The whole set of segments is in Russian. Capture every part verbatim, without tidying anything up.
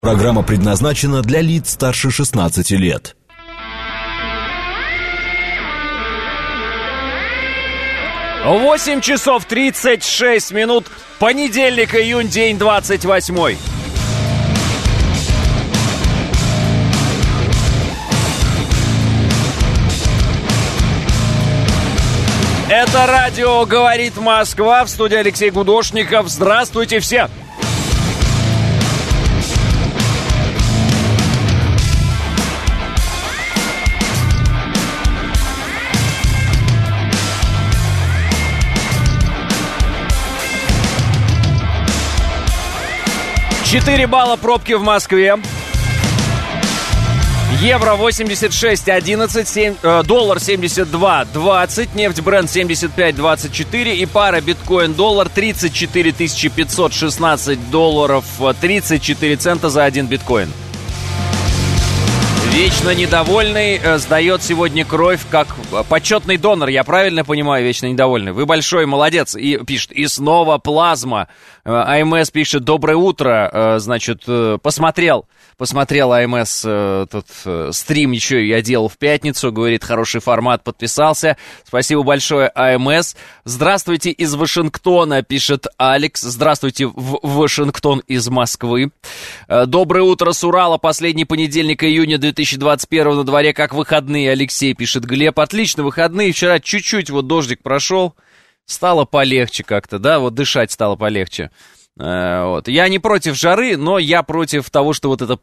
Программа предназначена для лиц старше шестнадцати лет. восемь часов тридцать шесть минут. Понедельник, июнь, день двадцать восьмой. Это радио «Говорит Москва», в студии Алексей Гудошников. Здравствуйте все! четыре балла пробки в Москве. Евро восемьдесят шесть одиннадцать, семь, э, доллар семьдесят два двадцать, нефть Brent семьдесят пять двадцать четыре и пара биткоин-доллар тридцать четыре тысячи пятьсот шестнадцать долларов тридцать четыре цента за один биткоин. Вечно недовольный э, сдает сегодня кровь как почетный донор, я правильно понимаю, вечно недовольный? Вы большой молодец. И пишет, и снова плазма. Э, АМС пишет, доброе утро, э, значит, э, посмотрел. Посмотрел АМС, э, тут э, стрим еще я делал в пятницу, говорит, хороший формат, подписался. Спасибо большое, АМС. Здравствуйте из Вашингтона, пишет Алекс. Здравствуйте в Вашингтон из Москвы. Э, доброе утро с Урала, последний понедельник июня две тысячи двадцать первого на дворе, как выходные, Алексей, пишет Глеб. Отлично, выходные, вчера чуть-чуть вот дождик прошел, стало полегче как-то, да, вот дышать стало полегче. Вот. Я не против жары, но я против того, что вот это...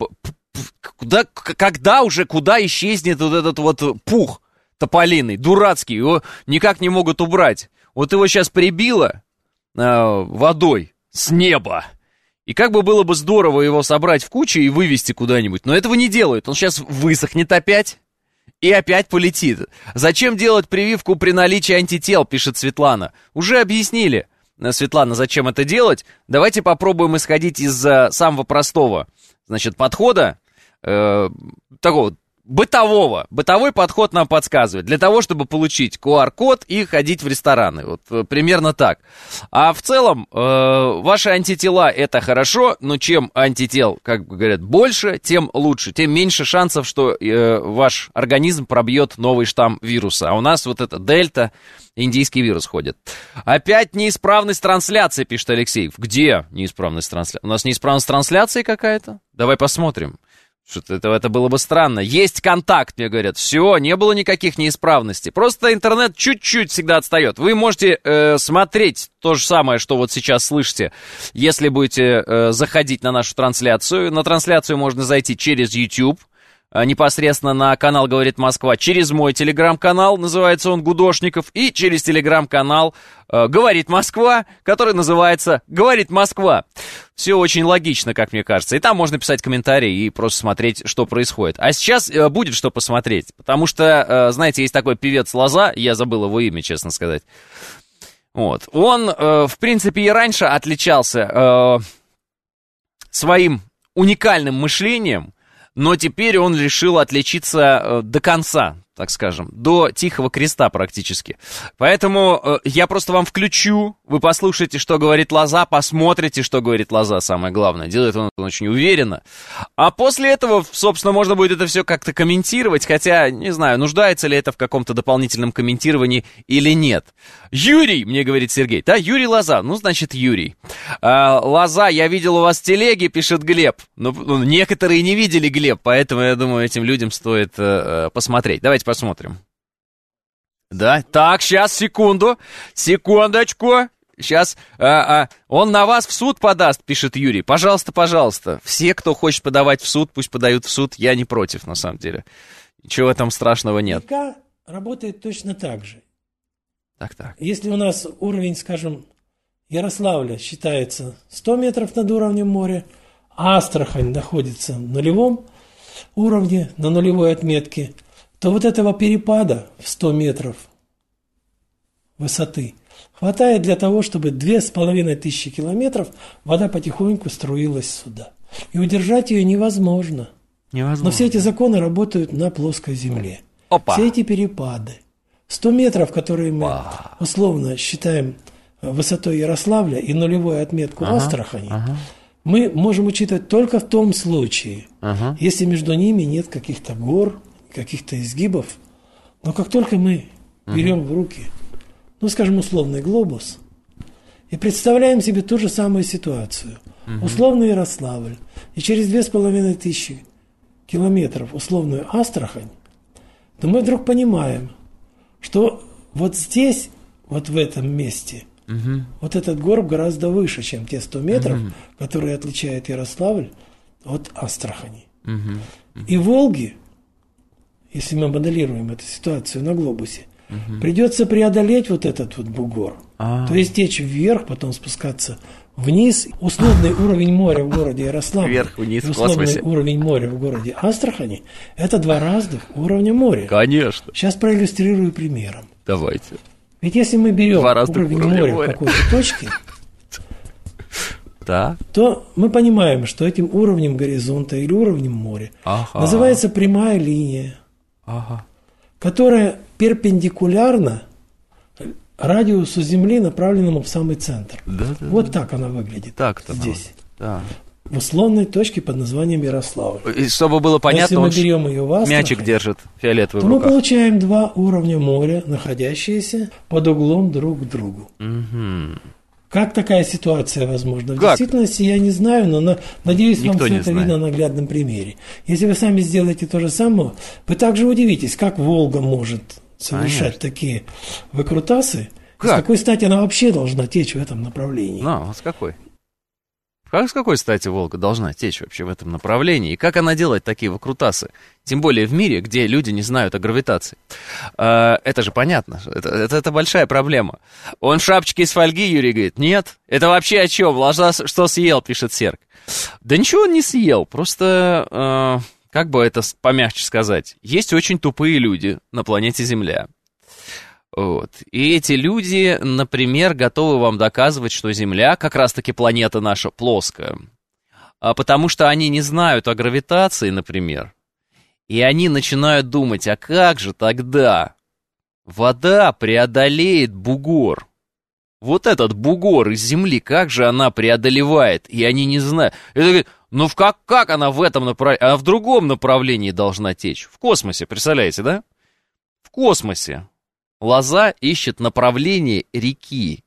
Куда, когда уже, куда исчезнет вот этот вот пух тополиный, дурацкий, его никак не могут убрать. Вот его сейчас прибило э, водой с неба. И как бы было бы здорово его собрать в кучу и вывести куда-нибудь, но этого не делают. Он сейчас высохнет опять и опять полетит. Зачем делать прививку при наличии антител, пишет Светлана. Уже объяснили. Светлана, зачем это делать? Давайте попробуем исходить из uh, самого простого, значит, подхода, э, такого бытового. Бытовой подход нам подсказывает. Для того, чтобы получить ку ар код и ходить в рестораны. Вот э, примерно так. А в целом, э, ваши антитела это хорошо, но чем антител, как говорят, больше, тем лучше. Тем меньше шансов, что э, ваш организм пробьет новый штамм вируса. А у нас вот это дельта, индийский вирус ходит. Опять неисправность трансляции, пишет Алексей. Где неисправность трансляции? У нас неисправность трансляции какая-то? Давай посмотрим. Что-то это, это было бы странно. Есть контакт, мне говорят. Все, не было никаких неисправностей. Просто интернет чуть-чуть всегда отстает. Вы можете э, смотреть то же самое, что вот сейчас слышите, если будете э, заходить на нашу трансляцию. На трансляцию можно зайти через YouTube, непосредственно на канал «Говорит Москва», через мой телеграм-канал, называется он «Гудошников», и через телеграм-канал э, «Говорит Москва», который называется «Говорит Москва». Все очень логично, как мне кажется. И там можно писать комментарии и просто смотреть, что происходит. А сейчас э, будет что посмотреть, потому что, э, знаете, есть такой певец Лоза, я забыл его имя, честно сказать. Вот. Он, э, в принципе, и раньше отличался э, своим уникальным мышлением, но теперь он решил отличиться э, до конца, так скажем, до Тихого Креста практически. Поэтому э, я просто вам включу, вы послушаете, что говорит Лоза, посмотрите, что говорит Лоза, самое главное. Делает он это очень уверенно. А после этого, собственно, можно будет это все как-то комментировать, хотя, не знаю, нуждается ли это в каком-то дополнительном комментировании или нет. Юрий, мне говорит Сергей, да, Юрий Лоза, ну, значит, Юрий. А, Лоза, я видел у вас в телеге, пишет Глеб. Ну, некоторые не видели Глеб, поэтому, я думаю, этим людям стоит э, посмотреть. Давайте посмотрим. Да, так, сейчас, секунду, секундочку. Сейчас, а, а, он на вас в суд подаст, пишет Юрий. Пожалуйста, пожалуйста. Все, кто хочет подавать в суд, пусть подают в суд. Я не против, на самом деле. Ничего в этом страшного нет. РК работает точно так же. Так, так. Если у нас уровень, скажем, Ярославля считается сто метров над уровнем моря, а Астрахань находится на нулевом уровне, на нулевой отметке, то вот этого перепада в сто метров высоты хватает для того, чтобы две с половиной тысячи километров вода потихоньку струилась сюда. И удержать ее невозможно. Невозможно. Но все эти законы работают на плоской земле. Опа. Все эти перепады. сто метров, которые мы условно считаем высотой Ярославля и нулевую отметку ага, Астрахани, ага. мы можем учитывать только в том случае, Ага. если между ними нет каких-то гор, каких-то изгибов. Но как только мы берем uh-huh. в руки, ну, скажем, условный глобус, и представляем себе ту же самую ситуацию, uh-huh. условный Ярославль, и через две с половиной тысячи километров условную Астрахань, то мы вдруг понимаем, что вот здесь, вот в этом месте, uh-huh. вот этот горб гораздо выше, чем те сто метров, uh-huh. которые отличают Ярославль от Астрахани. Uh-huh. Uh-huh. И Волги, если мы моделируем эту ситуацию на глобусе, uh-huh. придется преодолеть вот этот вот бугор. Uh-huh. То есть течь вверх, потом спускаться вниз. Условный уровень моря в городе Ярославль вверх, вниз, и условный уровень моря в городе Астрахани – это два разных уровня моря. Конечно. Сейчас проиллюстрирую примером. Давайте. Ведь если мы берем уровень моря, моря в какой-то точке, да. то мы понимаем, что этим уровнем горизонта или уровнем моря ага. называется прямая линия, ага. которая перпендикулярна радиусу Земли, направленному в самый центр. Да, да, вот да. так она выглядит. Так-то здесь. Да. В условной точке под названием Ярославль. И чтобы было понятно, если мы берем ее в Астрахань, мячик держит фиолетовый то в руках. Мы получаем два уровня моря, находящиеся под углом друг к другу. Угу. Как такая ситуация возможна? В как? действительности я не знаю, но на, надеюсь, Никто вам все это знает. видно на наглядном примере. Если вы сами сделаете то же самое, вы также удивитесь, как Волга может совершать Конечно. такие выкрутасы. С какой стати она вообще должна течь в этом направлении? Ну, с какой? Как, с какой стати Волга должна течь вообще в этом направлении? И как она делает такие выкрутасы? Тем более в мире, где люди не знают о гравитации. А, это же понятно. Это, это, это большая проблема. Он в шапочке из фольги, Юрий говорит, нет. Это вообще о чем? Ложа, что съел, пишет Серк. Да ничего он не съел. Просто, э, как бы это помягче сказать, есть очень тупые люди на планете Земля. Вот. И эти люди, например, готовы вам доказывать, что Земля, как раз-таки планета наша, плоская. А потому что они не знают о гравитации, например. И они начинают думать, а как же тогда вода преодолеет бугор? Вот этот бугор из Земли, как же она преодолевает? И они не знают. И говорят, ну как, как она в этом направлении? Она в другом направлении должна течь. В космосе, представляете, да? В космосе. Лоза ищет направление реки.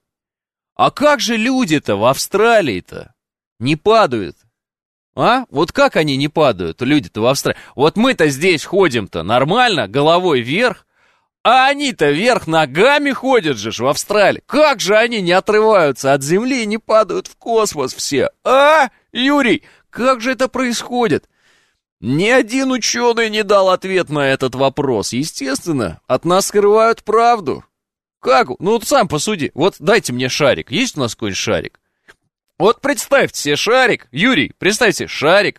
А как же люди-то в Австралии-то не падают? А? Вот как они не падают, люди-то в Австралии? Вот мы-то здесь ходим-то нормально, головой вверх, а они-то вверх ногами ходят же в Австралии. Как же они не отрываются от земли и не падают в космос все? А, Юрий, как же это происходит? Ни один ученый не дал ответ на этот вопрос. Естественно, от нас скрывают правду. Как? Ну вот сам посуди. Вот дайте мне шарик. Есть у нас какой-нибудь шарик? Вот представьте себе шарик. Юрий, представьте, шарик.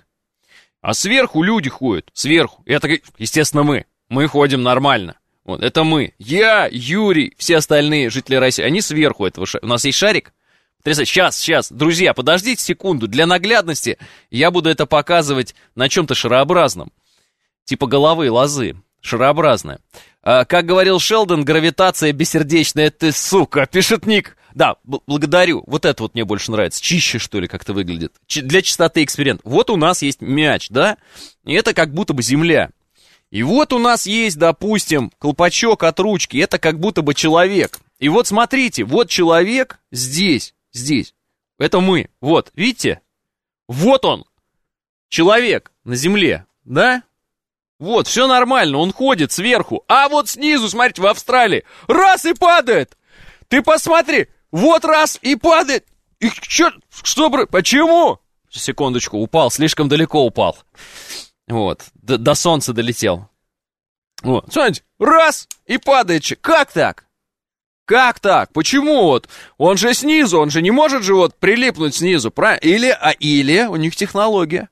А сверху люди ходят. Сверху. Это, естественно, мы. Мы ходим нормально. Вот, это мы. Я, Юрий, все остальные жители России. Они сверху этого шарика. У нас есть шарик? Сейчас, сейчас, друзья, подождите секунду. Для наглядности я буду это показывать на чем-то шарообразном. Типа головы лозы. Шарообразная. А, как говорил Шелдон, гравитация бессердечная, ты сука, пишет Ник. Да, б- благодарю. Вот это вот мне больше нравится. Чище, что ли, как-то выглядит. Ч- для чистоты эксперимент. Вот у нас есть мяч, да? И это как будто бы земля. И вот у нас есть, допустим, колпачок от ручки. Это как будто бы человек. И вот смотрите, вот человек здесь. Здесь. Это мы. Вот, видите? Вот он. Человек на земле. Да? Вот, все нормально. Он ходит сверху. А вот снизу, смотрите, в Австралии. Раз и падает. Ты посмотри. Вот раз и падает. И чё, что, почему? Секундочку, упал. Слишком далеко упал. Вот. До, до солнца долетел. Вот. Смотрите. Раз и падает. Как так? Как так? Почему вот? Он же снизу, он же не может же вот прилипнуть снизу, правильно? Или, а или у них технология.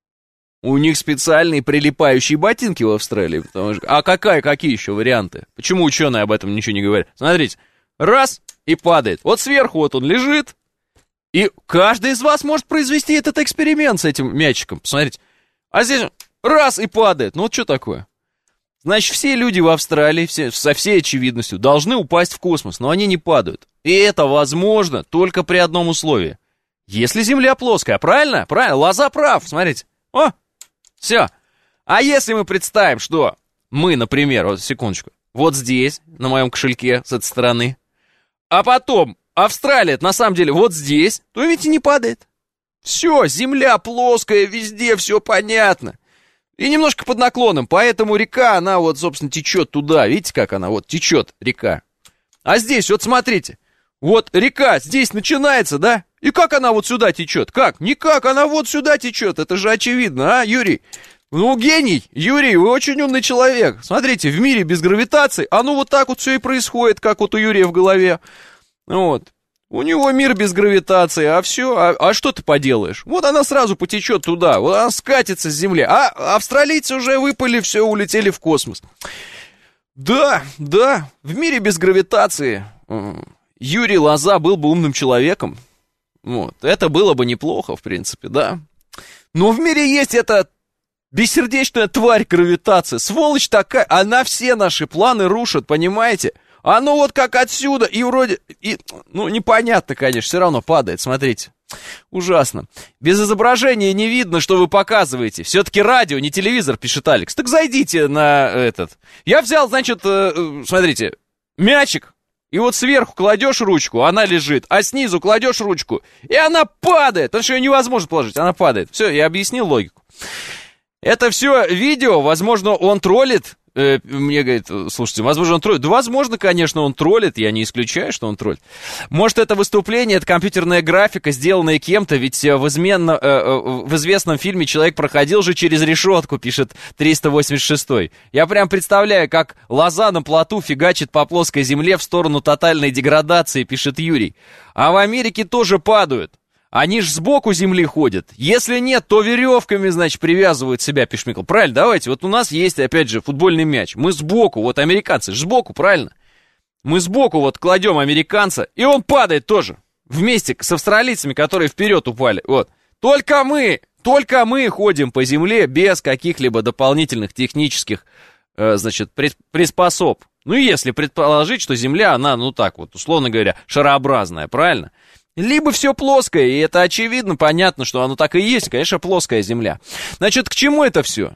У них специальные прилипающие ботинки в Австралии. Потому что, а какая, какие еще варианты? Почему ученые об этом ничего не говорят? Смотрите, раз и падает. Вот сверху вот он лежит. И каждый из вас может произвести этот эксперимент с этим мячиком. Посмотрите. А здесь раз и падает. Ну вот что такое? Значит, все люди в Австралии, все, со всей очевидностью, должны упасть в космос, но они не падают. И это возможно только при одном условии. Если Земля плоская, правильно? Правильно, Лоза прав, смотрите. О, все. А если мы представим, что мы, например, вот секундочку, вот здесь, на моем кошельке, с этой стороны, а потом Австралия, на самом деле, вот здесь, то ведь и не падает. Все, Земля плоская, везде все понятно. И немножко под наклоном, поэтому река, она вот, собственно, течет туда. Видите, как она вот течет, река. А здесь, вот смотрите, вот река здесь начинается, да? И как она вот сюда течет? Как? Никак, она вот сюда течет, это же очевидно, а, Юрий? Ну, гений, Юрий, вы очень умный человек. Смотрите, в мире без гравитации, оно вот так вот все и происходит, как вот у Юрия в голове. Вот. У него мир без гравитации, а все, а, а что ты поделаешь? Вот она сразу потечет туда, вот она скатится с Земли. А австралийцы уже выпали, все, улетели в космос. Да, да, в мире без гравитации Юрий Лоза был бы умным человеком. Вот, это было бы неплохо, в принципе, да. Но в мире есть эта бессердечная тварь гравитация, сволочь такая, она все наши планы рушит, понимаете? Оно вот как отсюда, и вроде, и, ну, непонятно, конечно, все равно падает, смотрите. Ужасно. Без изображения не видно, что вы показываете. Все-таки радио, не телевизор, пишет Алекс. Так зайдите на этот. Я взял, значит, э, смотрите, мячик, и вот сверху кладешь ручку, она лежит, а снизу кладешь ручку, и она падает, потому что ее невозможно положить, она падает. Все, я объяснил логику. Это все видео, возможно, он троллит. Мне говорит, слушайте, возможно, он троллит. Да, возможно, конечно, он троллит, я не исключаю, что он троллит. Может, это выступление, это компьютерная графика, сделанная кем-то, ведь в, изменно, в известном фильме человек проходил же через решетку, пишет триста восемьдесят шестой. Я прям представляю, как Лоза на плоту фигачит по плоской земле в сторону тотальной деградации, пишет Юрий. А в Америке тоже падают. Они ж сбоку земли ходят. Если нет, то веревками, значит, привязывают себя, пишет Микл. Правильно, давайте. Вот у нас есть, опять же, футбольный мяч. Мы сбоку, вот американцы ж сбоку, правильно? Мы сбоку вот кладем американца, и он падает тоже. Вместе с австралийцами, которые вперед упали. Вот. Только мы, только мы ходим по земле без каких-либо дополнительных технических, э, значит, приспособ. Ну, если предположить, что земля, она, ну так вот, условно говоря, шарообразная, правильно? Либо все плоское, и это очевидно, понятно, что оно так и есть, конечно, плоская Земля. Значит, к чему это все?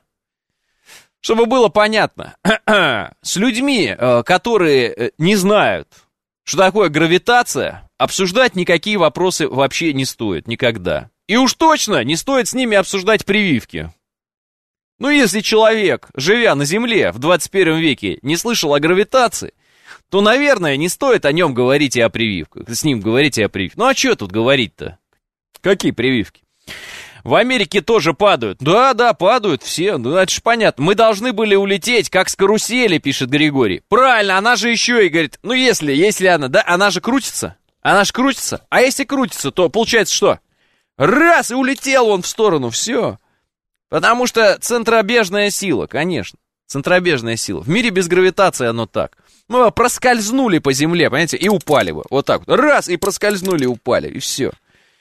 Чтобы было понятно, с людьми, которые не знают, что такое гравитация, обсуждать никакие вопросы вообще не стоит никогда. И уж точно не стоит с ними обсуждать прививки. Ну, если человек, живя на Земле в двадцать первом веке, не слышал о гравитации, то, наверное, не стоит о нем говорить и о прививках. С ним говорить и о прививках. Ну, а что тут говорить-то? Какие прививки? В Америке тоже падают. Да, да, падают все. Ну, это же понятно. Мы должны были улететь, как с карусели, пишет Григорий. Правильно, она же еще и говорит, ну, если, если она, да, она же крутится. Она же крутится. А если крутится, то получается что? Раз, и улетел он в сторону, все. Потому что центробежная сила, конечно. Центробежная сила. В мире без гравитации оно так. Мы проскользнули по земле, понимаете, и упали бы. Вот так вот. Раз, и проскользнули, и упали, и все.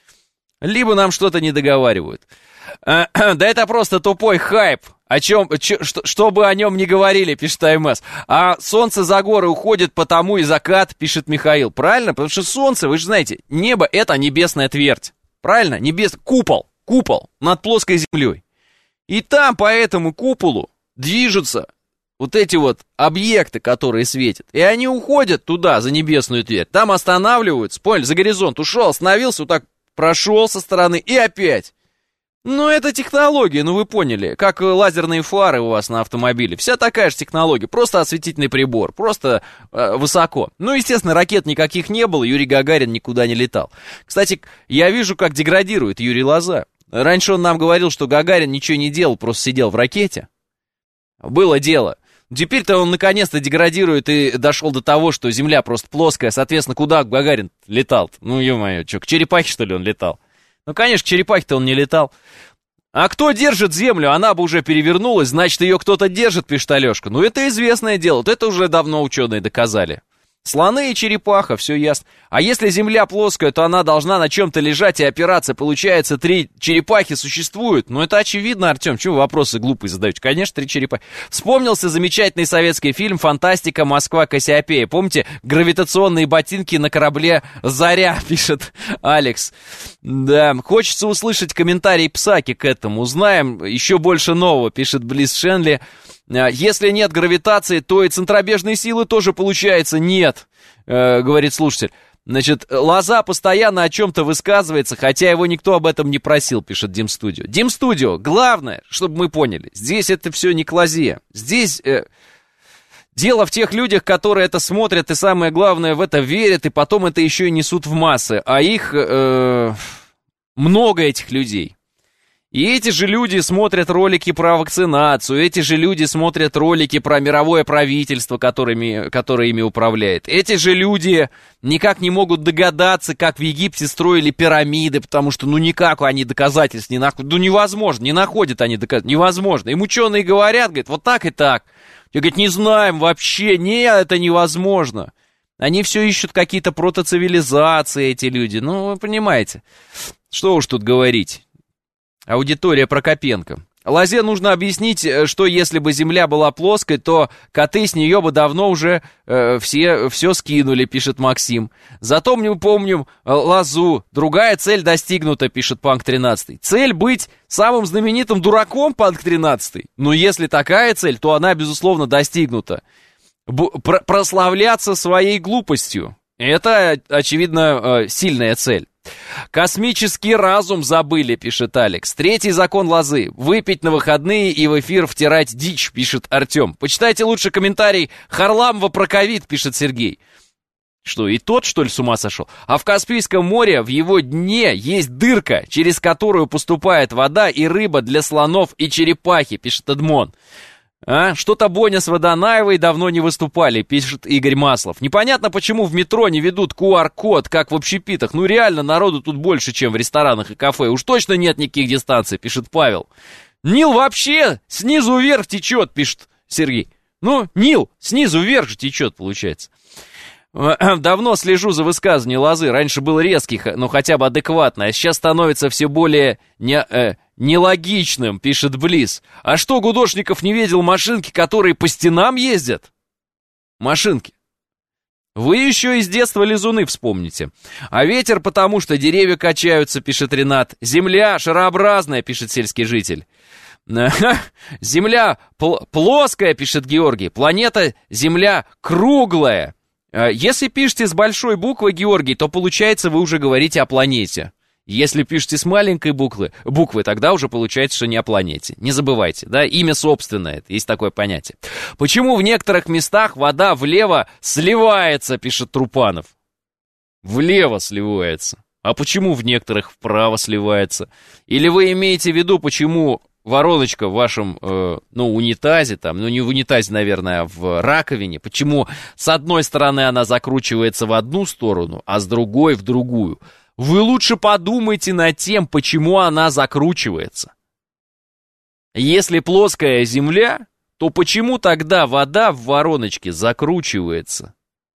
Либо нам что-то не договаривают. Да это просто тупой хайп. О чем, че, что, что бы о нем не говорили, пишет АМС. А солнце за горы уходит, потому и закат, пишет Михаил. Правильно? Потому что солнце, вы же знаете, небо — это небесная твердь. Правильно? Небес... Купол. Купол над плоской землей. И там по этому куполу движутся вот эти вот объекты, которые светят. И они уходят туда, за небесную твердь. Там останавливаются, поняли, за горизонт ушел, остановился, вот так прошел со стороны и опять. Ну, это технология, ну вы поняли. Как лазерные фары у вас на автомобиле. Вся такая же технология. Просто осветительный прибор, просто э, высоко. Ну, естественно, ракет никаких не было, Юрий Гагарин никуда не летал. Кстати, я вижу, как деградирует Юрий Лоза. Раньше он нам говорил, что Гагарин ничего не делал, просто сидел в ракете. Было дело. Теперь-то он наконец-то деградирует и дошел до того, что Земля просто плоская. Соответственно, куда Гагарин летал-то? Ну, ё-моё, что, к черепахе, что ли, он летал? Ну, конечно, к черепахе-то он не летал. А кто держит Землю? Она бы уже перевернулась, значит, ее кто-то держит, пишет Алешка. Ну, это известное дело, это уже давно ученые доказали. Слоны и черепаха, все ясно. А если Земля плоская, то она должна на чем-то лежать и опираться. Получается, три черепахи существуют. Ну, это очевидно, Артем. Чего вы вопросы глупые задаете? Конечно, три черепахи. Вспомнился замечательный советский фильм «Фантастика. Москва. Кассиопея». Помните? Гравитационные ботинки на корабле «Заря», пишет Алекс. Да, хочется услышать комментарий Псаки к этому. Узнаем еще больше нового, пишет Близ Шенли. Если нет гравитации, то и центробежной силы тоже, получается, нет, э, говорит слушатель. Значит, Лоза постоянно о чем-то высказывается, хотя его никто об этом не просил, пишет Дим Студио. Дим Студио, главное, чтобы мы поняли, здесь это все не к Лозе. Здесь э, дело в тех людях, которые это смотрят и, самое главное, в это верят, и потом это еще и несут в массы. А их э, много, этих людей. И эти же люди смотрят ролики про вакцинацию, эти же люди смотрят ролики про мировое правительство, которыми, которое ими управляет. Эти же люди никак не могут догадаться, как в Египте строили пирамиды, потому что ну никак они доказательств не находят. Ну невозможно, не находят они доказательств, невозможно. Им ученые говорят, говорят, вот так и так. Я, говорит, не знаем вообще, не, это невозможно. Они все ищут какие-то протоцивилизации, эти люди. Ну, вы понимаете, что уж тут говорить. Аудитория Прокопенко. Лозе нужно объяснить, что если бы Земля была плоской, то коты с нее бы давно уже э, все, все скинули, пишет Максим. Зато мы помним э, Лозу. Другая цель достигнута, пишет Панк тринадцать. Цель быть самым знаменитым дураком, Панк тринадцать. Но если такая цель, то она, безусловно, достигнута. Б- про- прославляться своей глупостью. Это, очевидно, э, сильная цель. Космический разум забыли, пишет Алекс. Третий закон Лозы. Выпить на выходные и в эфир втирать дичь, пишет Артем. Почитайте лучше комментарий Харламова про ковид, пишет Сергей. Что, и тот, что ли, с ума сошел? А в Каспийском море в его дне есть дырка, через которую поступает вода и рыба для слонов и черепахи, пишет Эдмон. А? Что-то Боня с Водонаевой давно не выступали, пишет Игорь Маслов. Непонятно, почему в метро не ведут ку ар код, как в общепитах. Ну реально, народу тут больше, чем в ресторанах и кафе. Уж точно нет никаких дистанций, пишет Павел. Нил вообще снизу вверх течет, пишет Сергей. Ну, Нил снизу вверх же течет, получается. Давно слежу за высказыванием Лозы. Раньше был резкий, но хотя бы адекватный, а сейчас становится все более не, э, нелогичным, пишет Близ. А что, Гудошников не видел машинки, которые по стенам ездят? Машинки. Вы еще из детства лизуны вспомните. А ветер потому, что деревья качаются, пишет Ренат. Земля шарообразная, пишет сельский житель. Земля пл- плоская, пишет Георгий. Планета Земля круглая. Если пишете с большой буквы, Георгий, то получается, вы уже говорите о планете. Если пишете с маленькой буквы, буквы, тогда уже получается, что не о планете. Не забывайте, да, имя собственное, есть такое понятие. Почему в некоторых местах вода влево сливается, пишет Трупанов. Влево сливается. А почему в некоторых вправо сливается? Или вы имеете в виду, почему вороночка в вашем, э, ну, унитазе, там, ну, не в унитазе, наверное, а в раковине, почему с одной стороны она закручивается в одну сторону, а с другой в другую? Вы лучше подумайте над тем, почему она закручивается. Если плоская Земля, то почему тогда вода в вороночке закручивается?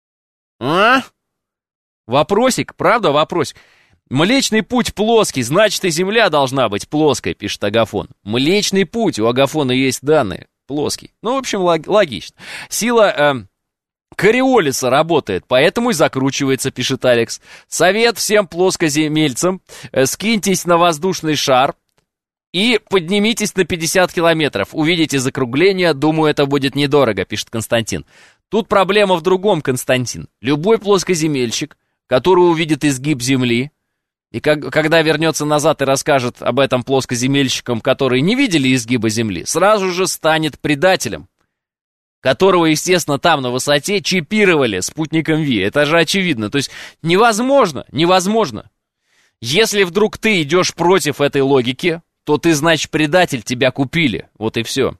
А? Вопросик, правда вопросик? Млечный путь плоский, значит и Земля должна быть плоской, пишет Агафон. Млечный путь, у Агафона есть данные, плоский. Ну, в общем, лог, логично. Сила э, Кориолиса работает, поэтому и закручивается, пишет Алекс. Совет всем плоскоземельцам, э, скиньтесь на воздушный шар и поднимитесь на пятьдесят километров. Увидите закругление, думаю, это будет недорого, пишет Константин. Тут проблема в другом, Константин. Любой плоскоземельщик, который увидит изгиб Земли, и как, когда вернется назад и расскажет об этом плоскоземельщикам, которые не видели изгиба Земли, сразу же станет предателем, которого, естественно, там на высоте чипировали спутником Ви. Это же очевидно. То есть невозможно, невозможно. Если вдруг ты идешь против этой логики, то ты, значит, предатель, тебя купили. Вот и все.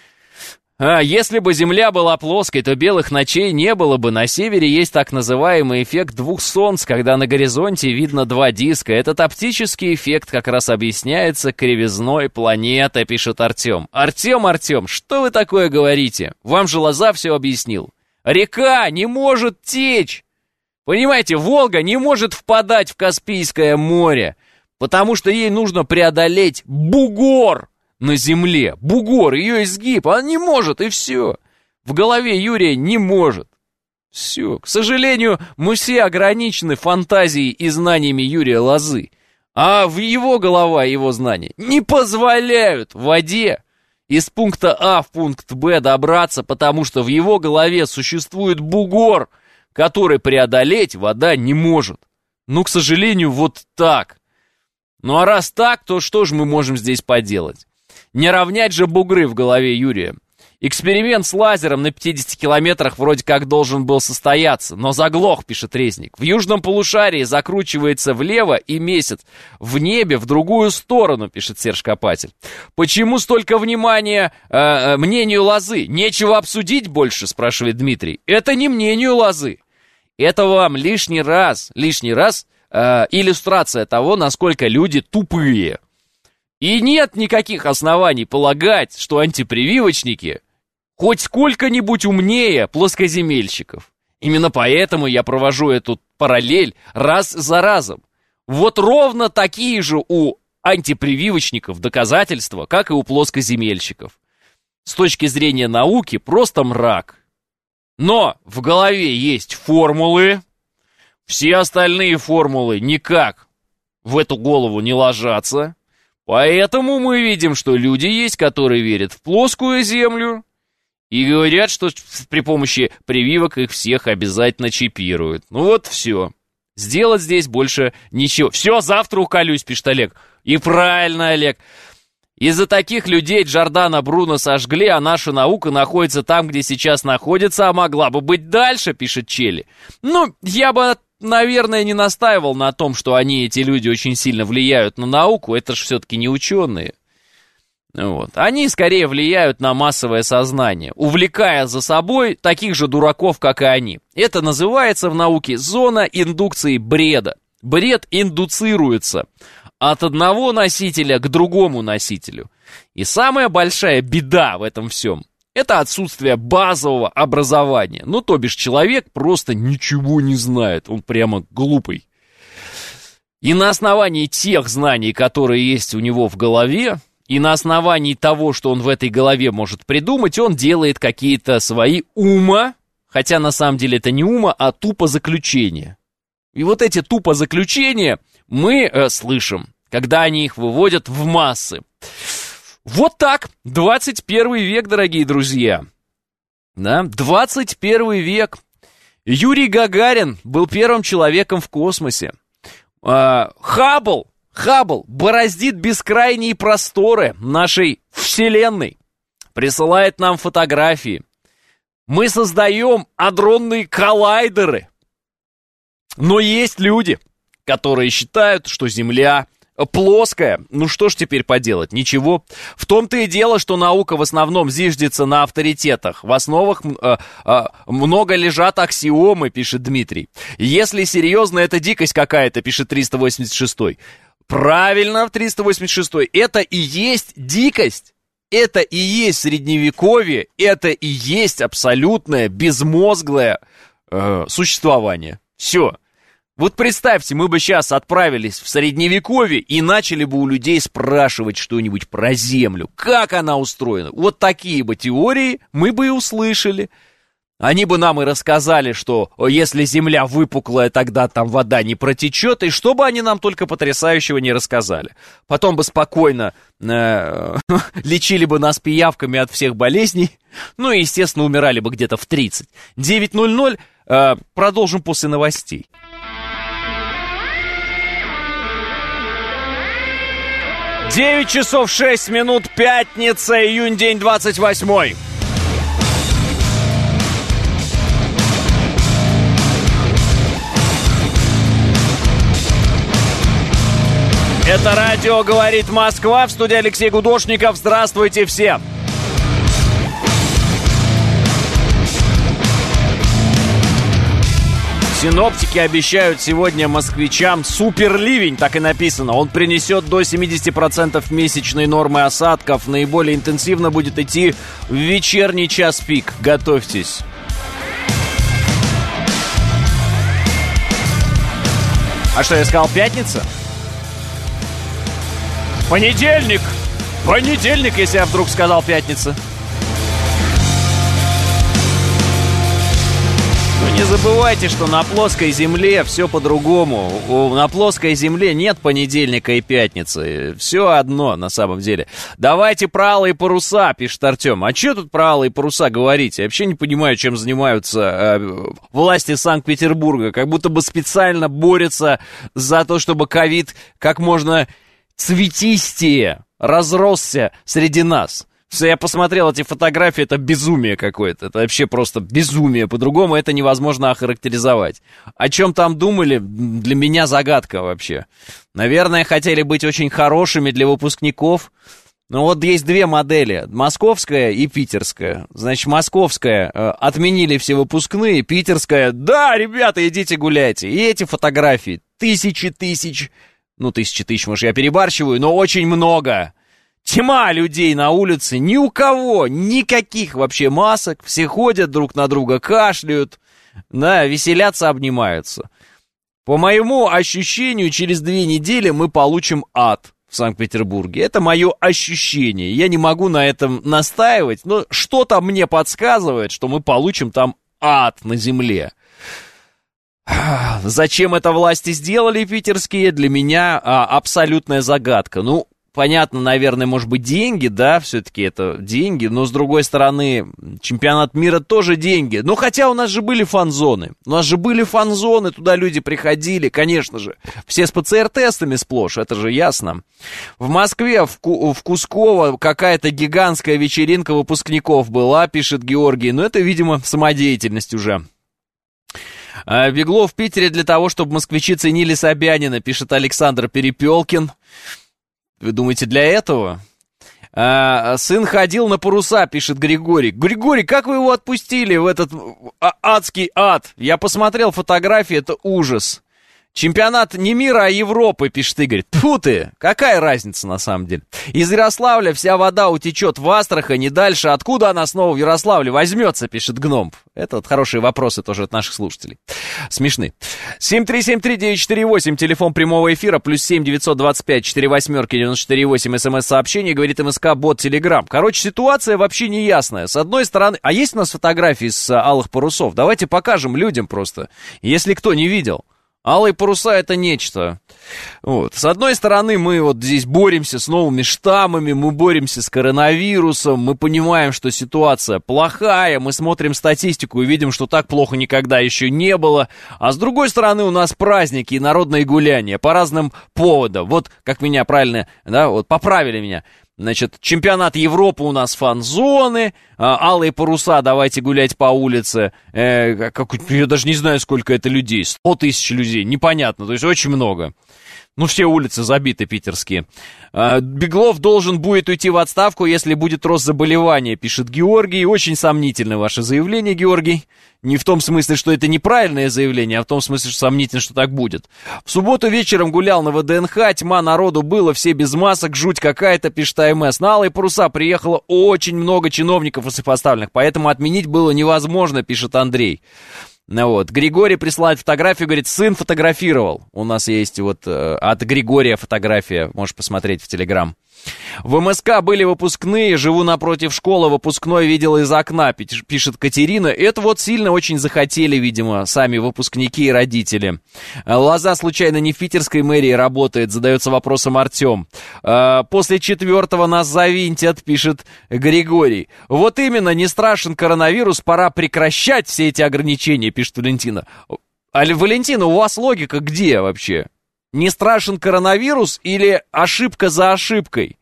А если бы Земля была плоской, то белых ночей не было бы. На севере есть так называемый эффект двух солнц, когда на горизонте видно два диска. Этот оптический эффект как раз объясняется кривизной планеты, пишет Артем. Артем, Артем, что вы такое говорите? Вам же Лоза все объяснил. Река не может течь. Понимаете, Волга не может впадать в Каспийское море, потому что ей нужно преодолеть бугор на земле. Бугор, ее изгиб, она не может, и все. В голове Юрия не может. Все. К сожалению, мы все ограничены фантазией и знаниями Юрия Лозы. А в его голова и его знания не позволяют в воде из пункта А в пункт Б добраться, потому что в его голове существует бугор, который преодолеть вода не может. Ну, к сожалению, вот так. Ну, а раз так, то что же мы можем здесь поделать? Не равнять же бугры в голове Юрия. Эксперимент с лазером на пятидесяти километрах вроде как должен был состояться, но заглох, пишет Резник. В южном полушарии закручивается влево и месяц. В небе в другую сторону, пишет Серж Копатель. Почему столько внимания э, мнению Лозы? Нечего обсудить больше, спрашивает Дмитрий. Это не мнению Лозы. Это вам лишний раз, лишний раз э, иллюстрация того, насколько люди тупые. И нет никаких оснований полагать, что антипрививочники хоть сколько-нибудь умнее плоскоземельщиков. Именно поэтому я провожу эту параллель раз за разом. Вот ровно такие же у антипрививочников доказательства, как и у плоскоземельщиков. С точки зрения науки просто мрак. Но в голове есть формулы, все остальные формулы никак в эту голову не ложатся. Поэтому мы видим, что люди есть, которые верят в плоскую землю и говорят, что при помощи прививок их всех обязательно чипируют. Ну вот все. Сделать здесь больше ничего. Все, завтра уколюсь, пишет Олег. И правильно, Олег. Из-за таких людей Джордано Бруно сожгли, а наша наука находится там, где сейчас находится, а могла бы быть дальше, пишет Челли. Ну, я бы, наверное, не настаивал на том, что они, эти люди, очень сильно влияют на науку. Это же все-таки не ученые. Вот. Они скорее влияют на массовое сознание, увлекая за собой таких же дураков, как и они. Это называется в науке зона индукции бреда. Бред индуцируется от одного носителя к другому носителю. И самая большая беда в этом всем — это отсутствие базового образования. Ну, то бишь, человек просто ничего не знает, он прямо глупый. И на основании тех знаний, которые есть у него в голове, и на основании того, что он в этой голове может придумать, он делает какие-то свои ума, хотя на самом деле это не ума, а тупозаключения. И вот эти тупозаключения мы э, слышим, когда они их выводят в массы. Вот так, двадцать первый век, дорогие друзья. Да, двадцать первый век. Юрий Гагарин был первым человеком в космосе. Э, Хаббл, Хаббл бороздит бескрайние просторы нашей Вселенной. Присылает нам фотографии. Мы создаем адронные коллайдеры. Но есть люди, которые считают, что Земля плоская. Ну что ж теперь поделать? Ничего. В том-то и дело, что наука в основном зиждется на авторитетах. В основах э, э, много лежат аксиомы, пишет Дмитрий. Если серьезно, это дикость какая-то, пишет триста восемьдесят шестой. Правильно, триста восемьдесят шестой. Это и есть дикость. Это и есть средневековье. Это и есть абсолютное безмозглое э, существование. Все. Вот представьте, мы бы сейчас отправились в Средневековье и начали бы у людей спрашивать что-нибудь про Землю. Как она устроена? Вот такие бы теории мы бы и услышали. Они бы нам и рассказали, что если Земля выпуклая, тогда там вода не протечет. И что бы они нам только потрясающего не рассказали. Потом бы спокойно э, лечили бы нас пиявками от всех болезней. Ну и, естественно, умирали бы где-то в тридцать. девять ноль ноль. Э, продолжим после новостей. девять часов шесть минут, пятница, июнь, день двадцать восьмой. Это радио «Говорит Москва», в студии Алексей Гудошников. Здравствуйте всем! Синоптики обещают сегодня москвичам суперливень, так и написано. Он принесет до семьдесят процентов месячной нормы осадков. Наиболее интенсивно будет идти в вечерний час пик. Готовьтесь. А что, я сказал пятница? Понедельник! Понедельник, если я вдруг сказал пятница. Ну, не забывайте, что на плоской земле все по-другому. На плоской земле нет понедельника и пятницы. Все одно, на самом деле. Давайте про алые паруса, пишет Артем. А что тут про алые паруса говорить? Я вообще не понимаю, чем занимаются э, власти Санкт-Петербурга. Как будто бы специально борются за то, чтобы ковид как можно цветистее разросся среди нас. Я посмотрел эти фотографии, это безумие какое-то. Это вообще просто безумие. По-другому это невозможно охарактеризовать. О чем там думали, для меня загадка вообще. Наверное, хотели быть очень хорошими для выпускников. Но вот есть две модели. Московская и питерская. Значит, московская э, отменили все выпускные. Питерская, да, ребята, идите гуляйте. И эти фотографии тысячи тысяч. Ну, тысячи тысяч, может, я перебарщиваю, но очень много. Тьма людей на улице, ни у кого, никаких вообще масок, все ходят друг на друга, кашляют, да, веселятся, обнимаются. По моему ощущению, через две недели мы получим ад в Санкт-Петербурге. Это мое ощущение, я не могу на этом настаивать, но что-то мне подсказывает, что мы получим там ад на земле. Зачем это власти сделали питерские, для меня а, абсолютная загадка. Ну, понятно, наверное, может быть, деньги, да, все-таки это деньги, но, с другой стороны, чемпионат мира тоже деньги. Но хотя у нас же были фан-зоны, у нас же были фан-зоны, туда люди приходили, конечно же, все с ПЦР-тестами сплошь, это же ясно. В Москве, в, Ку- в Кусково какая-то гигантская вечеринка выпускников была, пишет Георгий, но это, видимо, самодеятельность уже. Бегло в Питере для того, чтобы москвичи ценили Собянина, пишет Александр Перепелкин. Вы думаете, для этого? А, сын ходил на паруса, пишет Григорий. Григорий, как вы его отпустили в этот а- адский ад? Я посмотрел фотографии, это ужас. Чемпионат не мира, а Европы, пишет Игорь. Тьфу ты, какая разница на самом деле? Из Ярославля вся вода утечет в Астрахань и дальше. Откуда она снова в Ярославле возьмется, пишет Гном. Это вот хорошие вопросы тоже от наших слушателей. Смешны. семь три семь три девять четыре восемь, телефон прямого эфира, плюс семь девятьсот двадцать пять четыре восьмерки девяносто четыре восемь, смс-сообщение, говорит МСК, бот, Телеграм. Короче, ситуация вообще неясная. С одной стороны, а есть у нас фотографии с алых парусов? Давайте покажем людям просто, если кто не видел. Алые паруса — это нечто. Вот. С одной стороны, мы вот здесь боремся с новыми штаммами, мы боремся с коронавирусом, мы понимаем, что ситуация плохая, мы смотрим статистику и видим, что так плохо никогда еще не было. А с другой стороны, у нас праздники и народные гуляния по разным поводам. Вот как меня правильно, да, вот поправили меня. Значит, чемпионат Европы у нас фан-зоны, а, алые паруса, давайте гулять по улице. Э, как, я даже не знаю, сколько это людей, сто тысяч людей, непонятно, то есть очень много. Ну, все улицы забиты питерские. А, Беглов должен будет уйти в отставку, если будет рост заболевания, пишет Георгий. Очень сомнительно ваше заявление, Георгий. Не в том смысле, что это неправильное заявление, а в том смысле, что сомнительно, что так будет. В субботу вечером гулял на ВДНХ, тьма народу было, все без масок, жуть какая-то, пишет АМС. На алые паруса приехало очень много чиновников высокопоставленных, поэтому отменить было невозможно, пишет Андрей. Ну вот, Григорий присылает фотографию, говорит, сын фотографировал. У нас есть вот э, от Григория фотография, можешь посмотреть в Телеграм. В МСК были выпускные, живу напротив школы, выпускной видел из окна, пишет Катерина. Это вот сильно очень захотели, видимо, сами выпускники и родители. Лоза случайно не в питерской мэрии работает, задается вопросом Артем. После четвертого нас завинтят, пишет Григорий. Вот именно, не страшен коронавирус, пора прекращать все эти ограничения, пишет Валентина. А, Валентина, у вас логика где вообще? Не страшен коронавирус или ошибка за ошибкой?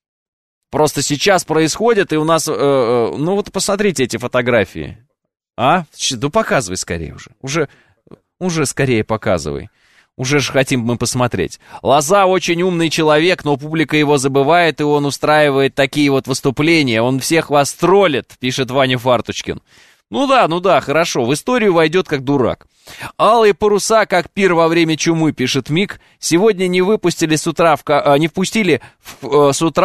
Просто сейчас происходит, и у нас... Э, э, ну вот посмотрите эти фотографии. А? Да показывай скорее уже. Уже, уже скорее показывай. Уже же хотим мы посмотреть. Лоза очень умный человек, но публика его забывает, и он устраивает такие вот выступления. Он всех вас троллит, пишет Ваня Фарточкин. Ну да, ну да, хорошо, в историю войдет как дурак. Алые паруса, как пир во время чумы, пишет Мик. Сегодня не выпустили с утра, в, не впустили в, с утра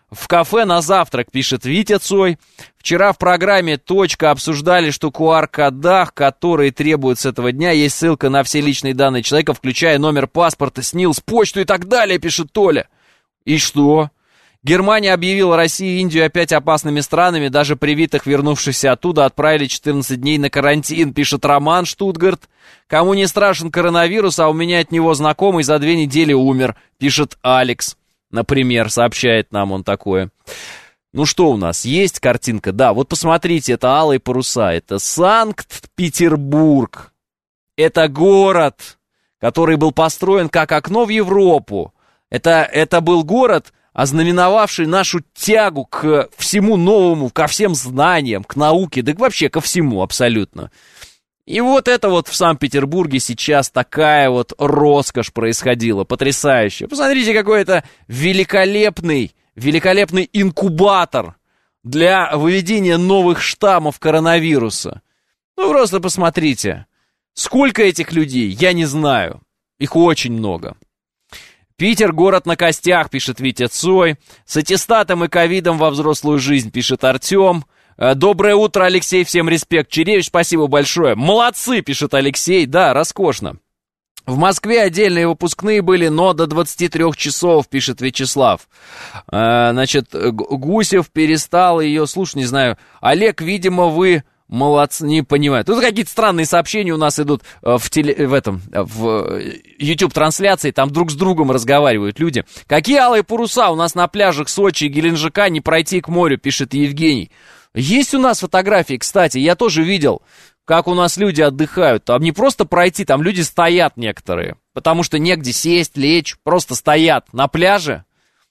в кафе на завтрак, пишет Витя Цой. Вчера в программе «Точка» обсуждали, что в ку ар-кодах, которые требуют с этого дня, есть ссылка на все личные данные человека, включая номер паспорта, СНИЛС, почту и так далее, пишет Толя. И что? Германия объявила Россию и Индию опять опасными странами, даже привитых, вернувшихся оттуда, отправили четырнадцать дней на карантин, пишет Роман Штутгарт. Кому не страшен коронавирус, а у меня от него знакомый за две недели умер, пишет Алекс. Например, сообщает нам он такое. Ну что у нас, есть картинка? Да, вот посмотрите, это алые паруса, это Санкт-Петербург. Это город, который был построен как окно в Европу. Это, это был город, ознаменовавший нашу тягу к всему новому, ко всем знаниям, к науке, да вообще ко всему абсолютно. И вот это вот в Санкт-Петербурге сейчас такая вот роскошь происходила, потрясающе. Посмотрите, какой это великолепный, великолепный инкубатор для выведения новых штаммов коронавируса. Ну, просто посмотрите, сколько этих людей, я не знаю, их очень много. Питер — город на костях, пишет Витя Цой. С аттестатом и ковидом во взрослую жизнь, пишет Артем. Доброе утро, Алексей, всем респект. Черевич, спасибо большое. Молодцы, пишет Алексей. Да, роскошно. В Москве отдельные выпускные были, но до двадцати трёх часов, пишет Вячеслав. Значит, Гусев перестал ее слушать, не знаю. Олег, видимо, вы... Молодцы, не понимаю. Тут какие-то странные сообщения у нас идут в, теле, в этом, в YouTube-трансляции, там друг с другом разговаривают люди. Какие алые паруса у нас на пляжах Сочи и Геленджика, не пройти к морю, пишет Евгений. Есть у нас фотографии, кстати, я тоже видел, как у нас люди отдыхают. Там не просто пройти, там люди стоят некоторые, потому что негде сесть, лечь, просто стоят на пляже,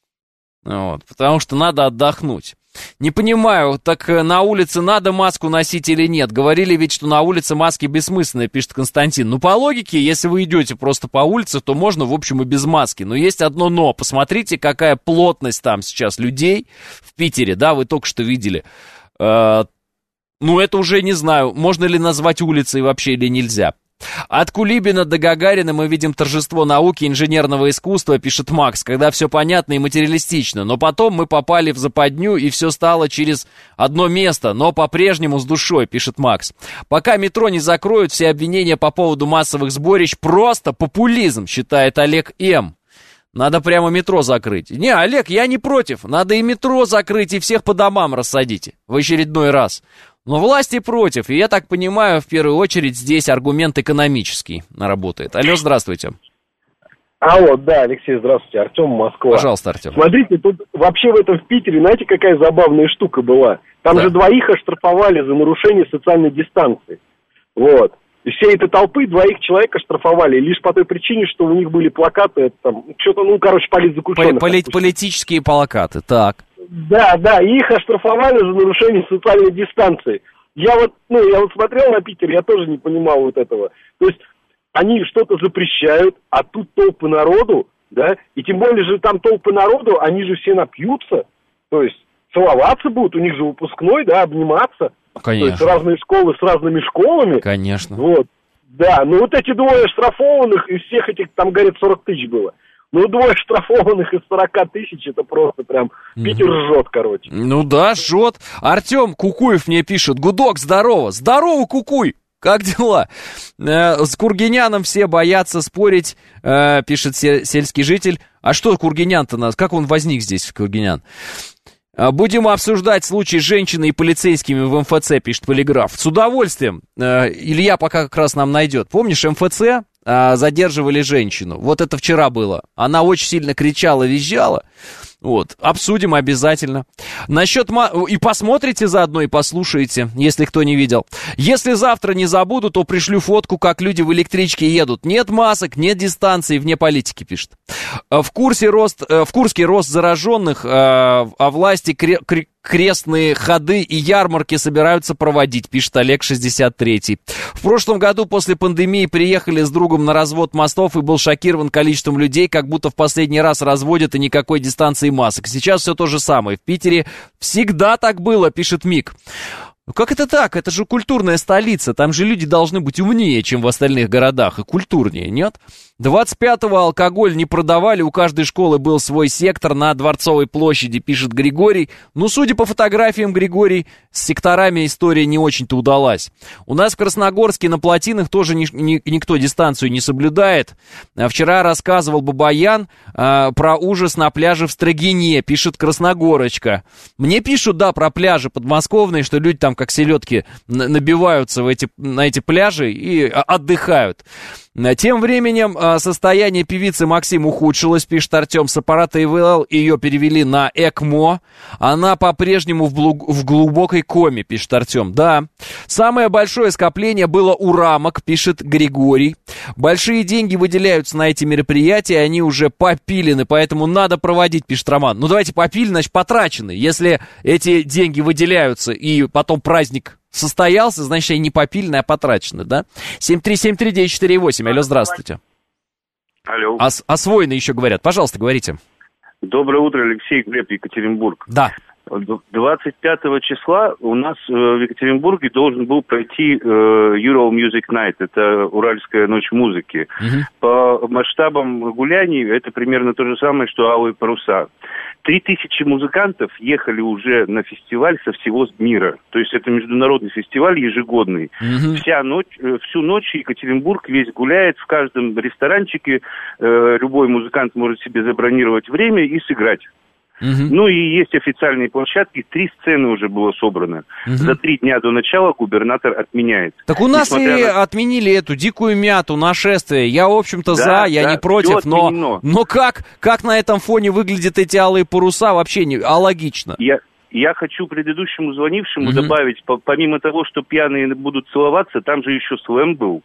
вот, потому что надо отдохнуть. Не понимаю, так на улице надо маску носить или нет? Говорили ведь, что на улице маски бессмысленные, пишет Константин. Ну, по логике, если вы идете просто по улице, то можно, в общем, и без маски. Но есть одно но. Посмотрите, какая плотность там сейчас людей в Питере, да, вы только что видели. Э, ну, это уже не знаю, можно ли назвать улицей вообще или нельзя. От Кулибина до Гагарина мы видим торжество науки и инженерного искусства, пишет Макс, когда все понятно и материалистично. Но потом мы попали в западню, и все стало через одно место, но по-прежнему с душой, пишет Макс. Пока метро не закроют, все обвинения по поводу массовых сборищ просто популизм, считает Олег М. Надо прямо метро закрыть. Не, Олег, я не против. Надо и метро закрыть, и всех по домам рассадить в очередной раз. Но власти против, и я так понимаю, в первую очередь здесь аргумент экономический работает. Алло, здравствуйте. Алло, да, Алексей, здравствуйте, Артем, Москва. Пожалуйста, Артем. Смотрите, тут вообще в этом в Питере, знаете, какая забавная штука была? Там да. же двоих оштрафовали за нарушение социальной дистанции. Вот. И всей этой толпы двоих человек оштрафовали лишь по той причине, что у них были плакаты, там, что-то, ну, короче, политзаключенных. Поли- политические плакаты, так. Да, да, и их оштрафовали за нарушение социальной дистанции. Я вот, ну, я вот смотрел на Питер, я тоже не понимал вот этого. То есть они что-то запрещают, а тут толпы народу, да, и тем более же там толпы народу, они же все напьются, то есть целоваться будут, у них же выпускной, да, обниматься. Конечно. То есть разные школы с разными школами. Конечно. Вот, да, ну вот эти двое штрафованных, из всех этих, там, говорят, сорок тысяч было. Ну, двое штрафованных из сорока тысяч, это просто прям Питер жжет, короче. Ну да, жжет. Артем Кукуев мне пишет: Гудок, здорово. Здорово, Кукуй. Как дела? Э, с Кургиняном все боятся спорить, э, пишет сельский житель. А что Кургинян-то нас? Как он возник здесь, Кургинян? Будем обсуждать случай с женщиной и полицейскими в эм эф цэ, пишет Полиграф. С удовольствием. Э, Илья пока как раз нам найдет. Помнишь, эм эф цэ? Задерживали женщину. Вот это вчера было. Она очень сильно кричала, визжала. Вот, обсудим обязательно. Насчет ма... И посмотрите заодно, и послушайте, если кто не видел. Если завтра не забуду, то пришлю фотку, как люди в электричке едут. Нет масок, нет дистанции, вне политики, пишет. В курсе рост, в Курске рост зараженных, а власти кре... крестные ходы и ярмарки собираются проводить, пишет Олег шестьдесят третий. В прошлом году после пандемии приехали с другом на развод мостов и был шокирован количеством людей, как будто в последний раз разводят и никакой дистанции масок. Сейчас все то же самое. В Питере всегда так было, пишет Мик. Как это так? Это же культурная столица. Там же люди должны быть умнее, чем в остальных городах, и культурнее, нет? двадцать пятого алкоголь не продавали, у каждой школы был свой сектор на Дворцовой площади, пишет Григорий. Ну, судя по фотографиям, Григорий, с секторами история не очень-то удалась. У нас в Красногорске на плотинах тоже ни, ни, никто дистанцию не соблюдает. Вчера рассказывал Бабаян э, про ужас на пляже в Строгине, пишет Красногорочка. Мне пишут, да, про пляжи подмосковные, что люди там как селедки набиваются в эти, на эти пляжи и отдыхают. Тем временем состояние певицы Максим ухудшилось, пишет Артем. С аппарата ИВЛ ее перевели на ЭКМО. Она по-прежнему в, блу- в глубокой коме, пишет Артем. Да, самое большое скопление было у рамок, пишет Григорий. Большие деньги выделяются на эти мероприятия, они уже попилены, поэтому надо проводить, пишет Роман. Ну давайте попилены, значит потрачены. Если эти деньги выделяются и потом праздник состоялся, значит, они не попилены, а потрачены, да? семь три семь три девять четыре восемь. Алло, здравствуйте. Алло. Ос- освоены еще говорят. Пожалуйста, говорите. Доброе утро, Алексей, Глеб, Екатеринбург. Да. двадцать пятого числа у нас в Екатеринбурге должен был пройти э, Ural Music Night, это Уральская ночь музыки. Угу. По масштабам гуляний это примерно то же самое, что Алые паруса. Три тысячи музыкантов ехали уже на фестиваль со всего мира. То есть это международный фестиваль ежегодный. Угу. Вся ночь, всю ночь Екатеринбург весь гуляет, в каждом ресторанчике э, любой музыкант может себе забронировать время и сыграть. Uh-huh. Ну и есть официальные площадки, три сцены уже было собрано. Uh-huh. За три дня до начала губернатор отменяет. Так у нас Несмотря и на... отменили эту дикую мяту, нашествие. Я, в общем-то, да, за, я да, не против, но, но как, как на этом фоне выглядят эти алые паруса, вообще не алогично. Я... Я хочу предыдущему звонившему Uh-huh. добавить, по- помимо того, что пьяные будут целоваться, там же еще слэм был.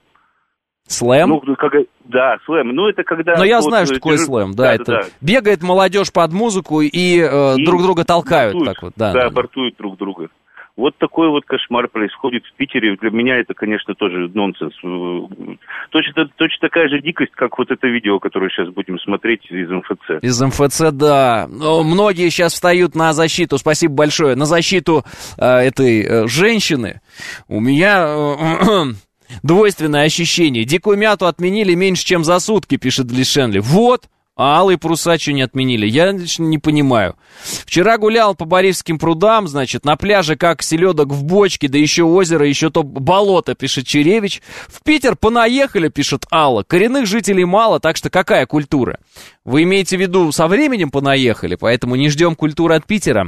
Слэм? Ну, как, да, слэм. Ну, это когда... Но я вот, знаю, что такое держ... слэм, да, да, это да, да. бегает молодежь под музыку и, э, и друг друга толкают. бортуют, Так вот, да, да, да, бортуют друг друга. Вот такой вот кошмар происходит в Питере. Для меня это, конечно, тоже нонсенс. Точно, точно такая же дикость, как вот это видео, которое сейчас будем смотреть из эм эф цэ. Из эм эф цэ, да. Но многие сейчас встают на защиту, спасибо большое, на защиту э, этой э, женщины. У меня... Э, двойственное ощущение. Дикую мяту отменили меньше, чем за сутки, пишет Лишенли. Вот, а алые паруса что не отменили? Я лично не понимаю. Вчера гулял по Борисским прудам, значит, на пляже как селедок в бочке, да еще озеро, еще то болото, пишет Черевич. В Питер понаехали, пишет Алла. Коренных жителей мало, так что какая культура? Вы имеете в виду, со временем понаехали, поэтому не ждем культуры от Питера?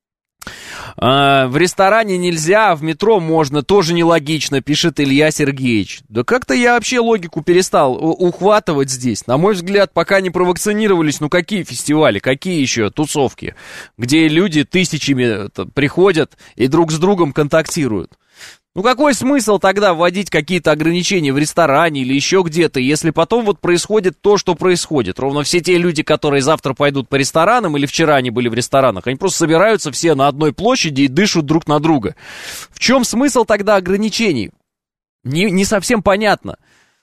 А, в ресторане нельзя, а в метро можно, тоже нелогично, пишет Илья Сергеевич. Да как-то я вообще логику перестал ухватывать здесь. На мой взгляд, пока не провакцинировались, ну какие фестивали, какие еще тусовки, где люди тысячами приходят и друг с другом контактируют. Ну какой смысл тогда вводить какие-то ограничения в ресторане или еще где-то, если потом вот происходит то, что происходит? Ровно все те люди, которые завтра пойдут по ресторанам или вчера они были в ресторанах, они просто собираются все на одной площади и дышат друг на друга. В чем смысл тогда ограничений? Не, не совсем понятно.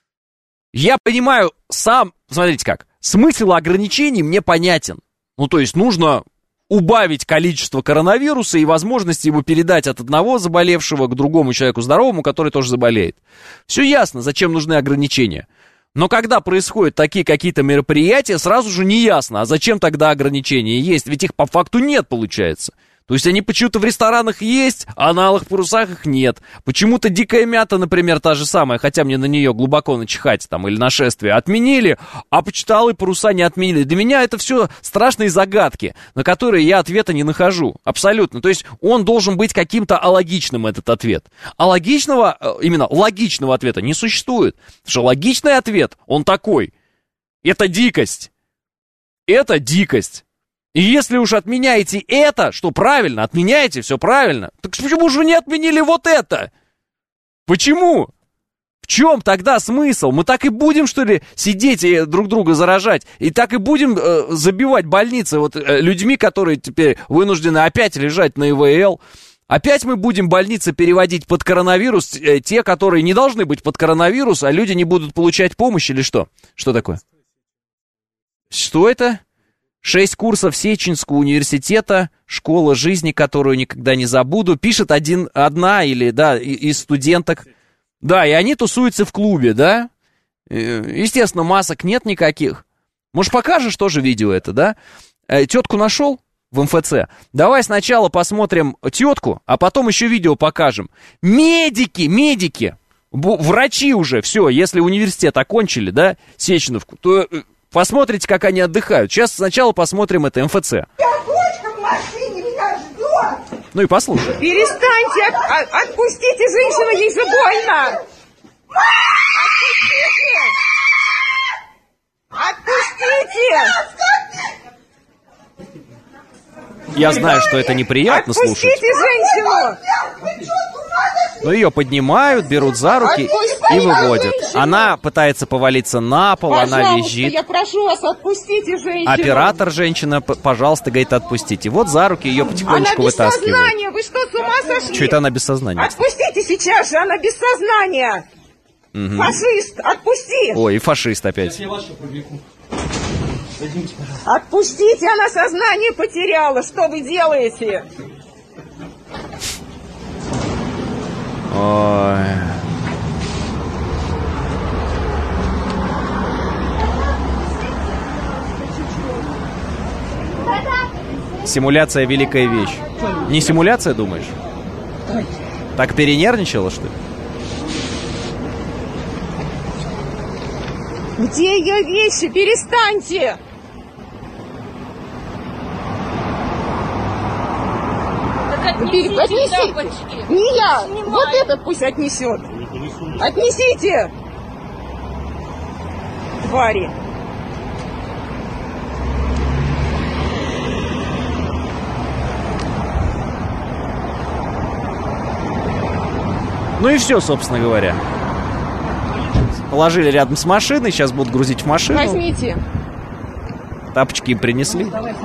Я понимаю сам, смотрите как, смысл ограничений мне понятен. Ну то есть нужно... убавить количество коронавируса и возможности его передать от одного заболевшего к другому человеку здоровому, который тоже заболеет. Все ясно, зачем нужны ограничения. Но когда происходят такие какие-то мероприятия, сразу же не ясно, а зачем тогда ограничения есть, ведь их по факту нет, получается. То есть они почему-то в ресторанах есть, а на алых парусах их нет. Почему-то дикая мята, например, та же самая, хотя мне на нее глубоко начихать там, или нашествие, отменили, а почему-то алые паруса не отменили. Для меня это все страшные загадки, на которые я ответа не нахожу. Абсолютно. То есть он должен быть каким-то алогичным, этот ответ. А логичного, именно логичного ответа не существует. Потому что логичный ответ, он такой. Это дикость. Это дикость. И если уж отменяете это, что правильно, отменяете, все правильно, так почему же вы не отменили вот это? Почему? В чем тогда смысл? Мы так и будем, что ли, сидеть и друг друга заражать? И так и будем э, забивать больницы вот, э, людьми, которые теперь вынуждены опять лежать на ИВЛ? Опять мы будем больницы переводить под коронавирус, э, те, которые не должны быть под коронавирус, а люди не будут получать помощь или что? Что такое? Что это? Шесть курсов Сеченского университета, школа жизни, которую никогда не забуду. Пишет один, одна или, да, из студенток. Да, и они тусуются в клубе, да? Естественно, масок нет никаких. Может, покажешь тоже видео это, да? Тетку нашел в эм эф цэ? Давай сначала посмотрим тетку, а потом еще видео покажем. Медики, медики, врачи уже, все, если университет окончили, да, Сеченовку, то посмотрите, как они отдыхают. Сейчас сначала посмотрим это эм эф цэ. Дочка в машине меня ждет. Ну и послушай. Перестаньте, от, от, отпустите женщину, ей же больно. Отпустите! Отпустите! Я знаю, что это неприятно слушать. Отпустите женщину! Но ее поднимают, берут за руки и выводят. Она пытается повалиться на пол, Пожалуйста, она визжит. Я прошу вас, отпустите женщину. Оператор, женщина, пожалуйста, говорит, отпустите. Вот за руки ее потихонечку она без вытаскивают. сознания, вы что, с ума сошли? Что это она без сознания? Отпустите сейчас же, она без сознания. Угу. Фашист, отпусти! Ой, и фашист опять. Отпустите, она сознание потеряла. Что вы делаете? Ой. Симуляция — великая вещь. Не симуляция, думаешь? Так перенервничала, что ли? Где ее вещи? Перестаньте! Отнесите, отнесите. Не я, Снимай. Вот этот пусть отнесет. Отнесите, твари. Ну и все, собственно говоря. Положили рядом с машиной, сейчас будут грузить в машину. Возьмите. Тапочки им принесли.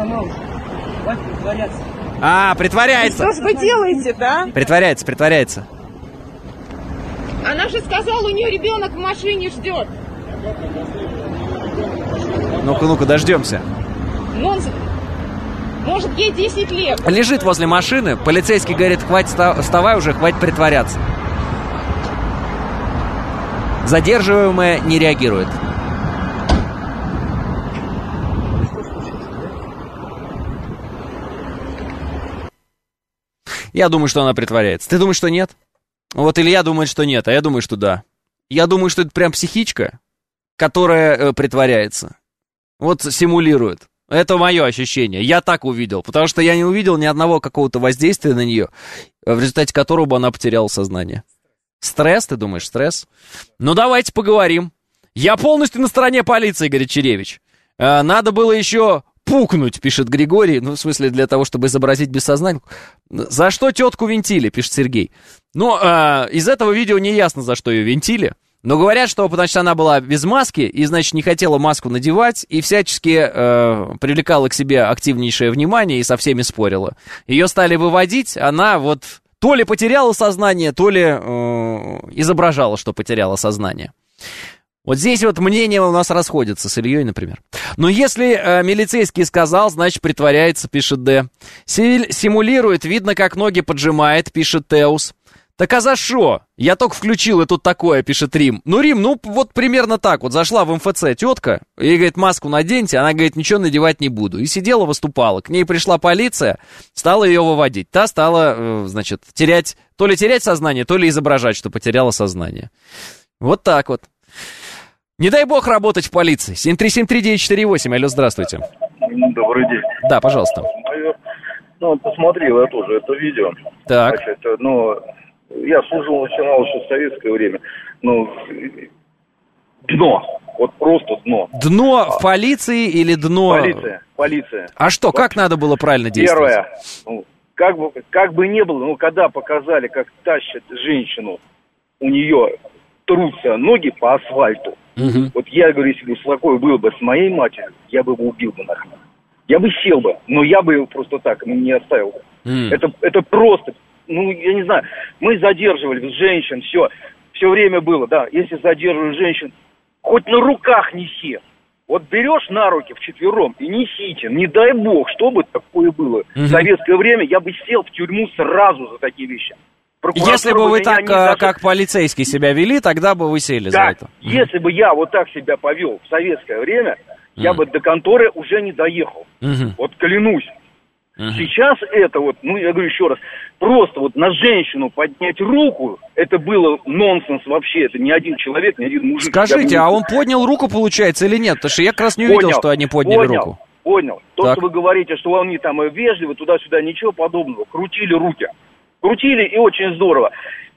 А, притворяется. Что ж вы делаете-то? Притворяется, притворяется. Она же сказала, у нее ребенок в машине ждет. Ну-ка, ну-ка, дождемся. Ну, он... Может, ей десять лет. Лежит возле машины, полицейский говорит, хватит, вставай уже, хватит притворяться. Задерживаемая не реагирует. Я думаю, что она притворяется. Ты думаешь, что нет? Вот Илья думает, что нет, а я думаю, что да. Я думаю, что это прям психичка, которая э, притворяется. Вот симулирует. Это мое ощущение. Я так увидел, потому что я не увидел ни одного какого-то воздействия на нее, в результате которого бы она потеряла сознание. Стресс, ты думаешь, стресс? Ну, давайте поговорим. Я полностью на стороне полиции, говорит Черевич. Э, надо было еще пукнуть, пишет Григорий. Ну, в смысле, для того, чтобы изобразить бессознание. За что тетку винтили, пишет Сергей. Ну, э, из этого видео не ясно, за что ее винтили. Но говорят, что потому что она была без маски и, значит, не хотела маску надевать и всячески э, привлекала к себе активнейшее внимание и со всеми спорила. Ее стали выводить, она вот то ли потеряла сознание, то ли э, изображала, что потеряла сознание. Вот здесь вот мнения у нас расходятся с Ильей, например. Но если э, милицейский сказал, значит притворяется, пишет Д. Си- симулирует, видно, как ноги поджимает, пишет Теус. Так а за что? Я только включил, и тут такое, пишет Рим. Ну, Рим, ну вот примерно так. Вот зашла в эм эф цэ тетка, и говорит, маску наденьте. Она говорит, ничего надевать не буду. И сидела, выступала. К ней пришла полиция, стала ее выводить. Та стала, э, значит, терять, то ли терять сознание, то ли изображать, что потеряла сознание. Вот так вот. Не дай бог работать в полиции. семь три семь три девять четыре восемь. Алло, здравствуйте. Добрый день. Да, пожалуйста. Ну, посмотрел я тоже это видео. Так. Значит, ну, я служил, начинал еще в советское время. Ну, дно. Вот просто дно. Дно в полиции или дно... Полиция, полиция. А что, как вот надо было правильно действовать? Первое. Ну, как бы, как бы ни было, ну, когда показали, как тащат женщину, у нее трутся ноги по асфальту. Угу. Вот я говорю, если бы такое было бы с моей матерью, я бы его убил бы нахрен. Я бы сел бы, но я бы его просто так не оставил бы. Mm. Это, это просто, ну, я не знаю, мы задерживали женщин, все, все время было, да, если задерживаешь женщин, хоть на руках неси, Вот берешь на руки вчетвером и несите, не дай бог, чтобы такое было. Угу. В советское время я бы сел в тюрьму сразу за такие вещи. Если бы вы так, даже... как полицейский себя вели, тогда бы вы сели да, за это. Если бы я вот так себя повел в советское время, mm. я бы до конторы уже не доехал. Mm-hmm. Вот клянусь. Mm-hmm. Сейчас это вот, ну я говорю еще раз, просто вот на женщину поднять руку, это было нонсенс вообще. Это ни один человек, ни один мужик. Скажите, а он поднял руку, получается, или нет? Потому что я как раз не увидел, понял, что они подняли понял, руку. Понял. То, так. что вы говорите, что они там вежливы, туда-сюда, ничего подобного. Крутили руки. Крутили, и очень здорово.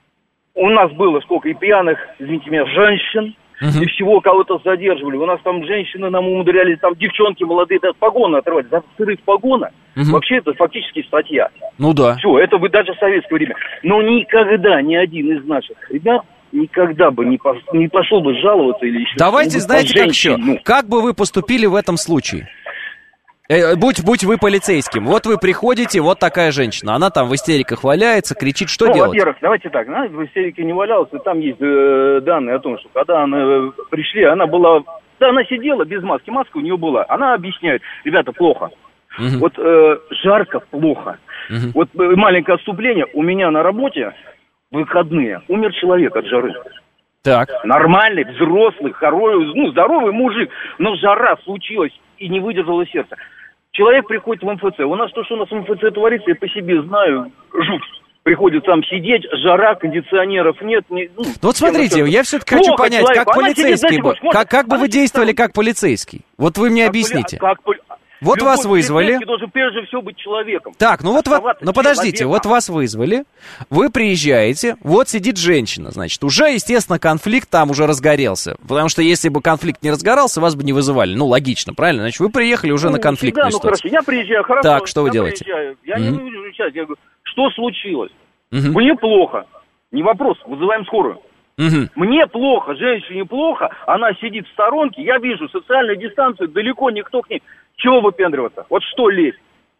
У нас было сколько и пьяных, извините меня, женщин, uh-huh. и всего кого-то задерживали. У нас там женщины нам умудрялись, там девчонки молодые, даже погоны отрывали. За срыв погона, uh-huh. вообще это фактически статья. Ну да. Все, это вы даже в советское время. Но никогда ни один из наших ребят никогда бы не, пос, не пошел бы жаловаться или еще... Давайте, знаете, как еще? Как бы вы поступили в этом случае? Будь, будь вы полицейским, вот вы приходите, вот такая женщина, она там в истериках валяется, кричит, что ну, делать? Во-первых, давайте так, она в истерике не валялась, и там есть э, данные о том, что когда она э, пришли, она была, да, она сидела без маски, маска у нее была, она объясняет, ребята, плохо, угу. вот э, жарко, плохо, угу. вот э, маленькое отступление, у меня на работе в выходные умер человек от жары. Так. Нормальный, взрослый, хороший, ну, здоровый мужик, но жара случилась и не выдержало сердце. Человек приходит в эм эф цэ. У нас то, что у нас в эм эф цэ творится, я по себе знаю, жуть. Приходит там сидеть, жара, кондиционеров нет. Не, ну, ну вот смотрите, я все-таки хочу понять, человек. как полицейский сидит, бы, знаете, как, как бы вы действовали там... как полицейский? Вот вы мне как объясните. Поли... Как... Вот любой вас вызвали. Должен прежде всего быть человеком. Так, ну вот, вот ну подождите, человеком. Вот вас вызвали, вы приезжаете, вот сидит женщина, значит, уже, естественно, конфликт там уже разгорелся, потому что если бы конфликт не разгорался, вас бы не вызывали, ну, логично, правильно? Значит, вы приехали уже ну, на конфликтную да, ситуацию. Ну, хорошо, я приезжаю, хорошо. Так, что вы я делаете? Приезжаю, я mm-hmm. не буду изучать, я говорю, что случилось? Mm-hmm. Мне плохо, не вопрос, вызываем скорую. Угу. Мне плохо, женщине плохо, она сидит в сторонке, я вижу социальную дистанцию, далеко никто к ней. Чего выпендриваться? Вот что лезть?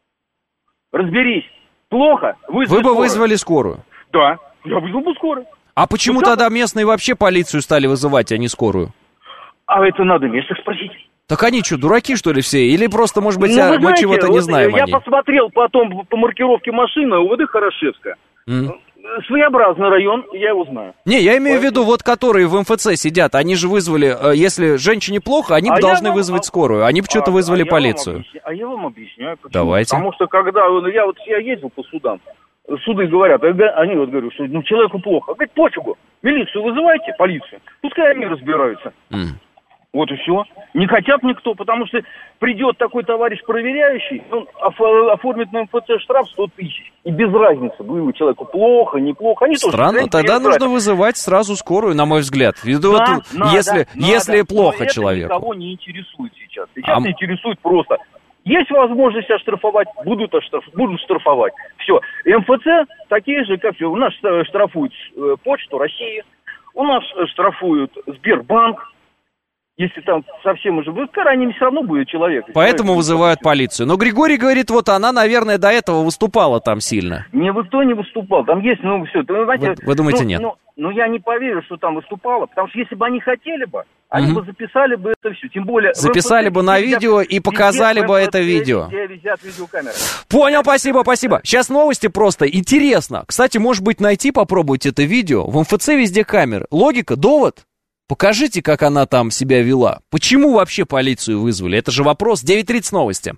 Разберись. Плохо? Вызови Вы бы скорую. Вызвали скорую? Да, я вызвал бы скорую. А почему вот тогда местные вообще полицию стали вызывать, а не скорую? А это надо местных спросить. Так они что, дураки, что ли, все? Или просто, может быть, ну, мы чего-то вот не знаем Я они? посмотрел потом по маркировке машины УВД Хорошевская. Mm. Своеобразный район, я его знаю. Не, я имею Поэтому... в виду, вот которые в эм эф цэ сидят, они же вызвали, если женщине плохо, они а должны вам... вызвать скорую, они бы а, что-то вызвали а полицию. Объясня... А я вам объясняю, почему. Давайте. Потому что когда, я вот я ездил по судам, суды говорят, они вот говорят, что ну, человеку плохо. Говорит, пофигу, милицию вызывайте, полицию, пускай они разбираются. Mm. Вот и все. Не хотят никто, потому что придет такой товарищ проверяющий, он оформит на эм эф цэ штраф сто тысяч. И без разницы, говорю, человеку плохо, неплохо. Они Странно, тоже, тогда нужно разницы. Вызывать сразу скорую, на мой взгляд. Да, вот, надо, если, надо, если плохо но человеку. Это никого не интересует сейчас. Сейчас а... интересует просто. Есть возможность оштрафовать, будут, оштраф, будут штрафовать. Все. эм эф цэ такие же, как все. У нас штрафуют Почту России, у нас штрафуют Сбербанк. Если там совсем уже будет карание, все равно будет человек. Поэтому человек вызывают полицию. Но Григорий говорит, вот она, наверное, до этого выступала там сильно. Никто не выступал. Там есть, ну, все. Вы, вы, вы думаете, ну, нет? Ну, ну, я не поверю, что там выступала. Потому что если бы они хотели бы, они угу. бы записали бы это все. Тем более... Записали МФЦ, бы на везде, видео и показали везде, бы это видео. Везде висят видеокамеры. Понял, спасибо, спасибо. Сейчас новости просто. Интересно. Кстати, может быть, найти, попробовать это видео. В эм эф цэ везде камеры. Логика, довод. Покажите, как она там себя вела. Почему вообще полицию вызвали? Это же вопрос. девять тридцать новости.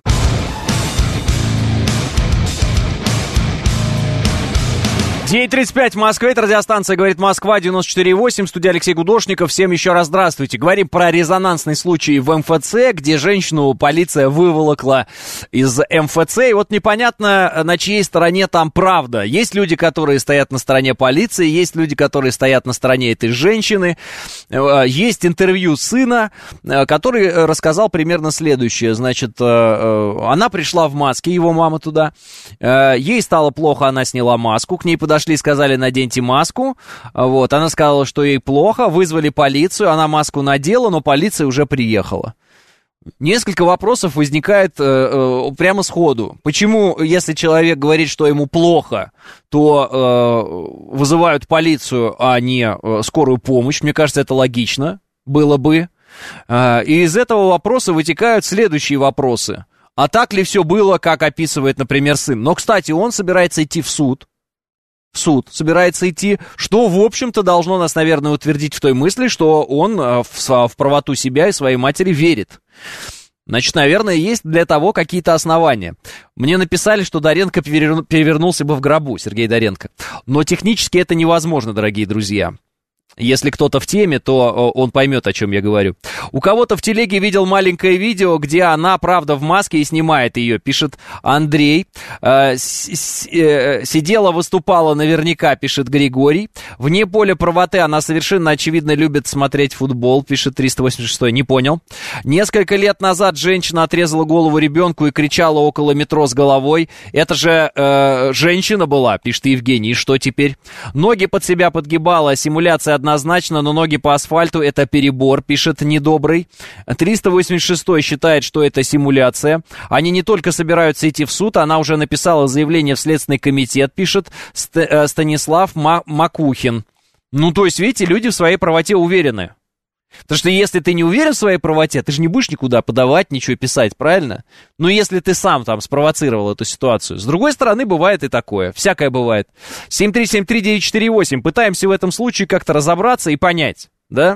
девять тридцать пять в Москве, это радиостанция «Говорит Москва», девяносто четыре восемь, студия Алексей Гудошников. Всем еще раз здравствуйте. Говорим про резонансный случай в эм эф цэ, где женщину полиция выволокла из эм эф цэ. И вот непонятно, на чьей стороне там правда. Есть люди, которые стоят на стороне полиции, есть люди, которые стоят на стороне этой женщины. Есть интервью сына, который рассказал примерно следующее. Значит, она пришла в маске, его мама туда. Ей стало плохо, она сняла маску, к ней подошли. Шли, сказали, наденьте маску. Вот, она сказала, что ей плохо, вызвали полицию, она маску надела, но полиция уже приехала. Несколько вопросов возникает э, э, прямо сходу. Почему, если человек говорит, что ему плохо, то э, вызывают полицию, а не э, скорую помощь? Мне кажется, это логично было бы. И из этого вопроса вытекают следующие вопросы. А так ли все было, как описывает, например, сын? Но, кстати, он собирается идти в суд. В суд собирается идти, что, в общем-то, должно нас, наверное, утвердить в той мысли, что он в, в правоту себя и своей матери верит. Значит, наверное, есть для того какие-то основания. Мне написали, что Доренко перевернулся бы в гробу, Сергей Доренко. Но технически это невозможно, дорогие друзья. Если кто-то в теме, то он поймет, о чем я говорю. У кого-то в телеге видел маленькое видео, где она, правда, в маске и снимает ее, пишет Андрей. Сидела, выступала наверняка, пишет Григорий. Вне поля правоты она совершенно очевидно любит смотреть футбол, пишет триста восемьдесят шесть. Не понял. Несколько лет назад женщина отрезала голову ребенку и кричала около метро с головой. Это же э, женщина была, пишет Евгений. И что теперь? Ноги под себя подгибала, симуляция однозначно, но ноги по асфальту — это перебор, пишет Недобрый. триста восемьдесят шесть считает, что это симуляция. Они не только собираются идти в суд, она уже написала заявление в Следственный комитет, пишет Ст- Станислав Ма- Макухин. Ну, то есть, видите, люди в своей правоте уверены. Потому что если ты не уверен в своей правоте, ты же не будешь никуда подавать, ничего писать, правильно? Но если ты сам там спровоцировал эту ситуацию. С другой стороны, бывает и такое. Всякое бывает. семь три семь три девять четыре восемь. Пытаемся в этом случае как-то разобраться и понять, да?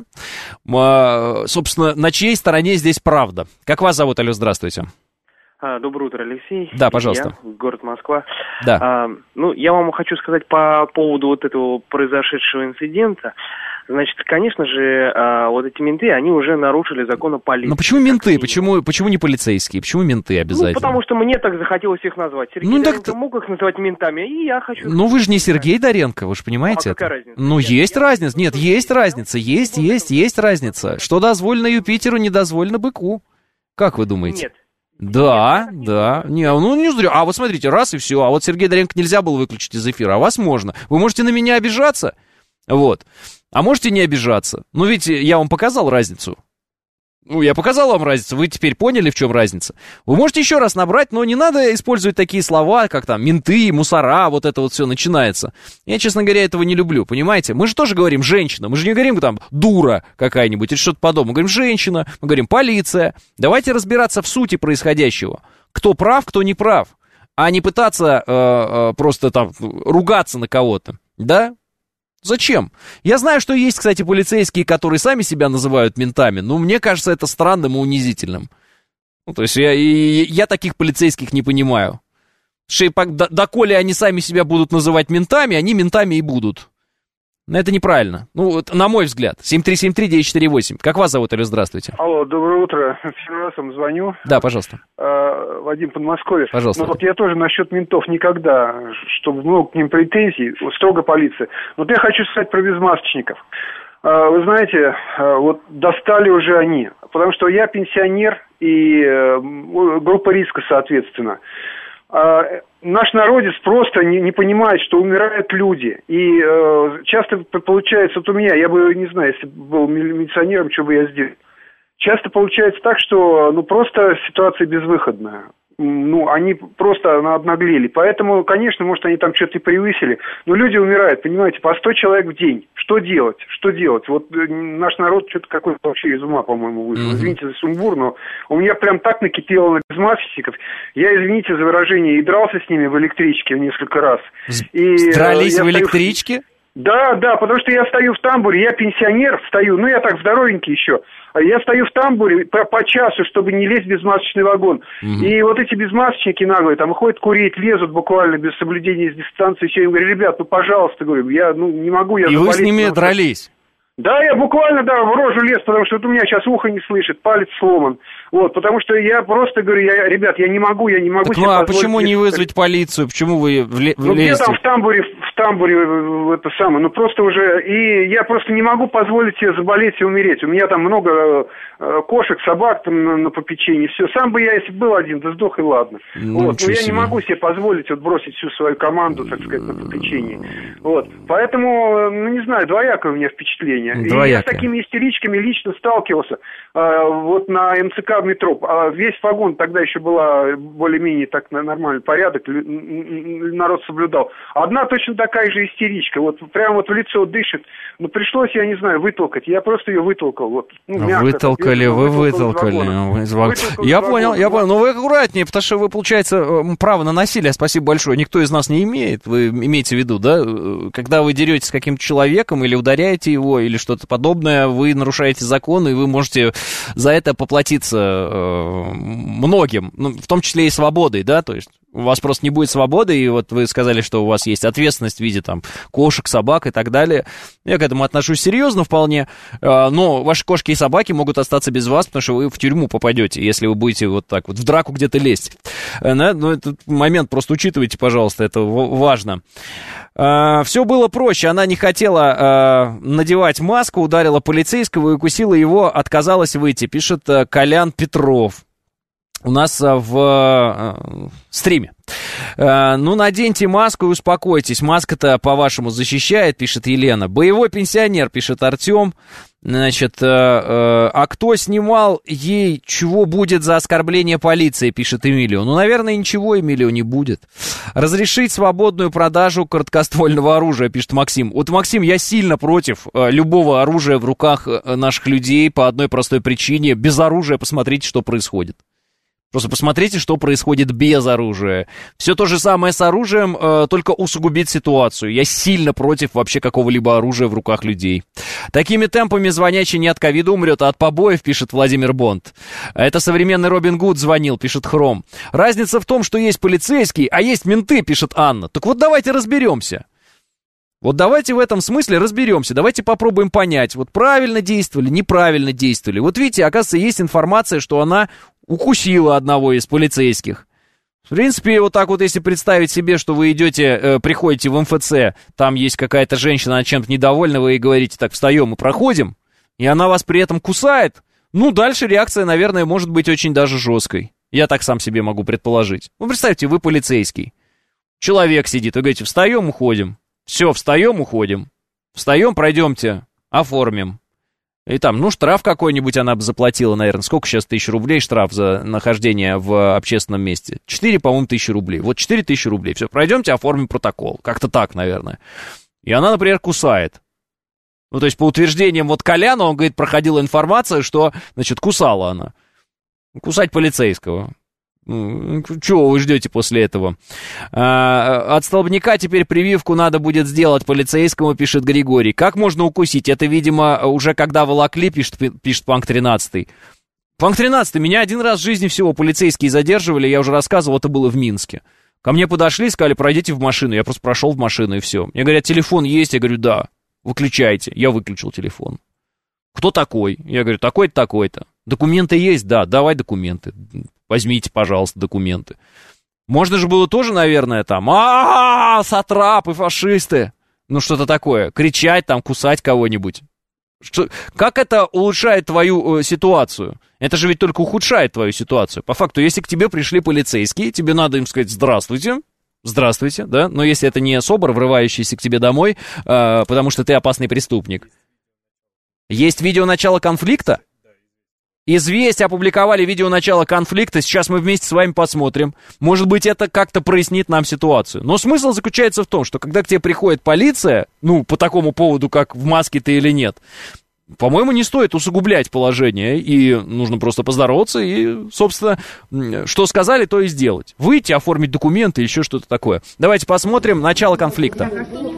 А, собственно, на чьей стороне здесь правда? Как вас зовут, алло, здравствуйте. А, доброе утро, Алексей. Да, пожалуйста. Я, город Москва. Да. А, ну, я вам хочу сказать по поводу вот этого произошедшего инцидента. Значит, конечно же, а, вот эти менты, они уже нарушили закон о полиции. Но почему менты? Почему, почему не полицейские? Почему менты обязательно? Ну, потому что мне так захотелось их назвать. Сергей ну, Доренко так... мог их называть ментами, и я хочу... Ну, вы же не Сергей Доренко, вы же понимаете а это? какая разница? Ну, я, есть я... разница. Нет, есть разница. Есть, есть, есть разница. Что дозволено Юпитеру, не дозволено быку. Как вы думаете? Нет. Да, Нет, да. Не, ну не зря. А вот смотрите, раз и все. А вот Сергея Доренко нельзя было выключить из эфира, а вас можно. Вы можете на меня обижаться, вот. А можете не обижаться. Ну, видите, я вам показал разницу. Ну, я показал вам разницу, вы теперь поняли, в чем разница. Вы можете еще раз набрать, но не надо использовать такие слова, как там менты, мусора, вот это вот все начинается. Я, честно говоря, этого не люблю, понимаете? Мы же тоже говорим женщина, мы же не говорим там дура какая-нибудь или что-то подобное. Мы говорим женщина, мы говорим полиция. Давайте разбираться в сути происходящего. Кто прав, кто не прав. А не пытаться э, э, просто там ругаться на кого-то, да? Зачем? Я знаю, что есть, кстати, полицейские, которые сами себя называют ментами, но мне кажется это странным и унизительным. Ну, то есть я, я, я таких полицейских не понимаю. Доколе они сами себя будут называть ментами, они ментами и будут. Но это неправильно. Ну, вот, на мой взгляд. семь три семь три девять четыре восемь. Как вас зовут, алло, здравствуйте. Алло, доброе утро. Первый раз вам звоню. Да, пожалуйста. А, Вадим, Подмосковье. Пожалуйста. Ну, вот я тоже насчет ментов никогда, чтобы много к ним претензий, строго полиция. Вот я хочу сказать про безмасочников. А, вы знаете, вот достали уже они. Потому что я пенсионер и группа риска, соответственно. А, наш народец просто не, не понимает, что умирают люди. И э, часто получается, вот у меня, я бы, не знаю, если бы был милиционером, что бы я сделал. Часто получается так, что ну просто ситуация безвыходная. Ну, они просто обнаглели. Поэтому, конечно, может, они там что-то и превысили. Но люди умирают, понимаете, по сто человек в день. Что делать? Что делать? Вот наш народ что-то какой-то вообще из ума, по-моему, вышел. Mm-hmm. Извините за сумбур, но у меня прям так накипело на безмасочников. Я, извините за выражение, и дрался с ними в электричке несколько раз. И, дрались э, в электричке? Да, да, потому что я стою в тамбуре, я пенсионер, стою, ну я так здоровенький еще. Я стою в тамбуре по, по часу, чтобы не лезть в безмасочный вагон. Mm-hmm. И вот эти безмасочники наглые, там ходят курить, лезут буквально без соблюдения дистанции. Все, я говорю, ребят, ну пожалуйста, говорю, я ну не могу, я И заболеть, вы с ними дрались? Да, я буквально, да, в рожу лез, потому что вот у меня сейчас ухо не слышит, палец сломан. Вот, потому что я просто говорю, я, ребят, я не могу, я не могу так, себе ну, а позволить... почему не вызвать полицию? Почему вы вле- Ну, влезете? где там в тамбуре, в тамбуре, это самое, ну, просто уже... И я просто не могу позволить себе заболеть и умереть. У меня там много э, кошек, собак там на, на попечении, все. Сам бы я, если был один, да сдох и ладно. Ну, вот, но я себе. не могу себе позволить вот бросить всю свою команду, так сказать, на попечении. Вот, поэтому, ну, не знаю, двоякое у меня впечатление. мнение. Двоякое. И я с такими истеричками лично сталкивался. Вот на МЦК метро. Весь вагон тогда еще была более-менее так нормальный порядок, народ соблюдал. Одна точно такая же истеричка, вот прямо вот в лицо дышит. Ну, пришлось, я не знаю, вытолкать. Я просто ее вытолкал. Вот, ну, мягко, вытолкали, вы вытолкали. Из вытолкал я понял, я понял. Но вы аккуратнее, потому что вы, получается, право на насилие, спасибо большое, никто из нас не имеет. Вы имеете в виду, да? Когда вы деретесь с каким-то человеком или ударяете его, или что-то подобное, вы нарушаете закон, и вы можете за это поплатиться э, многим, ну, в том числе и свободой, да, то есть у вас просто не будет свободы, и вот вы сказали, что у вас есть ответственность в виде там кошек, собак и так далее. Я к этому отношусь серьезно вполне, э, но ваши кошки и собаки могут остаться без вас, потому что вы в тюрьму попадете, если вы будете вот так вот в драку где-то лезть. Э, да? Ну, этот момент просто учитывайте, пожалуйста, это важно. Uh, все было проще, она не хотела uh, надевать маску, ударила полицейского и укусила его, отказалась выйти, пишет uh, Колян Петров у нас uh, в uh, стриме. Uh, ну, наденьте маску и успокойтесь, маска-то, по-вашему, защищает, пишет Елена. Боевой пенсионер, пишет Артем. Значит, э, э, а кто снимал ей, чего будет за оскорбление полиции, пишет Эмилио. Ну, наверное, ничего, Эмилио, не будет. Разрешить свободную продажу короткоствольного оружия, пишет Максим. Вот, Максим, я сильно против э, любого оружия в руках э, наших людей по одной простой причине. Без оружия посмотрите, что происходит. Просто посмотрите, что происходит без оружия. Все то же самое с оружием, э, только усугубит ситуацию. Я сильно против вообще какого-либо оружия в руках людей. Такими темпами звонящий не от ковида умрет, а от побоев, пишет Владимир Бонд. Это современный Робин Гуд звонил, пишет Хром. Разница в том, что есть полицейские, а есть менты, пишет Анна. Так вот давайте разберемся. Вот давайте в этом смысле разберемся, давайте попробуем понять, вот правильно действовали, неправильно действовали. Вот видите, оказывается, есть информация, что она укусила одного из полицейских. В принципе, вот так вот, если представить себе, что вы идете, э, приходите в эм эф цэ, там есть какая-то женщина, она чем-то недовольна, вы ей говорите, так, встаем и проходим, и она вас при этом кусает, ну, дальше реакция, наверное, может быть очень даже жесткой. Я так сам себе могу предположить. Ну, представьте, вы полицейский. Человек сидит, вы говорите, встаем, уходим. Все, встаем, уходим. Встаем, пройдемте, оформим. И там, ну, штраф какой-нибудь она бы заплатила, наверное. Сколько сейчас тысяч рублей штраф за нахождение в общественном месте? Четыре, по-моему, тысячи рублей. Вот четыре тысячи рублей. Все, пройдемте, оформим протокол. Как-то так, наверное. И она, например, кусает. Ну, то есть, по утверждениям вот Коляна, он, говорит, проходила информация, что, значит, кусала она. Кусать полицейского. Ну, чего вы ждете после этого? А, от столбняка теперь прививку надо будет сделать полицейскому, пишет Григорий. Как можно укусить? Это, видимо, уже когда волокли, пишет, пишет Панк тринадцатый. Панк тринадцатый, меня один раз в жизни всего полицейские задерживали, я уже рассказывал, это было в Минске. Ко мне подошли, сказали, пройдите в машину. Я просто прошел в машину, и все. Мне говорят, телефон есть? Я говорю, да. Выключайте. Я выключил телефон. Кто такой? Я говорю, такой-то, такой-то. Документы есть? Да, давай документы. Возьмите, пожалуйста, документы. Можно же было тоже, наверное, там, а-а-а, сатрапы, фашисты. Ну, что-то такое. Кричать там, кусать кого-нибудь. Что, как это улучшает твою э, ситуацию? Это же ведь только ухудшает твою ситуацию. По факту, если к тебе пришли полицейские, тебе надо им сказать «здравствуйте». Здравствуйте, да? Но если это не СОБР, врывающийся к тебе домой, э, потому что ты опасный преступник. Есть видео начала конфликта? Известия опубликовали видео начала конфликта, сейчас мы вместе с вами посмотрим. Может быть, это как-то прояснит нам ситуацию. Но смысл заключается в том, что когда к тебе приходит полиция, ну, по такому поводу, как в маске ты или нет, по-моему, не стоит усугублять положение, и нужно просто поздороваться, и, собственно, что сказали, то и сделать. Выйти, оформить документы, еще что-то такое. Давайте посмотрим начало конфликта.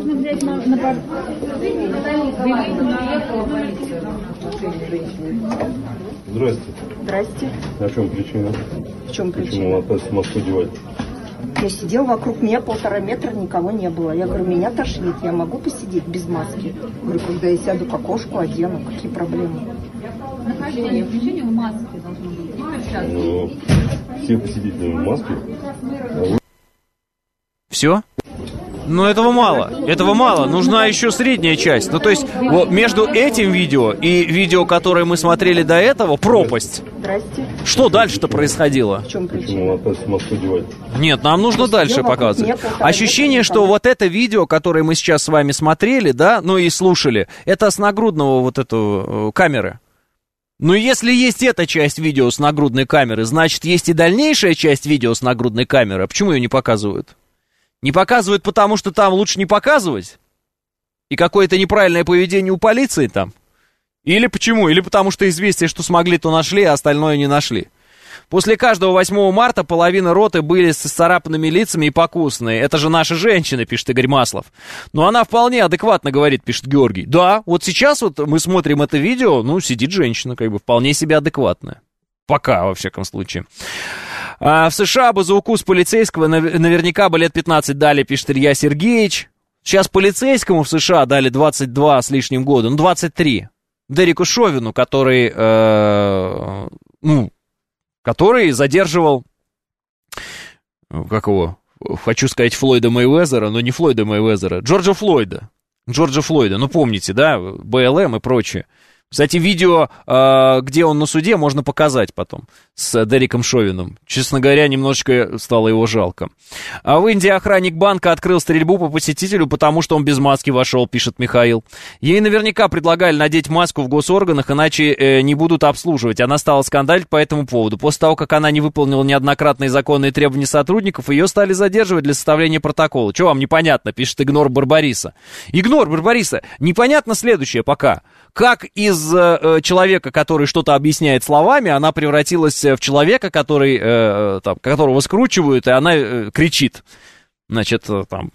Здрасте. Здрасте. А в чем причина? В чем причина? Почему вы отказываетесь маску одевать? Я сидел, вокруг меня полтора метра, никого не было. Я говорю, меня тошнит, я могу посидеть без маски? Говорю, когда я сяду к окошку, одену, какие проблемы? Нахождение, включение в маске должно быть. Ну, все посетители в маске. А вы... Все? Но этого мало, этого мало, нужна еще средняя часть. Ну, то есть, вот между этим видео и видео, которое мы смотрели до этого, пропасть. Здрасте. Что дальше-то происходило? В чем причина? Почему опять маску девать? Нет, нам нужно дальше показывать. Ощущение, что вот это видео, которое мы сейчас с вами смотрели, да, ну и слушали, это с нагрудного вот этого камеры. Но если есть эта часть видео с нагрудной камеры, значит, есть и дальнейшая часть видео с нагрудной камеры. А почему ее не показывают? Не показывают, потому что там лучше не показывать? И какое-то неправильное поведение у полиции там? Или почему? Или потому что известие, что смогли, то нашли, а остальное не нашли. После каждого восьмого марта половина роты были с исцарапанными лицами и покусанные. Это же наши женщины, пишет Игорь Маслов. Но она вполне адекватно говорит, пишет Георгий. Да, вот сейчас вот мы смотрим это видео, ну, сидит женщина, как бы, вполне себе адекватная. Пока, во всяком случае. А в США бы за укус полицейского наверняка бы лет пятнадцать дали, пишет Илья Сергеевич. Сейчас полицейскому в США дали двадцать два с лишним года, ну, двадцать три. Дереку Шовину, который, э, ну, который задерживал, как его, хочу сказать, Флойда Мейвезера, но не Флойда Мейвезера, Джорджа Флойда. Джорджа Флойда, ну, помните, да, бэ эл эм и прочее. Кстати, видео, э, где он на суде, можно показать потом с Дереком Шовином. Честно говоря, немножечко стало его жалко. А в Индии охранник банка открыл стрельбу по посетителю, потому что он без маски вошел, пишет Михаил. Ей наверняка предлагали надеть маску в госорганах, иначе э, не будут обслуживать. Она стала скандалить по этому поводу. После того, как она не выполнила неоднократные законные требования сотрудников, ее стали задерживать для составления протокола. Чего вам непонятно, пишет Игнор Барбариса. Игнор Барбариса, непонятно следующее пока. Как из э, человека, который что-то объясняет словами, она превратилась в человека, который, э, там, которого скручивают, и она э, кричит, значит, там,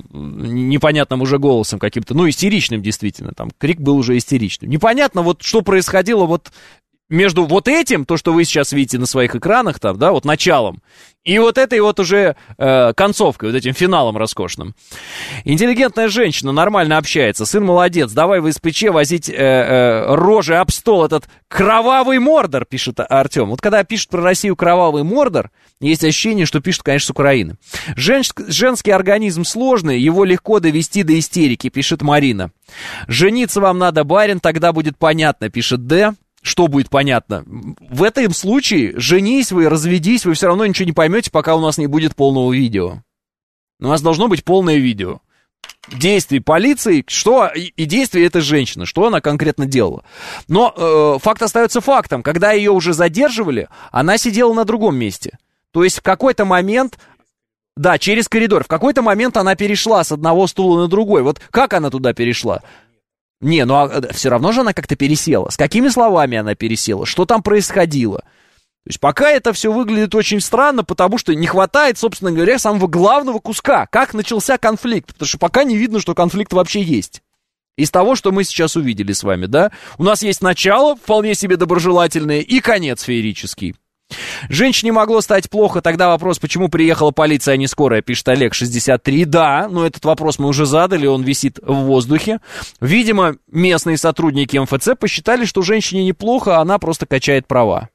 непонятным уже голосом каким-то, ну, истеричным действительно, там, крик был уже истеричным. Непонятно, вот, что происходило вот между вот этим, то, что вы сейчас видите на своих экранах, там, да, вот началом, и вот этой вот уже э, концовкой, вот этим финалом роскошным. Интеллигентная женщина нормально общается, сын молодец, давай в эс пэ че возить э, э, рожи об стол, этот кровавый Мордор, пишет Артем. Вот когда пишут про Россию кровавый Мордор, есть ощущение, что пишут, конечно, с Украины. Женщ... Женский организм сложный, его легко довести до истерики, пишет Марина. Жениться вам надо, барин, тогда будет понятно, пишет Д. Что будет понятно? В этом случае женись вы, разведись, вы все равно ничего не поймете, пока у нас не будет полного видео. У нас должно быть полное видео. Действий полиции, что и действия этой женщины, что она конкретно делала. Но э, факт остается фактом. Когда ее уже задерживали, она сидела на другом месте. То есть в какой-то момент... Да, через коридор. В какой-то момент она перешла с одного стула на другой. Вот как она туда перешла? Не, ну а все равно же она как-то пересела. С какими словами она пересела? Что там происходило? То есть пока это все выглядит очень странно, потому что не хватает, собственно говоря, самого главного куска. Как начался конфликт? Потому что пока не видно, что конфликт вообще есть. Из того, что мы сейчас увидели с вами, да? У нас есть начало, вполне себе доброжелательное, и конец феерический. Женщине могло стать плохо, тогда вопрос, почему приехала полиция, а не скорая, пишет Олег шестьдесят три. Да, но этот вопрос мы уже задали, он висит в воздухе. Видимо, местные сотрудники эм эф цэ посчитали, что женщине неплохо, а она просто качает права.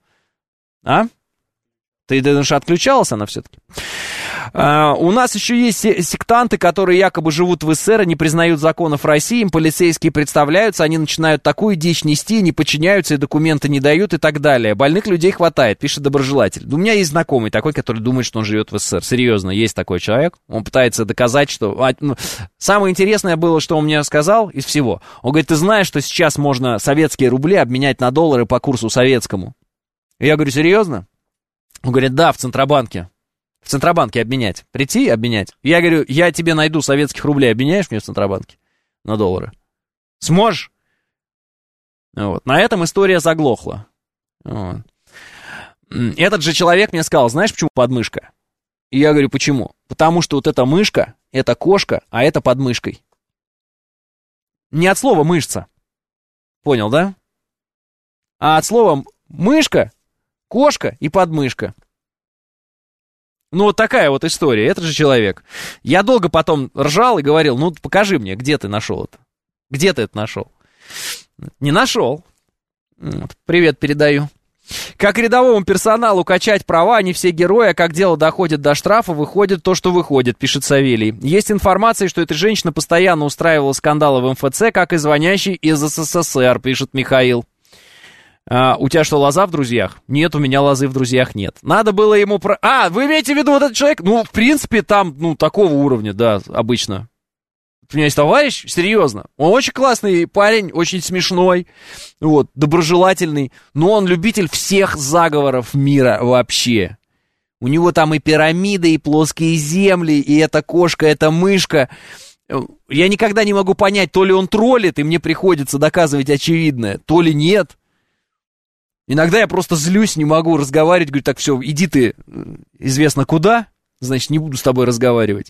А? Ты, думаешь, отключалась она все-таки? А, у нас еще есть сектанты, которые якобы живут в эс эс эс эр и не признают законов России, им полицейские представляются, они начинают такую дичь нести, не подчиняются и документы не дают и так далее. Больных людей хватает, пишет доброжелатель. У меня есть знакомый такой, который думает, что он живет в эс эс эс эр. Серьезно, есть такой человек. Он пытается доказать, что... Ну, самое интересное было, что он мне сказал из всего. Он говорит, ты знаешь, что сейчас можно советские рубли обменять на доллары по курсу советскому? И я говорю, серьезно? Он говорит, да, в Центробанке. В Центробанке обменять. Прийти и обменять. Я говорю, я тебе найду советских рублей, обменяешь мне в Центробанке на доллары? Сможешь? Вот. На этом история заглохла. Вот. Этот же человек мне сказал, знаешь, почему подмышка? И я говорю, почему? Потому что вот эта мышка, это кошка, а это под мышкой. Не от слова мышца. Понял, да? А от слова мышка, кошка и подмышка. Ну, вот такая вот история. Этот же человек. Я долго потом ржал и говорил, ну, покажи мне, где ты нашел это. Где ты это нашел? Не нашел. Вот. Привет передаю. Как рядовому персоналу качать права, не все герои, а как дело доходит до штрафа, выходит то, что выходит, пишет Савелий. Есть информация, что эта женщина постоянно устраивала скандалы в эм эф цэ, как и звонящий из эс эс эс эр, пишет Михаил. А, у тебя что, лоза в друзьях? Нет, у меня лозы в друзьях нет. Надо было ему... Про... А, вы имеете в виду вот этот человек? Ну, в принципе, там, ну, такого уровня, да, обычно. У меня есть товарищ, серьезно, он очень классный парень, очень смешной, вот, доброжелательный, но он любитель всех заговоров мира вообще. У него там и пирамиды, и плоские земли, и эта кошка, эта мышка. Я никогда не могу понять, то ли он троллит, и мне приходится доказывать очевидное, то ли нет. Иногда я просто злюсь, не могу разговаривать, говорю, так, все, иди ты известно куда, значит, не буду с тобой разговаривать.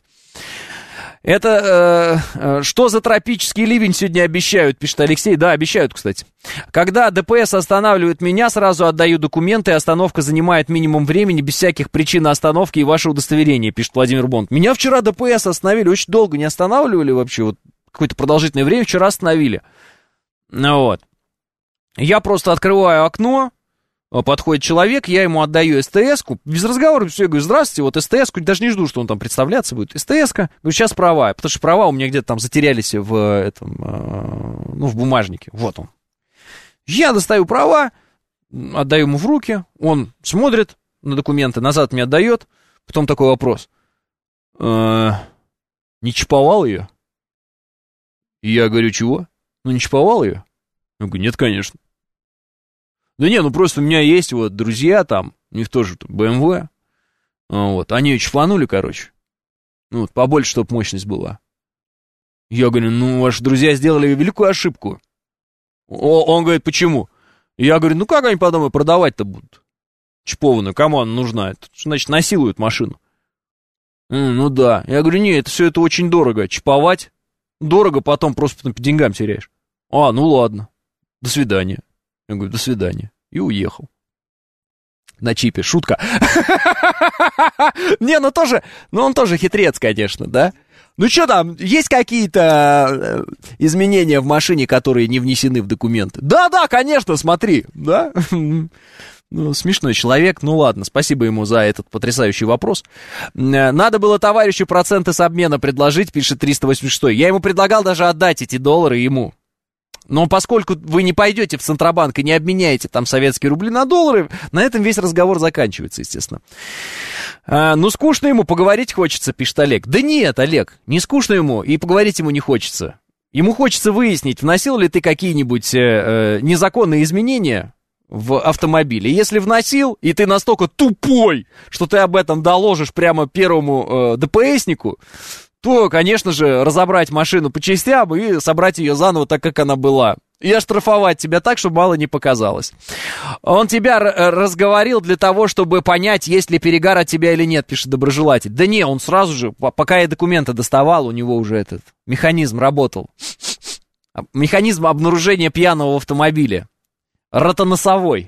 Это э, э, что за тропический ливень сегодня обещают, пишет Алексей. Да, обещают, кстати. Когда ДПС останавливает меня, сразу отдаю документы, остановка занимает минимум времени, без всяких причин остановки и ваше удостоверение, пишет Владимир Бонд. Меня вчера ДПС остановили, очень долго не останавливали вообще, вот какое-то продолжительное время вчера остановили. Ну вот. Я просто открываю окно, подходит человек, я ему отдаю СТС-ку, без разговора, все, я говорю, здравствуйте, вот СТС-ку, даже не жду, что он там представляться будет, СТС-ка, говорю, сейчас права, потому что права у меня где-то там затерялись в этом, ну, в бумажнике, вот он. Я достаю права, отдаю ему в руки, он смотрит на документы, назад мне отдает, потом такой вопрос, э, не чиповал ее? И я говорю, чего? Ну, не чиповал ее? Я говорю, нет, конечно. Да не, ну просто у меня есть вот друзья там, у них тоже бэ эм вэ, вот, они ее чфанули, короче, ну вот, побольше, чтобы мощность была. Я говорю, ну, ваши друзья сделали великую ошибку. О, он говорит, почему? Я говорю, ну как они потом ее продавать-то будут? Чипованную, кому она нужна? Это, значит, насилуют машину. М, ну да. Я говорю, не, это все это очень дорого. Чиповать дорого, потом просто по деньгам теряешь. А, ну ладно, до свидания. Я говорю, до свидания. И уехал. На чипе. Шутка. Не, ну тоже, ну он тоже хитрец, конечно, да? Ну что там, есть какие-то изменения в машине, которые не внесены в документы? Да-да, конечно, смотри, да? Ну, смешной человек, ну ладно, спасибо ему за этот потрясающий вопрос. Надо было товарищу проценты с обмена предложить, пишет триста восемьдесят шесть. Я ему предлагал даже отдать эти доллары ему. Но поскольку вы не пойдете в Центробанк и не обменяете там советские рубли на доллары, на этом весь разговор заканчивается, естественно. А, ну, скучно ему, поговорить хочется, пишет Олег. Да нет, Олег, не скучно ему, и поговорить ему не хочется. Ему хочется выяснить, вносил ли ты какие-нибудь э, э, незаконные изменения в автомобиле. Если вносил, и ты настолько тупой, что ты об этом доложишь прямо первому э, ДПСнику, то, конечно же, разобрать машину по частям и собрать ее заново так, как она была. И оштрафовать тебя так, чтобы мало не показалось. Он тебя разговорил для того, чтобы понять, есть ли перегар от тебя или нет, пишет доброжелатель. Да не, он сразу же, пока я документы доставал, у него уже этот механизм работал. Механизм обнаружения пьяного в автомобиле. Ротоносовой.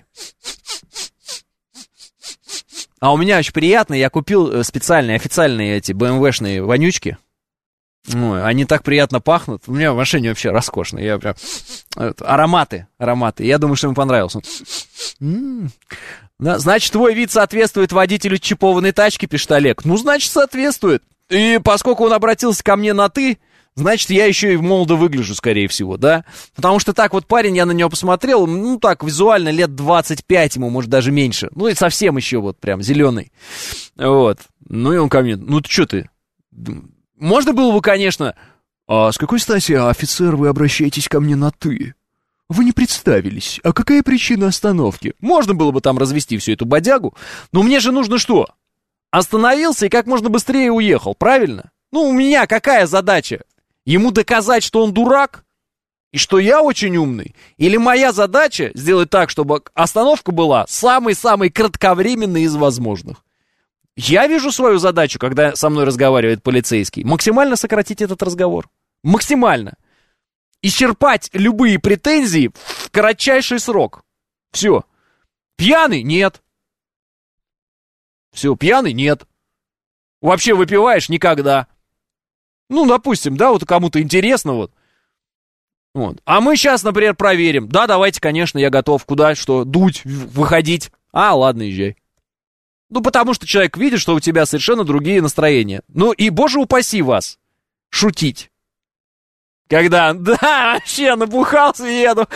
А у меня очень приятно, я купил специальные официальные эти бэ эм вэ-шные вонючки. Ой, они так приятно пахнут. У меня в машине вообще роскошно. Я прям... Ароматы, ароматы. Я думаю, что ему понравился. М-м-м. Да, значит, твой вид соответствует водителю чипованной тачки, пишет Олег. Ну, значит, соответствует. И поскольку он обратился ко мне на «ты», значит, я еще и молодо выгляжу, скорее всего, да? Потому что так вот парень, я на него посмотрел, ну, так, визуально лет двадцать пять ему, может, даже меньше. Ну, и совсем еще вот прям зеленый. Вот. Ну, и он ко мне, ну, ты что ты... Можно было бы, конечно... А с какой стати, офицер, вы обращаетесь ко мне на «ты»? Вы не представились. А какая причина остановки? Можно было бы там развести всю эту бодягу. Но мне же нужно что? Остановился и как можно быстрее уехал, правильно? Ну, у меня какая задача? Ему доказать, что он дурак? И что я очень умный? Или моя задача сделать так, чтобы остановка была самой-самой кратковременной из возможных? Я вижу свою задачу, когда со мной разговаривает полицейский, максимально сократить этот разговор. Максимально. Исчерпать любые претензии в кратчайший срок. Все. Пьяный? Нет. Все, пьяный? Нет. Вообще выпиваешь? Никогда. Ну, допустим, да, вот кому-то интересно вот. Вот. А мы сейчас, например, проверим. Да, давайте, конечно, я готов. Куда, что, дуть, выходить. А, ладно, езжай. Ну, потому что человек видит, что у тебя совершенно другие настроения. Ну, и, боже упаси вас, шутить. Когда, да, вообще, набухался и еду.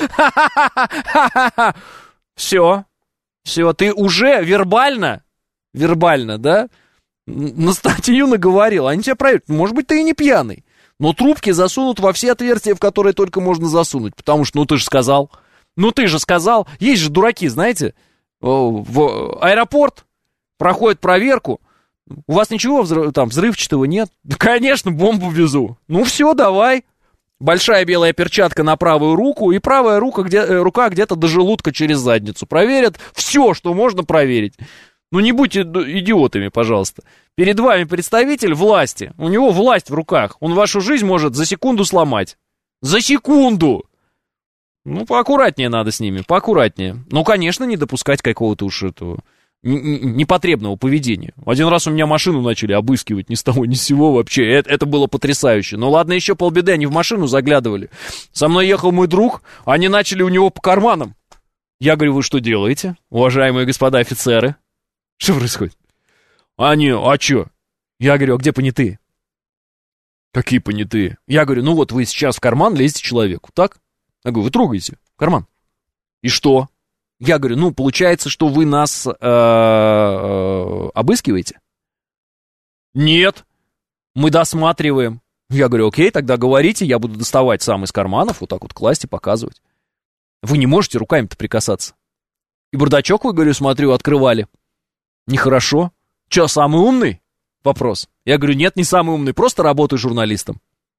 Все, все, ты уже вербально, вербально, да, на статью наговорил. Они тебя проверят. Может быть, ты и не пьяный. Но трубки засунут во все отверстия, в которые только можно засунуть. Потому что, ну, ты же сказал. Ну, ты же сказал. Есть же дураки, знаете, в аэропорт проходит проверку. У вас ничего взрыв, там взрывчатого нет? Да, конечно, бомбу везу. Ну, все, давай. Большая белая перчатка на правую руку, и правая рука, где, э, рука где-то до желудка через задницу. Проверят все, что можно проверить. Ну, не будьте идиотами, пожалуйста. Перед вами представитель власти. У него власть в руках. Он вашу жизнь может за секунду сломать. За секунду! Ну, поаккуратнее надо с ними, поаккуратнее. Ну, конечно, не допускать какого-то уж этого непотребного поведения. Один раз у меня машину начали обыскивать ни с того ни с сего вообще. Это, это было потрясающе. Ну ладно, еще полбеды, они в машину заглядывали. Со мной ехал мой друг, они начали у него по карманам. Я говорю, вы что делаете, уважаемые господа офицеры? Что происходит? Они, а что? Я говорю, а где понятые? Какие понятые? Я говорю, ну вот вы сейчас в карман лезете человеку, так? Я говорю, вы трогаете в карман. И что? Я говорю, ну, получается, что вы нас э, э, обыскиваете? Нет, мы досматриваем. Я говорю, окей, тогда говорите, я буду доставать сам из карманов, вот так вот класть и показывать. Вы не можете руками-то прикасаться. И бардачок, вы, говорю, смотрю, открывали. Нехорошо. Че, самый умный? Вопрос. Я говорю, нет, не самый умный, просто работаю журналистом.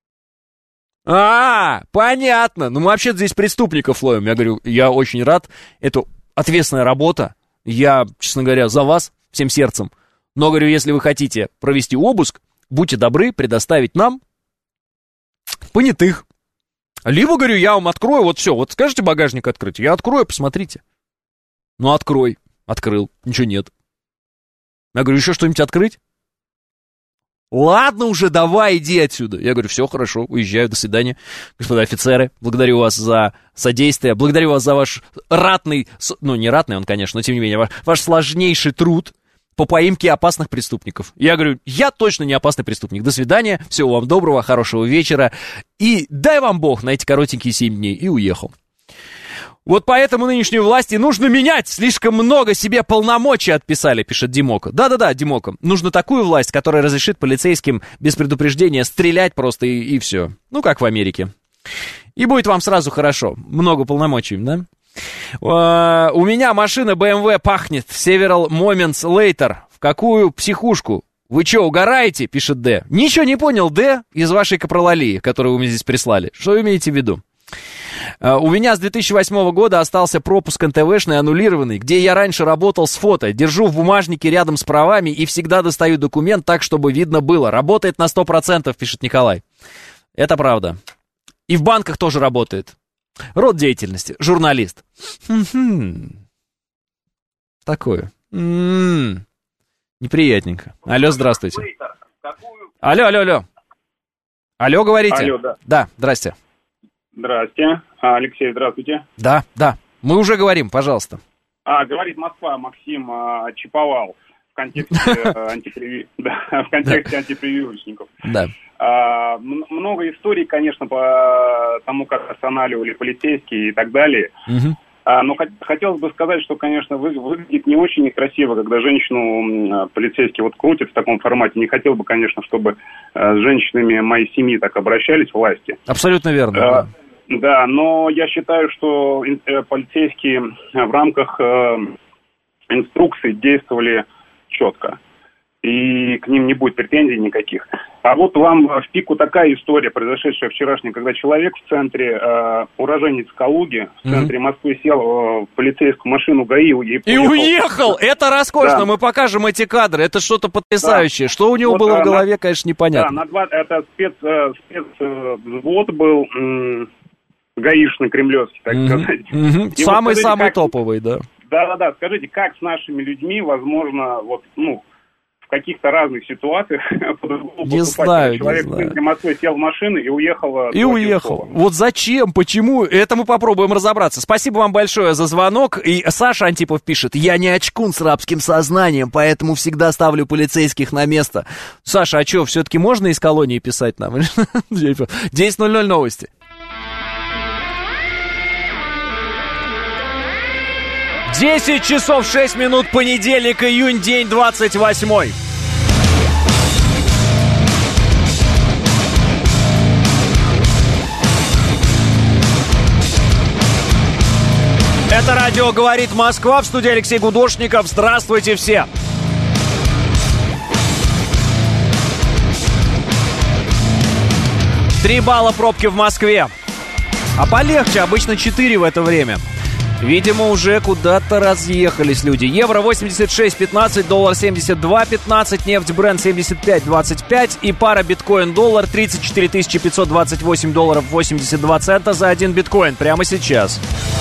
А, понятно. Ну, мы вообще здесь преступников ловим. Я говорю, я очень рад. Это ответственная работа. Я, честно говоря, за вас всем сердцем. Но, говорю, если вы хотите провести обыск, будьте добры предоставить нам понятых. Либо, говорю, я вам открою, вот все, вот скажите багажник открыть, я открою, посмотрите. Ну, открой. Открыл. Ничего нет. Я говорю, еще что-нибудь открыть? Ладно уже, давай, иди отсюда. Я говорю, все, хорошо, уезжаю, до свидания. Господа офицеры, благодарю вас за содействие, благодарю вас за ваш ратный, ну, не ратный он, конечно, но тем не менее, ваш, ваш сложнейший труд по поимке опасных преступников. Я говорю, я точно не опасный преступник. До свидания, всего вам доброго, хорошего вечера. И дай вам Бог на эти коротенькие семь дней. И уехал. Вот поэтому нынешнюю власть и нужно менять. Слишком много себе полномочий отписали, пишет Димока. Да-да-да, Димока. Нужно такую власть, которая разрешит полицейским без предупреждения стрелять просто и, и все. Ну, как в Америке. И будет вам сразу хорошо. Много полномочий, да? Uh, у меня машина бэ эм вэ пахнет. Several moments later. В какую психушку? Вы что, угораете? Пишет Д. Ничего не понял, Д, из вашей капролалии, которую вы мне здесь прислали. Что вы имеете в виду? Uh, у меня с две тысячи восьмого года остался пропуск эн тэ вэ-шный аннулированный, где я раньше работал с фото. Держу в бумажнике рядом с правами и всегда достаю документ так, чтобы видно было. Работает на сто процентов, пишет Николай. Это правда. И в банках тоже работает. Род деятельности. Журналист. Такое. М-м-м. Неприятненько. Алло, здравствуйте. Алло, алло, алло. Алло, говорите? Алло, да. Да, здрасте. Здрасте. Алексей, здравствуйте. Да, да. Мы уже говорим, пожалуйста. А, говорит Москва, Максим а, Чиповал в контексте антипрививочников. Да. А, много историй, конечно, по тому, как останавливали полицейские и так далее. Угу. А, но хотелось бы сказать, что, конечно, выглядит не очень красиво, когда женщину полицейские вот крутят в таком формате. Не хотел бы, конечно, чтобы с женщинами моей семьи так обращались власти. Абсолютно верно. А, да. Да, но я считаю, что полицейские в рамках инструкций действовали четко. И к ним не будет претензий никаких. А вот вам в пику такая история, произошедшая вчерашняя, когда человек в центре, э, уроженец Калуги, в центре mm-hmm. Москвы сел в полицейскую машину ГАИ и, и уехал. Это роскошно, да. Мы покажем эти кадры, это что-то потрясающее. Да. Что у него вот, было в голове, на, конечно, непонятно. Да, на два, это спец, спецвзвод был м, гаишный, кремлевский, так mm-hmm. сказать. Mm-hmm. Самый-самый вот, топовый, да. Да-да-да, скажите, как с нашими людьми возможно, вот, ну, в каких-то разных ситуациях по-другому Не поступать. знаю, Человек не в знаю. центре Москвы сел в машину и уехал. И уехал. Вот зачем, почему? Это мы попробуем разобраться. Спасибо вам большое за звонок. И Саша Антипов пишет: я не очкун с рабским сознанием, поэтому всегда ставлю полицейских на место. Саша, а что, все-таки можно из колонии писать нам? десять ноль ноль новости. десять часов шесть минут, понедельник, июнь, день двадцать восьмой. Это радио «Говорит Москва», в студии Алексей Гудошников. Здравствуйте все! Три балла пробки в Москве. А полегче, обычно четыре в это время. Видимо, уже куда-то разъехались люди. Евро восемьдесят шесть пятнадцать, доллар семьдесят два пятнадцать, нефть Brent семьдесят пять двадцать пять и пара биткоин-доллар тридцать четыре тысячи пятьсот двадцать восемь долларов восемьдесят два цента за один биткоин прямо сейчас.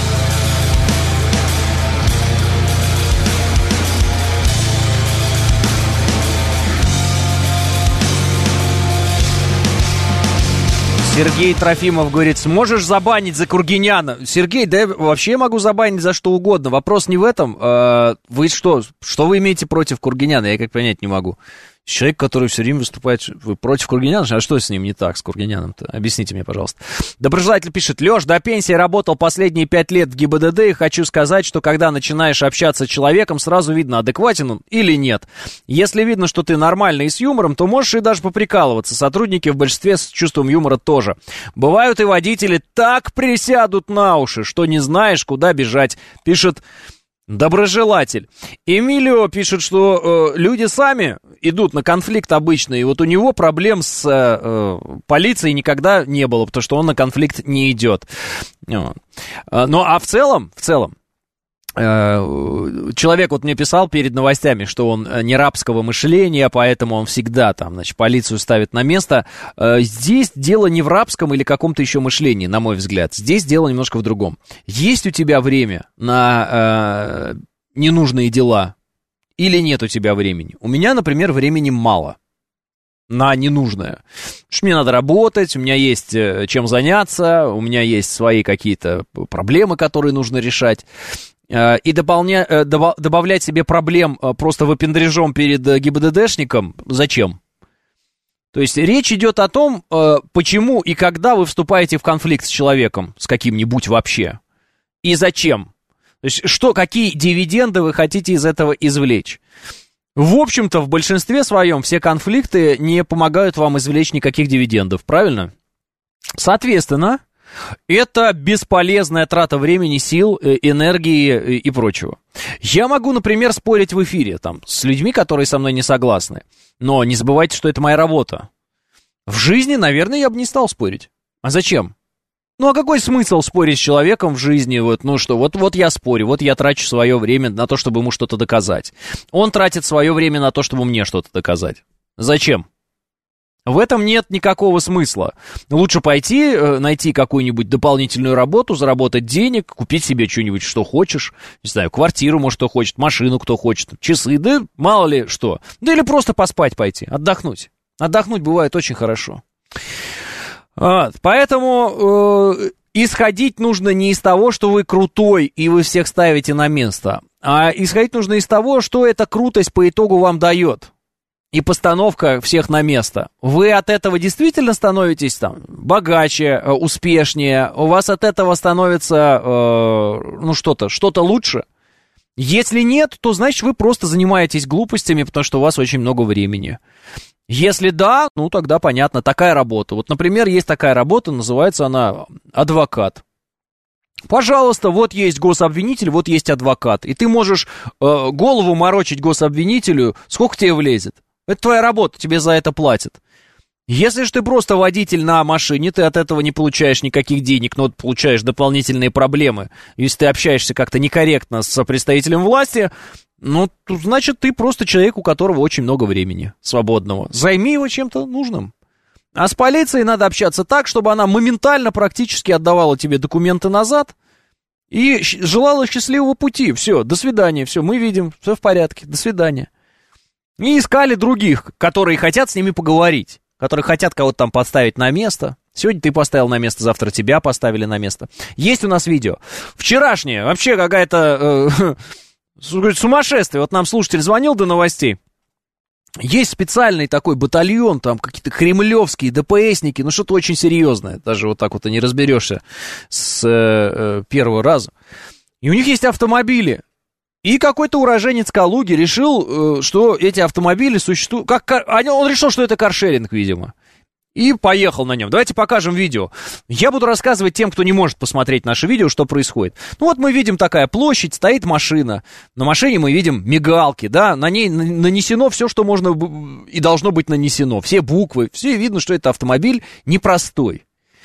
Сергей Трофимов говорит: сможешь забанить за Кургиняна? Сергей, да я вообще могу забанить за что угодно. Вопрос не в этом. Вы что? Что вы имеете против Кургиняна? Я как понять не могу. Человек, который все время выступает... Вы против Кургиняна? А что с ним не так, с Кургиняном-то? Объясните мне, пожалуйста. Доброжелатель пишет: Лёш, до пенсии работал последние пять лет в ГИБДД, и хочу сказать, что когда начинаешь общаться с человеком, сразу видно, адекватен он или нет. Если видно, что ты нормальный и с юмором, то можешь и даже поприкалываться. Сотрудники в большинстве с чувством юмора тоже. Бывают и водители так присядут на уши, что не знаешь, куда бежать, пишет доброжелатель. Эмилио пишет, что э, люди сами идут на конфликт обычно, и вот у него проблем с э, полицией никогда не было, потому что он на конфликт не идет. Ну, а в целом, в целом, э, человек вот мне писал перед новостями, что он не рабского мышления, поэтому он всегда там, значит, полицию ставит на место. Э, здесь дело не в рабском или каком-то еще мышлении, на мой взгляд. Здесь дело немножко в другом. Есть у тебя время на э, ненужные дела? Или нет у тебя времени? У меня, например, времени мало на ненужное. Потому что мне надо работать, у меня есть чем заняться, у меня есть свои какие-то проблемы, которые нужно решать. И дополня... добавлять себе проблем просто выпендрежом перед ГИБДДшником зачем? То есть речь идет о том, почему и когда вы вступаете в конфликт с человеком, с каким-нибудь вообще, и зачем. То есть, что, какие дивиденды вы хотите из этого извлечь? В общем-то, в большинстве своем все конфликты не помогают вам извлечь никаких дивидендов, правильно? Соответственно, это бесполезная трата времени, сил, энергии и прочего. Я могу, например, спорить в эфире там, с людьми, которые со мной не согласны. Но не забывайте, что это моя работа. В жизни, наверное, я бы не стал спорить. А зачем? Ну, а какой смысл спорить с человеком в жизни? Вот, ну что, вот, вот я спорю, вот я трачу свое время на то, чтобы ему что-то доказать. Он тратит свое время на то, чтобы мне что-то доказать. Зачем? В этом нет никакого смысла. Лучше пойти, найти какую-нибудь дополнительную работу, заработать денег, купить себе что-нибудь, что хочешь. Не знаю, квартиру, может, кто хочет, машину, кто хочет, часы, да мало ли что. Да или просто поспать пойти, отдохнуть. Отдохнуть бывает очень хорошо. Вот, поэтому э, исходить нужно не из того, что вы крутой и вы всех ставите на место, а исходить нужно из того, что эта крутость по итогу вам дает. И постановка всех на место. Вы от этого действительно становитесь там богаче, успешнее, у вас от этого становится э, ну что-то, что-то лучше. Если нет, то значит вы просто занимаетесь глупостями, потому что у вас очень много времени. Если да, ну тогда понятно, такая работа. Вот, например, есть такая работа, называется она адвокат. Пожалуйста, вот есть гособвинитель, вот есть адвокат. И ты можешь э, голову морочить гособвинителю, сколько тебе влезет. Это твоя работа, тебе за это платят. Если же ты просто водитель на машине, ты от этого не получаешь никаких денег, но получаешь дополнительные проблемы. Если ты общаешься как-то некорректно с представителем власти, ну, значит, ты просто человек, у которого очень много времени свободного. Займи его чем-то нужным. А с полицией надо общаться так, чтобы она моментально практически отдавала тебе документы назад и желала счастливого пути. Все, до свидания, все, мы видим, все в порядке, до свидания. И искали других, которые хотят с ними поговорить, которые хотят кого-то там поставить на место. Сегодня ты поставил на место, завтра тебя поставили на место. Есть у нас видео. Вчерашнее, вообще какая-то э, сумасшествие. Вот нам слушатель звонил до новостей. Есть специальный такой батальон, там какие-то кремлевские ДПСники, ну что-то очень серьезное. Даже вот так вот и не разберешься с э, первого раза. И у них есть автомобили. И какой-то уроженец Калуги решил, э, что эти автомобили существуют... Как, он решил, что это каршеринг, видимо. И поехал на нем. Давайте покажем видео. Я буду рассказывать тем, кто не может посмотреть наше видео, что происходит. Ну вот мы видим такая площадь, стоит машина. На машине мы видим мигалки, да, на ней нанесено все, что можно и должно быть нанесено. Все буквы, все видно, что это автомобиль непростой.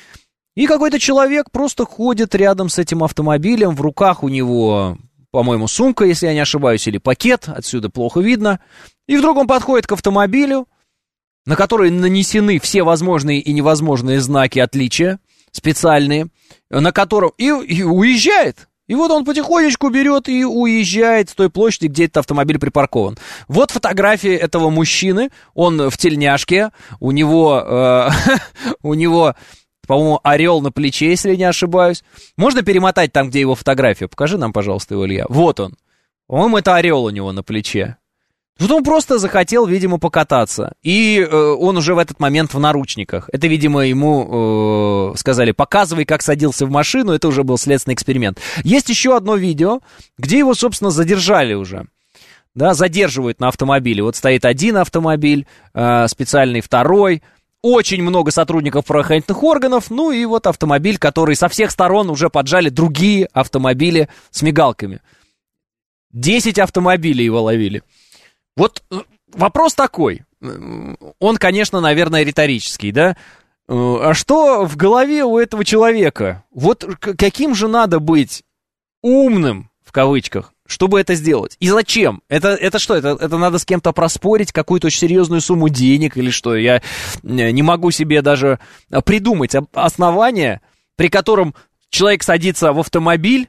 И какой-то человек просто ходит рядом с этим автомобилем, в руках у него, по-моему, сумка, если я не ошибаюсь, или пакет, отсюда плохо видно. И вдруг он подходит к автомобилю, на которые нанесены все возможные и невозможные знаки отличия, специальные, на котором... И, и уезжает. И вот он потихонечку берет и уезжает с той площади, где этот автомобиль припаркован. Вот фотография этого мужчины. Он в тельняшке. У него... Э, у него, по-моему, орел на плече, если я не ошибаюсь. Можно перемотать там, где его фотография? Покажи нам, пожалуйста, его, Илья. Вот он. По-моему, это орел у него на плече. Тут он просто захотел, видимо, покататься. И э, он уже в этот момент в наручниках. Это, видимо, ему э, сказали, показывай, как садился в машину. Это уже был следственный эксперимент. Есть еще одно видео, где его, собственно, задержали уже. Да, задерживают на автомобиле. Вот стоит один автомобиль, э, специальный второй. Очень много сотрудников правоохранительных органов. Ну и вот автомобиль, который со всех сторон уже поджали другие автомобили с мигалками. Десять автомобилей его ловили. Вот вопрос такой, он, конечно, наверное, риторический, да? А что в голове у этого человека? Вот каким же надо быть умным, в кавычках, чтобы это сделать? И зачем? Это, это что, это, это надо с кем-то проспорить какую-то очень серьезную сумму денег или что? Я не могу себе даже придумать основания, при котором человек садится в автомобиль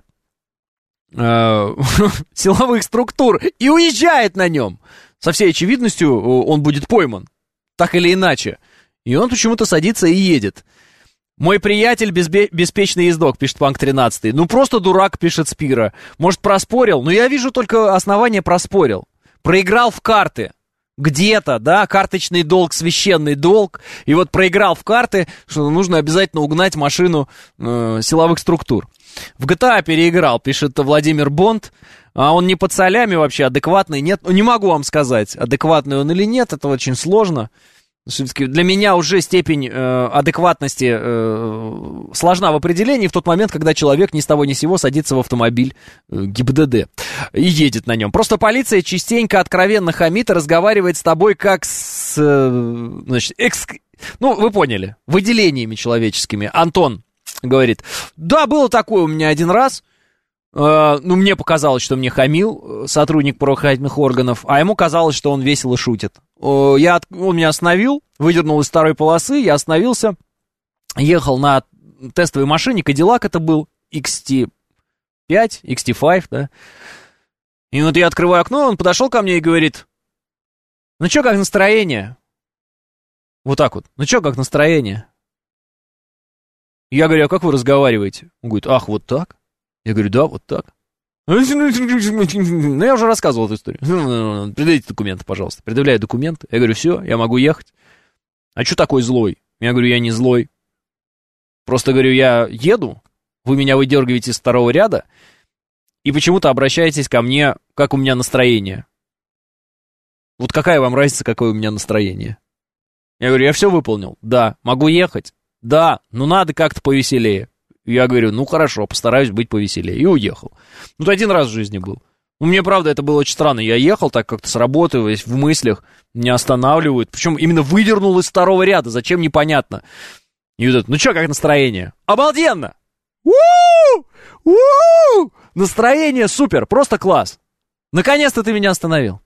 силовых структур и уезжает на нем. Со всей очевидностью он будет пойман, так или иначе. И он почему-то садится и едет. Мой приятель безбе- беспечный ездок, пишет Панк тринадцать. Ну просто дурак, пишет Спира. Может, проспорил? Но я вижу только основание проспорил. Проиграл в карты. Где-то, да, карточный долг, священный долг. И вот проиграл в карты, что нужно обязательно угнать машину э, силовых структур. В джи ти эй переиграл, пишет Владимир Бонд. А он не под солями вообще, адекватный, нет? Ну, не могу вам сказать, адекватный он или нет, это очень сложно. Для меня уже степень э, адекватности э, сложна в определении в тот момент, когда человек ни с того ни с сего садится в автомобиль э, ГИБДД и едет на нем. Просто полиция частенько откровенно хамит и разговаривает с тобой как с... Э, значит, экс... Ну, вы поняли, выделениями человеческими. Антон говорит, да, было такое у меня один раз. Uh, ну, мне показалось, что мне хамил сотрудник правоохранительных органов, а ему казалось, что он весело шутит. Uh, я, он меня остановил, выдернул из второй полосы, я остановился, ехал на тестовой машине, Кадиллак это был, икс ти пять, икс ти пять, да. И вот я открываю окно, он подошел ко мне и говорит, ну чё, как настроение? Вот так вот, ну чё, как настроение? Я говорю, а как вы разговариваете? Он говорит, ах, вот так? Я говорю, да, вот так. Ну, я уже рассказывал эту историю. Предъявите документы, пожалуйста. Предъявляю документы. Я говорю, все, я могу ехать. А что такой злой? Я говорю, я не злой. Просто, говорю, я еду, вы меня выдергиваете из второго ряда, и почему-то обращаетесь ко мне, как у меня настроение. Вот какая вам разница, какое у меня настроение? Я говорю, я все выполнил. Да. Могу ехать? Да. Но надо как-то повеселее. Я говорю, ну хорошо, постараюсь быть повеселее. И уехал. Ну, это один раз в жизни был. Ну, мне, правда, это было очень странно. Я ехал так как-то с работы, весь в мыслях, меня останавливают. Причем именно выдернул из второго ряда. Зачем, непонятно. И вот это, ну что, как настроение? Обалденно! У-у-у! У-у-у! Настроение супер, просто класс. Наконец-то ты меня остановил.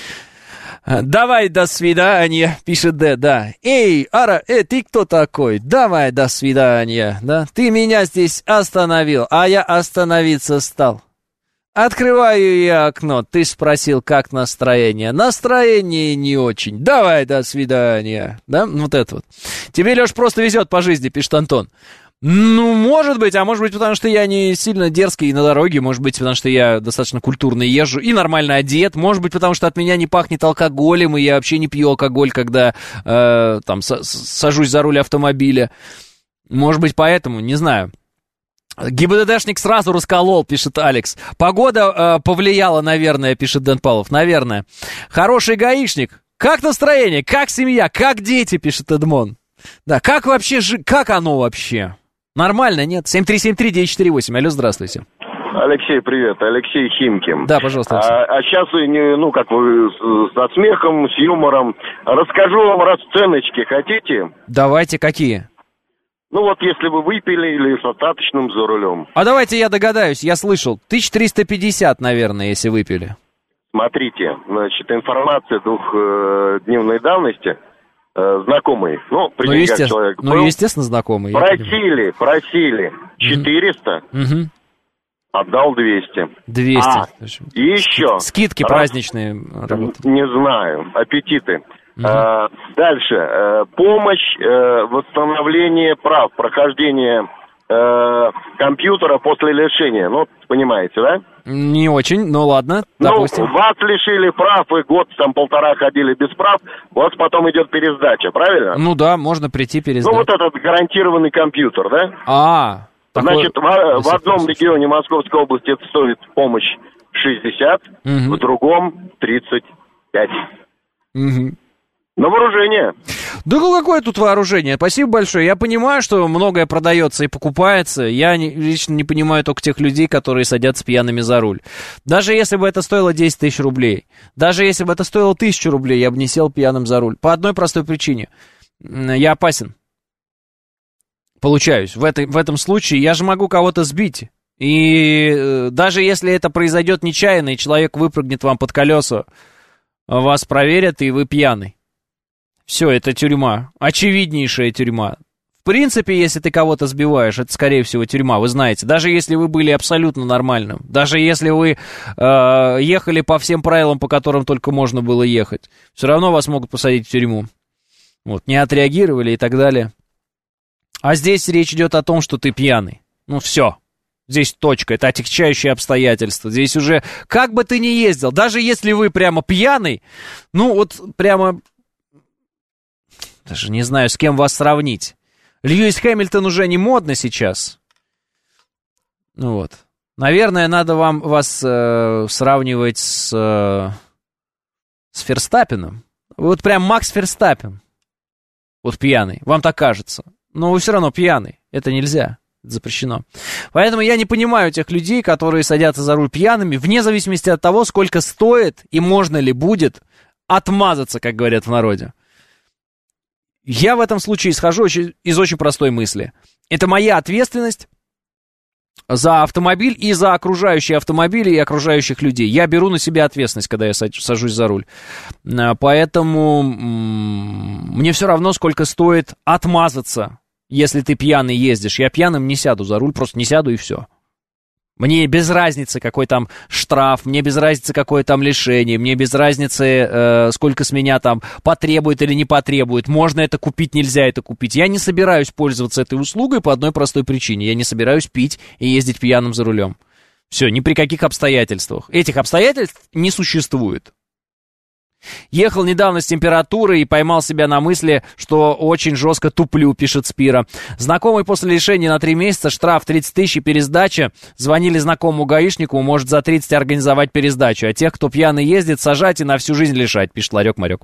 Давай, до свидания, пишет Д, да. Эй, Ара, э, ты кто такой? Давай, до свидания, да. Ты меня здесь остановил, а я остановиться стал. Открываю я окно. Ты спросил, как настроение. Настроение не очень. Давай, до свидания. Да, вот это вот. Тебе, Леш, просто везет по жизни, пишет Антон. Ну, может быть, а может быть, потому что я не сильно дерзкий на дороге, может быть, потому что я достаточно культурно езжу и нормально одет, может быть, потому что от меня не пахнет алкоголем, и я вообще не пью алкоголь, когда э, там с- сажусь за руль автомобиля. Может быть, поэтому, не знаю. ГИБДДшник сразу расколол, пишет Алекс. Погода э, повлияла, наверное, пишет Дэн Павлов. Наверное. Хороший гаишник. Как настроение? Как семья? Как дети, пишет Эдмон. Да, как вообще, жи... как оно вообще? Нормально, нет? семь три семь три девять четыре восемь. Алло, здравствуйте. Алексей, привет. Алексей Химкин. Да, пожалуйста. А, а сейчас, ну, как вы, со смехом, с юмором. Расскажу вам расценочки. Хотите? Давайте, какие? Ну, вот если вы выпили или с остаточным за рулем. А давайте я догадаюсь, я слышал. тысяча триста пятьдесят, наверное, если выпили. Смотрите, значит, информация двухдневной давности. Знакомый, ну, при ну, деньгах естественно, человек был. Ну, естественно, знакомый. Просили, просили четыреста, угу. Отдал двести. двести. А, и еще. Скидки раз... праздничные работают. Не знаю, аппетиты. Угу. А, дальше. А, помощь, а, восстановление прав, прохождение а, компьютера после лишения. Ну, понимаете, да? Не очень, но ладно, ну, допустим. Вас лишили прав, и год, там, полтора ходили без прав, у вас потом идет пересдача, правильно? Ну да, можно прийти пересдать. Ну, вот этот гарантированный компьютер, да? А, Значит, такой... в, в одном регионе Московской области это стоит помощь шестьдесят, угу. В другом тридцать пять. Угу. На вооружение. Да ну какое тут вооружение? Спасибо большое. Я понимаю, что многое продается и покупается. Я не, лично не понимаю только тех людей, которые садятся пьяными за руль. Даже если бы это стоило десять тысяч рублей, даже если бы это стоило тысячу рублей, я бы не сел пьяным за руль. По одной простой причине. Я опасен. Получаюсь. В, этой, в этом случае я же могу кого-то сбить. И э, даже если это произойдет нечаянно, и человек выпрыгнет вам под колеса, вас проверят, и вы пьяный. Все, это тюрьма. Очевиднейшая тюрьма. В принципе, если ты кого-то сбиваешь, это, скорее всего, тюрьма, вы знаете. Даже если вы были абсолютно нормальным, даже если вы э, ехали по всем правилам, по которым только можно было ехать, все равно вас могут посадить в тюрьму. Вот, не отреагировали и так далее. А здесь речь идет о том, что ты пьяный. Ну, все. Здесь точка, это отягчающие обстоятельства. Здесь уже, как бы ты ни ездил, даже если вы прямо пьяный, ну, вот прямо... Даже не знаю, с кем вас сравнить. Льюис Хэмилтон уже не модно сейчас. Ну вот. Наверное, надо вам вас э, сравнивать с, э, с Ферстаппеном. Вот прям Макс Ферстаппен. Вот пьяный. Вам так кажется. Но вы все равно пьяный. Это нельзя. Это запрещено. Поэтому я не понимаю тех людей, которые садятся за руль пьяными, вне зависимости от того, сколько стоит и можно ли будет отмазаться, как говорят в народе. Я в этом случае исхожу из очень простой мысли. Это моя ответственность за автомобиль и за окружающие автомобили и окружающих людей. Я беру на себя ответственность, когда я сажусь за руль. Поэтому мне все равно, сколько стоит отмазаться, если ты пьяный ездишь. Я пьяным не сяду за руль, просто не сяду и все. Мне без разницы, какой там штраф, мне без разницы, какое там лишение, мне без разницы, э, сколько с меня там потребует или не потребует. Можно это купить, нельзя это купить. Я не собираюсь пользоваться этой услугой по одной простой причине. Я не собираюсь пить и ездить пьяным за рулем. Все, ни при каких обстоятельствах. Этих обстоятельств не существует. Ехал недавно с температурой и поймал себя на мысли, что очень жестко туплю, пишет Спира. Знакомый после лишения на три месяца, штраф тридцать тысяч и пересдача. Звонили знакомому гаишнику, может за тридцать организовать пересдачу. А тех, кто пьяный ездит, сажать и на всю жизнь лишать, пишет Ларек-Марек.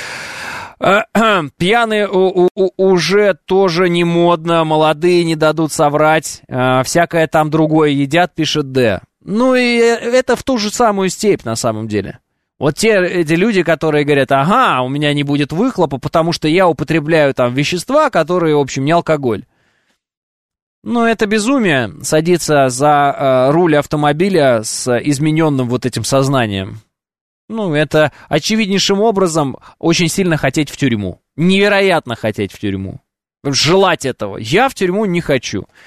Пьяные у, у, уже тоже не модно, молодые не дадут соврать, всякое там другое едят, пишет Д. Ну и это в ту же самую степь на самом деле. Вот те эти люди, которые говорят, ага, у меня не будет выхлопа, потому что я употребляю там вещества, которые, в общем, не алкоголь. Ну, это безумие, садиться за э, руль автомобиля с измененным вот этим сознанием. Ну, это очевиднейшим образом очень сильно хотеть в тюрьму. Невероятно хотеть в тюрьму. Желать этого. Я в тюрьму не хочу.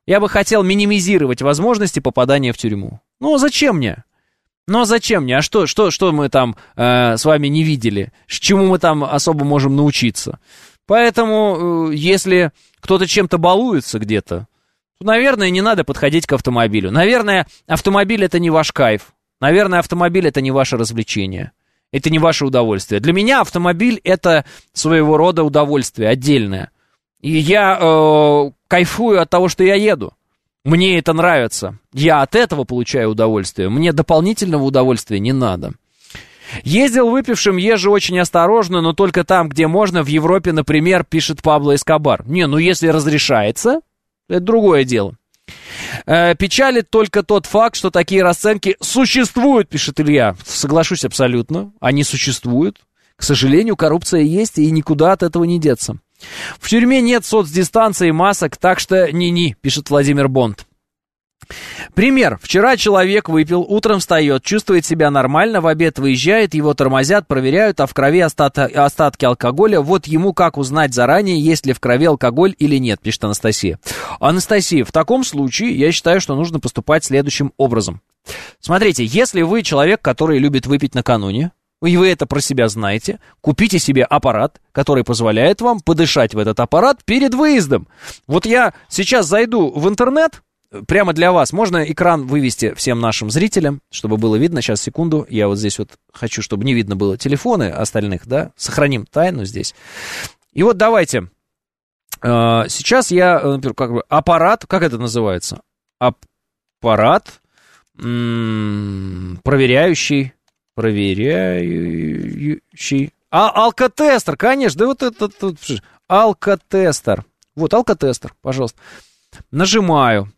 Я бы хотел минимизировать возможности попадания в тюрьму. Ну, а зачем мне? Ну, а зачем мне? А что, что, что мы там э, с вами не видели? Чему мы там особо можем научиться? Поэтому, э, если кто-то чем-то балуется где-то, то, наверное, не надо подходить к автомобилю. Наверное, автомобиль — это не ваш кайф. Наверное, автомобиль — это не ваше развлечение. Это не ваше удовольствие. Для меня автомобиль — это своего рода удовольствие отдельное. И я э, кайфую от того, что я еду. Мне это нравится. Я от этого получаю удовольствие. Мне дополнительного удовольствия не надо. Ездил выпившим, езжу очень осторожно, но только там, где можно. В Европе, например, пишет Пабло Эскобар. Не, ну если разрешается, это другое дело. Э, печалит только тот факт, что такие расценки существуют, пишет Илья. Соглашусь абсолютно. Они существуют. К сожалению, коррупция есть, и никуда от этого не деться. В тюрьме нет соцдистанции, масок, так что ни-ни, пишет Владимир Бонд. Пример. Вчера человек выпил, утром встает, чувствует себя нормально, в обед выезжает, его тормозят, проверяют, а в крови остат... остатки алкоголя. Вот ему как узнать заранее, есть ли в крови алкоголь или нет, пишет Анастасия. Анастасия, в таком случае я считаю, что нужно поступать следующим образом. Смотрите, если вы человек, который любит выпить накануне, и вы это про себя знаете, купите себе аппарат, который позволяет вам подышать в этот аппарат перед выездом. Вот я сейчас зайду в интернет, прямо для вас. Можно экран вывести всем нашим зрителям, чтобы было видно. Сейчас, секунду, я вот здесь вот хочу, чтобы не видно было телефоны остальных, да, сохраним тайну здесь. И вот давайте, сейчас я, например, как бы аппарат, как это называется? Аппарат м-м, проверяющий, проверяющий, а, алкотестер, конечно, да вот этот, этот алкотестер. Вот, алкотестер, пожалуйста. Нажимаю.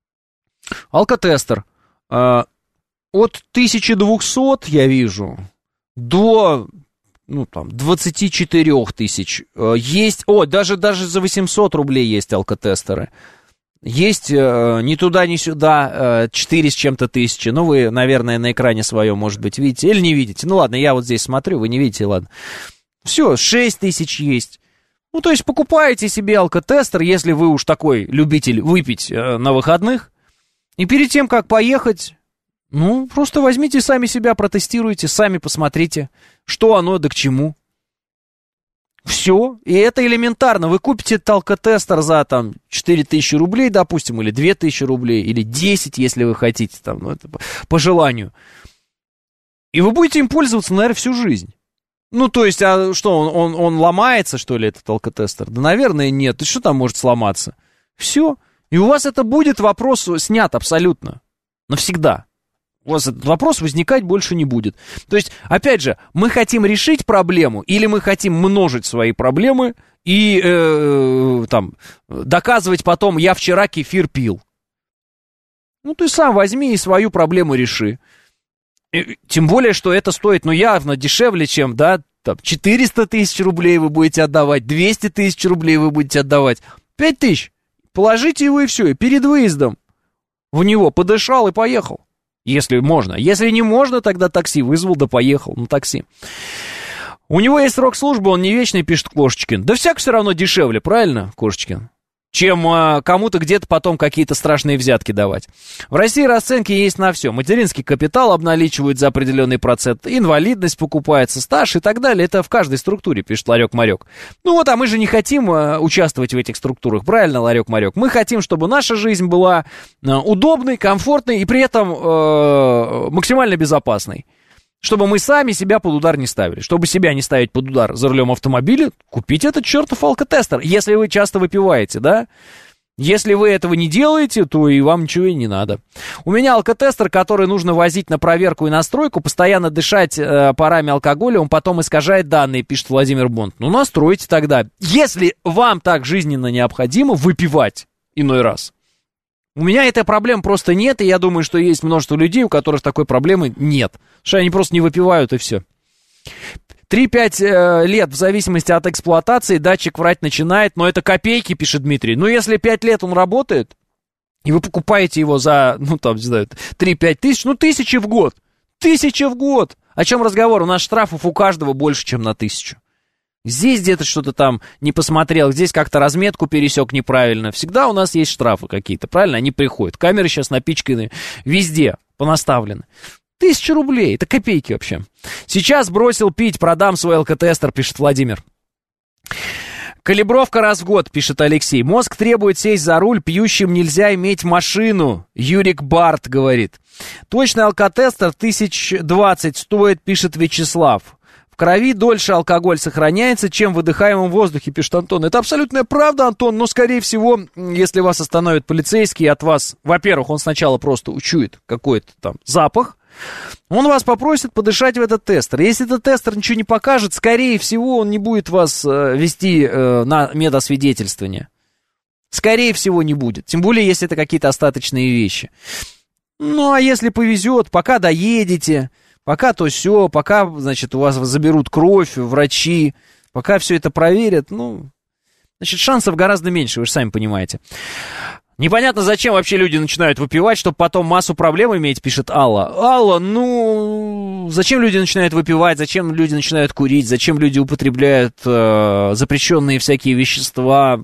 Алкотестер. Э, от тысячи двухсот, я вижу, до, ну, там, двадцати четырёх тысяч. Э, есть, о, даже, даже за восемьсот рублей есть алкотестеры. Есть э, ни туда, ни сюда э, четыре с чем-то тысячи. Ну, вы, наверное, на экране своем, может быть, видите или не видите. Ну, ладно, я вот здесь смотрю, вы не видите, ладно. Все, шесть тысяч есть. Ну, то есть покупаете себе алкотестер, если вы уж такой любитель выпить э, на выходных. И перед тем, как поехать, ну, просто возьмите сами себя, протестируйте, сами посмотрите, что оно да к чему. Все, и это элементарно. Вы купите этот алкотестер за там четыре тысячи рублей, допустим, или две тысячи рублей, или десять, если вы хотите, там, ну, это по, по желанию. И вы будете им пользоваться, наверное, всю жизнь. Ну, то есть, а что, он, он, он ломается, что ли, этот алкотестер? Да, наверное, нет. И что там может сломаться? Все. И у вас это будет вопрос снят абсолютно. Навсегда. У вас этот вопрос возникать больше не будет. То есть, опять же, мы хотим решить проблему, или мы хотим множить свои проблемы и э, там, доказывать потом, я вчера кефир пил. Ну, ты сам возьми и свою проблему реши. И, тем более, что это стоит, ну, явно дешевле, чем, да, там, четыреста тысяч рублей вы будете отдавать, двести тысяч рублей вы будете отдавать, пять тысяч. Положите его и все, и перед выездом в него подышал и поехал. Если можно. Если не можно, тогда такси вызвал, да поехал на такси. У него есть срок службы, он не вечный, пишет Кошечкин. Да всяк все равно дешевле, правильно, Кошечкин? Чем а, кому-то где-то потом какие-то страшные взятки давать. В России расценки есть на все. Материнский капитал обналичивают за определенный процент, инвалидность покупается, стаж и так далее. Это в каждой структуре, пишет Ларек-Марек. Ну вот, а мы же не хотим а, участвовать в этих структурах, правильно, Ларек-Марек? Мы хотим, чтобы наша жизнь была а, удобной, комфортной и при этом а, максимально безопасной. Чтобы мы сами себя под удар не ставили. Чтобы себя не ставить под удар за рулем автомобиля, купите этот чертов алкотестер. Если вы часто выпиваете, да? Если вы этого не делаете, то и вам ничего и не надо. У меня алкотестер, который нужно возить на проверку и настройку, постоянно дышать э, парами алкоголя, он потом искажает данные, пишет Владимир Бонд. Ну, настройте тогда. Если вам так жизненно необходимо выпивать иной раз. У меня этой проблемы просто нет, и я думаю, что есть множество людей, у которых такой проблемы нет. Что они просто не выпивают, и все. три-пять э, лет в зависимости от эксплуатации датчик врать начинает, но это копейки, пишет Дмитрий. Ну, если пять лет он работает, и вы покупаете его за, ну, там, не знаю, три-пять тысяч, ну, тысячи в год. Тысяча в год. О чем разговор? У нас штрафов у каждого больше, чем на тысячу. Здесь где-то что-то там не посмотрел, здесь как-то разметку пересек неправильно. Всегда у нас есть штрафы какие-то, правильно? Они приходят. Камеры сейчас напичканы везде, понаставлены. Тысяча рублей, это копейки вообще. Сейчас бросил пить, продам свой алкотестер, пишет Владимир. Калибровка раз в год, пишет Алексей. Мозг требует сесть за руль, пьющим нельзя иметь машину. Юрик Барт говорит. Точный алкотестер тысяч двадцать стоит, пишет Вячеслав. В крови дольше алкоголь сохраняется, чем в выдыхаемом воздухе, пишет Антон. Это абсолютная правда, Антон, но, скорее всего, если вас остановит полицейский, от вас, во-первых, он сначала просто учует какой-то там запах, он вас попросит подышать в этот тестер. Если этот тестер ничего не покажет, скорее всего, он не будет вас э, вести э, на медосвидетельствование. Скорее всего, не будет. Тем более, если это какие-то остаточные вещи. Ну, а если повезет, пока доедете, пока то сё, пока, значит, у вас заберут кровь, врачи, пока все это проверят, ну, значит, шансов гораздо меньше, вы же сами понимаете. Непонятно, зачем вообще люди начинают выпивать, чтобы потом массу проблем иметь, пишет Алла. Алла, ну, зачем люди начинают выпивать, зачем люди начинают курить, зачем люди употребляют э, запрещенные всякие вещества?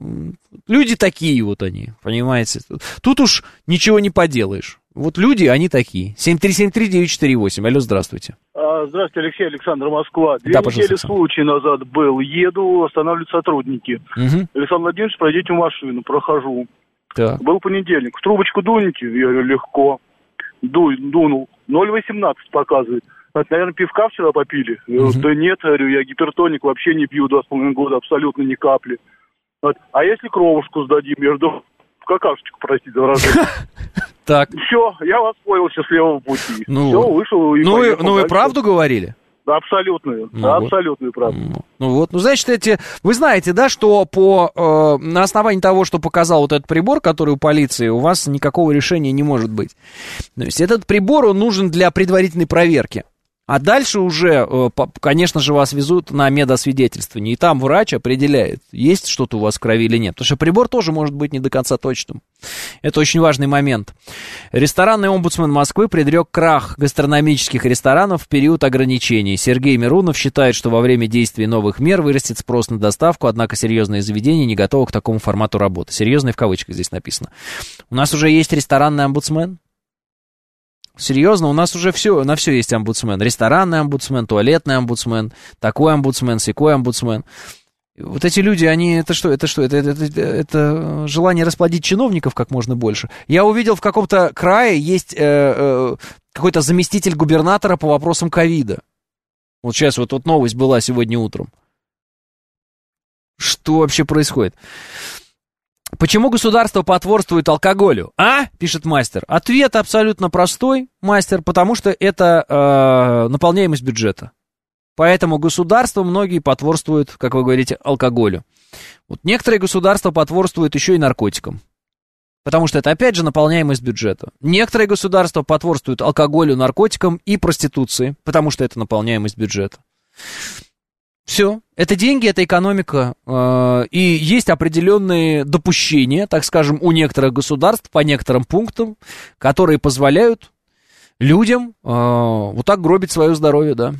Люди такие вот они, понимаете? Тут уж ничего не поделаешь. Вот люди, они такие. семь три семь три девять четыре восемь. Алло, здравствуйте. А, здравствуйте, Алексей, Александр, Москва. Две да, недели случай назад был. Еду, останавливают сотрудники. Угу. Александр Владимирович, пройдите в машину, прохожу. Так. Был понедельник. В трубочку дуните? Я говорю, легко. Ду, дунул. ноль восемнадцать показывает. Это, наверное, пивка вчера попили? Угу. Да нет, говорю, я гипертоник вообще не пью два с половиной года, абсолютно ни капли. Вот. А если кровушку сдадим между... Какашечку, простите, за разговор. Так. Все, я вас понял, счастливого пути. Ну, все, вышел и ну, поехал. Вы, ну вы правду говорили? Да, абсолютную, ну, да, вот. абсолютную правду. Ну, ну вот, ну значит, эти, вы знаете, да, что по, э, на основании того, что показал вот этот прибор, который у полиции, у вас никакого решения не может быть. То есть этот прибор, он нужен для предварительной проверки. А дальше уже, конечно же, вас везут на медосвидетельствование, и там врач определяет, есть что-то у вас в крови или нет. Потому что прибор тоже может быть не до конца точным. Это очень важный момент. Ресторанный омбудсмен Москвы предрек крах гастрономических ресторанов в период ограничений. Сергей Мирунов считает, что во время действия новых мер вырастет спрос на доставку, однако серьезные заведения не готовы к такому формату работы. Серьезный в кавычках здесь написано. У нас уже есть ресторанный омбудсмен. Серьезно, у нас уже все, на все есть омбудсмен. Ресторанный омбудсмен, туалетный омбудсмен, такой омбудсмен, сякой омбудсмен. Вот эти люди, они, это что, это что, это, это, это, это желание расплодить чиновников как можно больше. Я увидел, в каком-то крае есть э, э, какой-то заместитель губернатора по вопросам ковида. Вот сейчас вот, вот новость была сегодня утром. Что вообще происходит? Почему государство потворствует алкоголю? А? Пишет мастер. Ответ абсолютно простой, мастер, потому что это э, наполняемость бюджета. Поэтому государство многие потворствуют, как вы говорите, алкоголю. Вот некоторые государства потворствуют еще и наркотикам. Потому что это, опять же, наполняемость бюджета. Некоторые государства потворствуют алкоголю, наркотикам и проституции, потому что это наполняемость бюджета. Все. Это деньги, это экономика. Э, и есть определенные допущения, так скажем, у некоторых государств по некоторым пунктам, которые позволяют людям э, вот так гробить свое здоровье, да.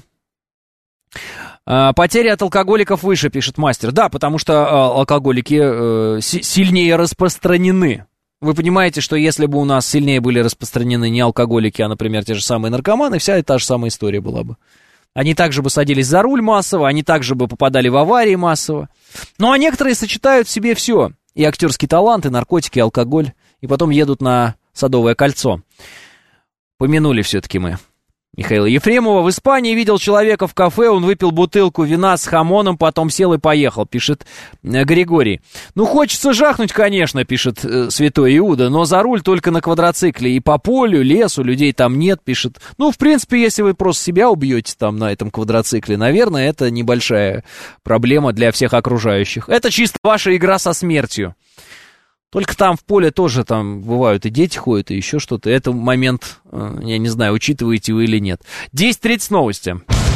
Э, потери от алкоголиков выше, пишет мастер. Да, потому что э, алкоголики э, си- сильнее распространены. Вы понимаете, что если бы у нас сильнее были распространены не алкоголики, а, например, те же самые наркоманы, вся та же самая история была бы. Они также бы садились за руль массово, они также бы попадали в аварии массово. Ну, а некоторые сочетают в себе все. И актерский талант, и наркотики, и алкоголь. И потом едут на Садовое кольцо. Помянули все-таки мы Михаила Ефремова. В Испании видел человека в кафе, он выпил бутылку вина с хамоном, потом сел и поехал, пишет Григорий. Ну, хочется жахнуть, конечно, пишет э, святой Иуда, но за руль только на квадроцикле. И по полю, лесу, людей там нет, пишет. Ну, в принципе, если вы просто себя убьете там на этом квадроцикле, наверное, это небольшая проблема для всех окружающих. Это чисто ваша игра со смертью. Только там в поле тоже там бывают и дети ходят, и еще что-то. Это момент, я не знаю, учитываете вы или нет. десять тридцать новости.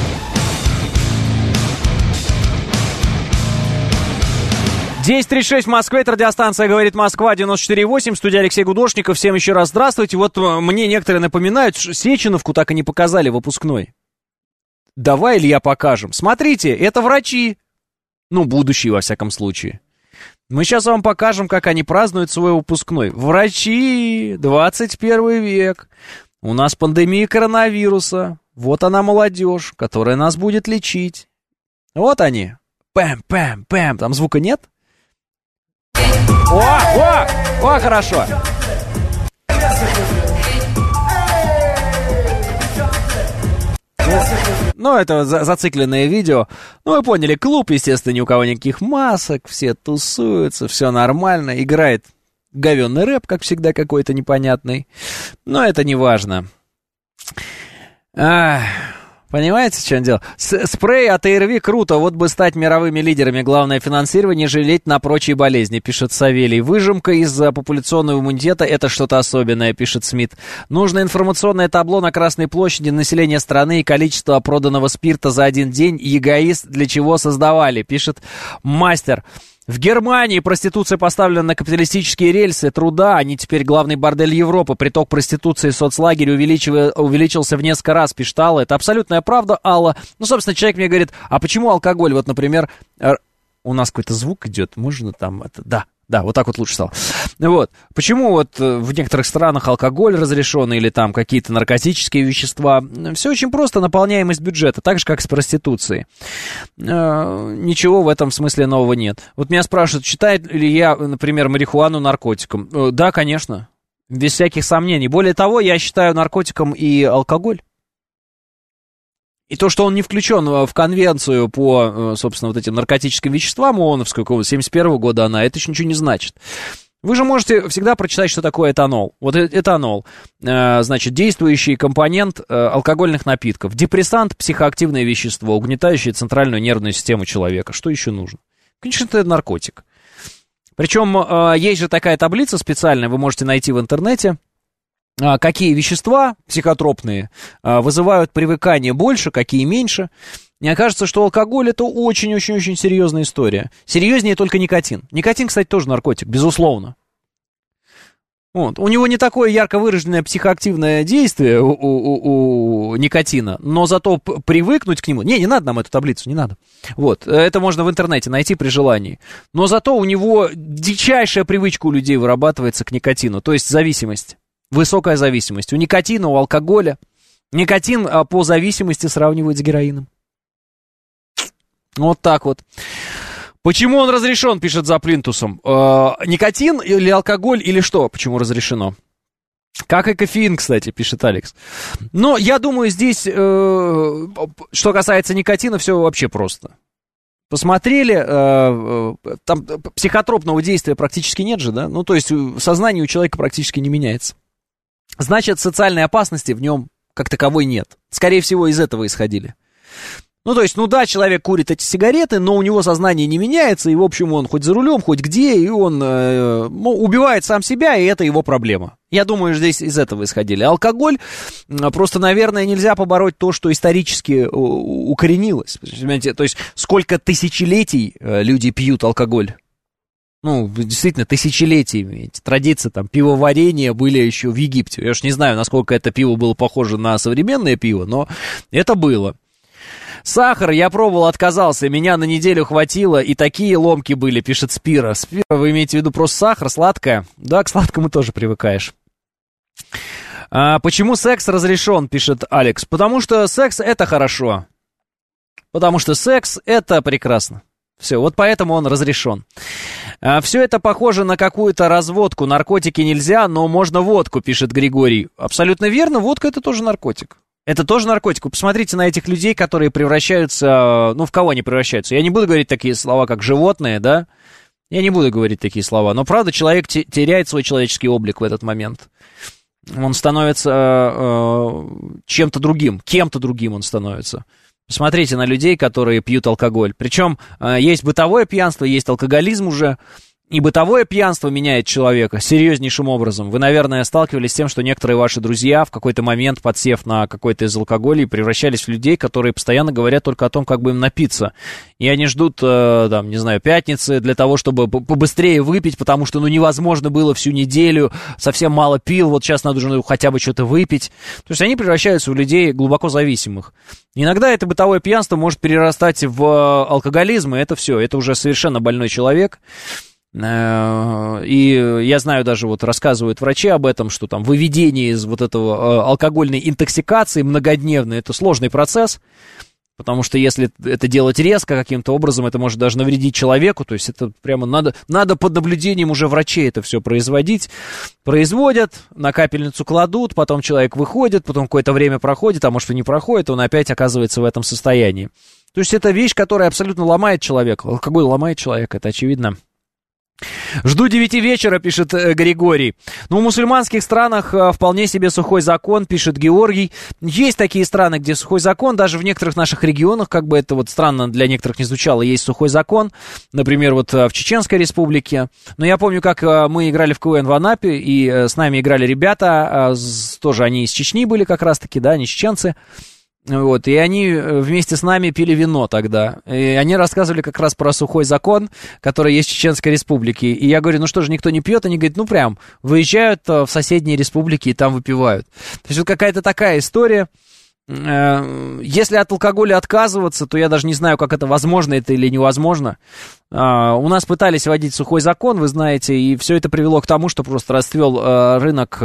десять тридцать шесть в Москве, это радиостанция «Говорит Москва», девяносто четыре восемь, студия Алексей Гудошников. Всем еще раз здравствуйте. Вот мне некоторые напоминают, Сеченовку так и не показали выпускной. Давай, Илья, покажем. Смотрите, это врачи. Ну, будущий, во всяком случае. Мы сейчас вам покажем, как они празднуют свой выпускной. Врачи, двадцать первый век. У нас пандемия коронавируса. Вот она, молодежь, которая нас будет лечить. Вот они. Пэм, пэм, пэм. Там звука нет? О, о, о, хорошо. Ну, это за- зацикленное видео. Ну, вы поняли, клуб, естественно, ни у кого никаких масок, все тусуются, все нормально. Играет говёный рэп, как всегда, какой-то непонятный. Но это не важно. Ах, понимаете, что он делал? С- спрей от эй эр ви круто, вот бы стать мировыми лидерами. Главное финансирование жалеть на прочие болезни, пишет Савелий. Выжимка из-за популяционного иммунитета — это что-то особенное, пишет Смит. Нужно информационное табло на Красной площади, население страны и количество проданного спирта за один день. Эгоист для чего создавали, пишет Мастер. В Германии проституция поставлена на капиталистические рельсы труда, они теперь главный бордель Европы. Приток проституции в соцлагере увеличился в несколько раз, пишет Алла. Это абсолютная правда, Алла. Ну, собственно, человек мне говорит, а почему алкоголь? Вот, например, у нас какой-то звук идет, можно там это... Да, да, вот так вот лучше стало. Вот. Почему вот в некоторых странах алкоголь разрешен или там какие-то наркотические вещества? Все очень просто, наполняемость бюджета, так же, как с проституцией. Ничего в этом смысле нового нет. Вот меня спрашивают, считаю ли я, например, марихуану наркотиком? Да, конечно, без всяких сомнений. Более того, я считаю наркотиком и алкоголь. И то, что он не включен в конвенцию по, собственно, вот этим наркотическим веществам ООНовскую, какого-то семьдесят первого года она, это еще ничего не значит. Вы же можете всегда прочитать, что такое этанол. Вот этанол, значит, действующий компонент алкогольных напитков, депрессант, психоактивное вещество, угнетающее центральную нервную систему человека. Что еще нужно? Конечно, это наркотик. Причем есть же такая таблица специальная, вы можете найти в интернете, какие вещества психотропные вызывают привыкание больше, какие меньше. Мне кажется, что алкоголь — это очень-очень-очень серьезная история. Серьезнее только никотин. Никотин, кстати, тоже наркотик, безусловно. Вот. У него не такое ярко выраженное психоактивное действие у, у, у, у никотина, но зато привыкнуть к нему... Не, не надо нам эту таблицу, не надо. Вот. Это можно в интернете найти при желании. Но зато у него дичайшая привычка у людей вырабатывается к никотину, то есть зависимость. Высокая зависимость. У никотина, у алкоголя. Никотин а, по зависимости сравнивают с героином. Вот так вот. Почему он разрешен, пишет за плинтусом. Э, никотин или алкоголь или что? Почему разрешено? Как и кофеин, кстати, пишет Алекс. Но я думаю, здесь, э, что касается никотина, все вообще просто. Посмотрели, э, э, там психотропного действия практически нет же, да? Ну, то есть сознание у человека практически не меняется. Значит, социальной опасности в нем как таковой нет. Скорее всего, из этого исходили. Ну, то есть, ну да, человек курит эти сигареты, но у него сознание не меняется, и, в общем, он хоть за рулем, хоть где, и он э, ну, убивает сам себя, и это его проблема. Я думаю, здесь из этого исходили. Алкоголь, просто, наверное, нельзя побороть то, что исторически укоренилось. Понимаете? То есть, сколько тысячелетий люди пьют алкоголь. Ну, действительно, тысячелетиями. Эти традиции там пивоварения были еще в Египте. Я уж не знаю, насколько это пиво было похоже на современное пиво, но это было. Сахар я пробовал, отказался, меня на неделю хватило, и такие ломки были, пишет Спира. Спира, вы имеете в виду просто сахар, сладкое? Да, к сладкому тоже привыкаешь. А, почему секс разрешен, пишет Алекс? Потому что секс — это хорошо. Потому что секс — это прекрасно. Все, вот поэтому он разрешен. А, все это похоже на какую-то разводку. Наркотики нельзя, но можно водку, пишет Григорий. Абсолютно верно, водка — это тоже наркотик. Это тоже наркотик. Вы посмотрите на этих людей, которые превращаются... Ну, в кого они превращаются? Я не буду говорить такие слова, как животные, да? Я не буду говорить такие слова. Но, правда, человек те- теряет свой человеческий облик в этот момент. Он становится э, чем-то другим. Кем-то другим он становится. Посмотрите на людей, которые пьют алкоголь. Причем э, есть бытовое пьянство, есть алкоголизм уже. И бытовое пьянство меняет человека серьезнейшим образом. Вы, наверное, сталкивались с тем, что некоторые ваши друзья в какой-то момент, подсев на какой-то из алкоголей, превращались в людей, которые постоянно говорят только о том, как бы им напиться. И они ждут, э, там, не знаю, пятницы для того, чтобы побыстрее выпить, потому что, ну, невозможно было всю неделю, совсем мало пил, вот сейчас надо уже хотя бы что-то выпить. То есть они превращаются в людей глубоко зависимых. Иногда это бытовое пьянство может перерастать в алкоголизм, и это все, это уже совершенно больной человек. И я знаю, даже вот рассказывают врачи об этом, что там выведение из вот этого алкогольной интоксикации многодневной, это сложный процесс, потому что если это делать резко каким-то образом, это может даже навредить человеку, то есть это прямо надо, надо под наблюдением уже врачей это все производить. Производят, на капельницу кладут, потом человек выходит, потом какое-то время проходит, а может и не проходит, он опять оказывается в этом состоянии. То есть это вещь, которая абсолютно ломает человека. Алкоголь ломает человека, это очевидно. Жду девяти вечера, пишет Григорий. Ну, в мусульманских странах вполне себе сухой закон, пишет Георгий. Есть такие страны, где сухой закон, даже в некоторых наших регионах, как бы это вот странно для некоторых не звучало, есть сухой закон. Например, вот в Чеченской республике. Но я помню, как мы играли в КВН в Анапе, и с нами играли ребята, тоже они из Чечни были как раз-таки, да, они чеченцы. Вот, и они вместе с нами пили вино тогда. И они рассказывали как раз про сухой закон, который есть в Чеченской республике. И я говорю, ну что же, никто не пьет? Они говорят, ну прям, выезжают в соседние республики и там выпивают. То есть вот какая-то такая история. Если от алкоголя отказываться, то я даже не знаю, как это возможно, это или невозможно. У нас пытались вводить сухой закон, вы знаете, и все это привело к тому, что просто расцвел рынок,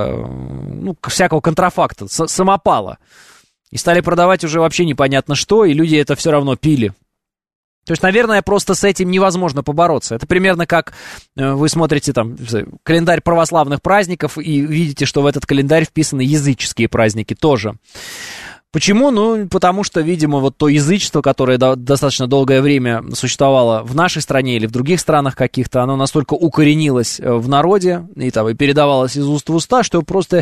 ну, всякого контрафакта, самопала. И стали продавать уже вообще непонятно что, и люди это все равно пили. То есть, наверное, просто с этим невозможно побороться. Это примерно как вы смотрите там календарь православных праздников и видите, что в этот календарь вписаны языческие праздники тоже. Почему? Ну, потому что, видимо, вот то язычество, которое до- достаточно долгое время существовало в нашей стране или в других странах каких-то, оно настолько укоренилось в народе и, там, и передавалось из уст в уста, что просто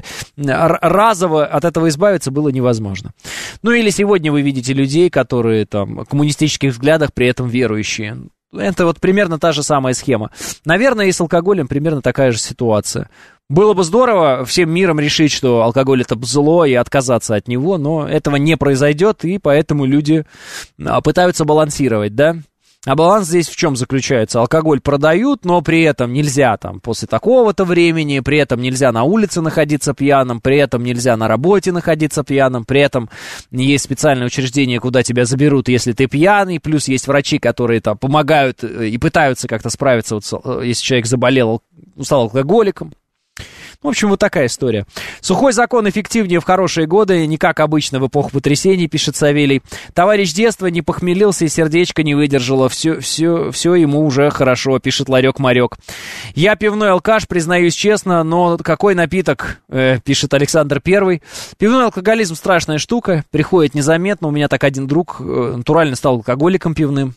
разово от этого избавиться было невозможно. Ну, или сегодня вы видите людей, которые там в коммунистических взглядах при этом верующие. Это вот примерно та же самая схема. Наверное, и с алкоголем примерно такая же ситуация. Было бы здорово всем миром решить, что алкоголь это зло и отказаться от него, но этого не произойдет, и поэтому люди пытаются балансировать, да? А баланс здесь в чем заключается? Алкоголь продают, но при этом нельзя там после такого-то времени, при этом нельзя на улице находиться пьяным, при этом нельзя на работе находиться пьяным, при этом есть специальное учреждение, куда тебя заберут, если ты пьяный, плюс есть врачи, которые там помогают и пытаются как-то справиться, вот, если человек заболел, стал алкоголиком. В общем, вот такая история. Сухой закон эффективнее в хорошие годы, не как обычно в эпоху потрясений, пишет Савелий. Товарищ детства не похмелился и сердечко не выдержало. Все, все, все ему уже хорошо, пишет Ларек-Марек. Я пивной алкаш, признаюсь честно, но какой напиток, э, пишет Александр Первый. Пивной алкоголизм страшная штука, приходит незаметно. У меня так один друг э, натурально стал алкоголиком пивным.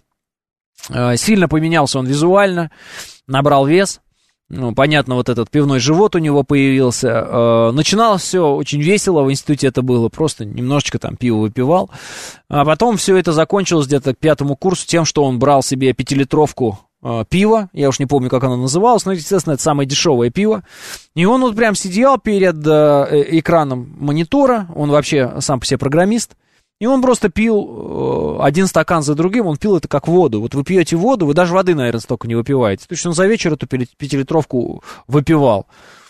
Э, сильно поменялся он визуально, набрал вес. Ну, понятно, вот этот пивной живот у него появился. Э, начиналось все очень весело, в институте это было, просто немножечко там пива выпивал. А потом все это закончилось где-то к пятому курсу тем, что он брал себе пятилитровку э, пива. Я уж не помню, как оно называлось, но, естественно, это самое дешевое пиво. И он вот прям сидел перед э, экраном монитора, он вообще сам по себе программист. И он просто пил э, один стакан за другим, он пил это как воду. Вот вы пьете воду, вы даже воды, наверное, столько не выпиваете. То есть он за вечер эту пятилитровку выпивал.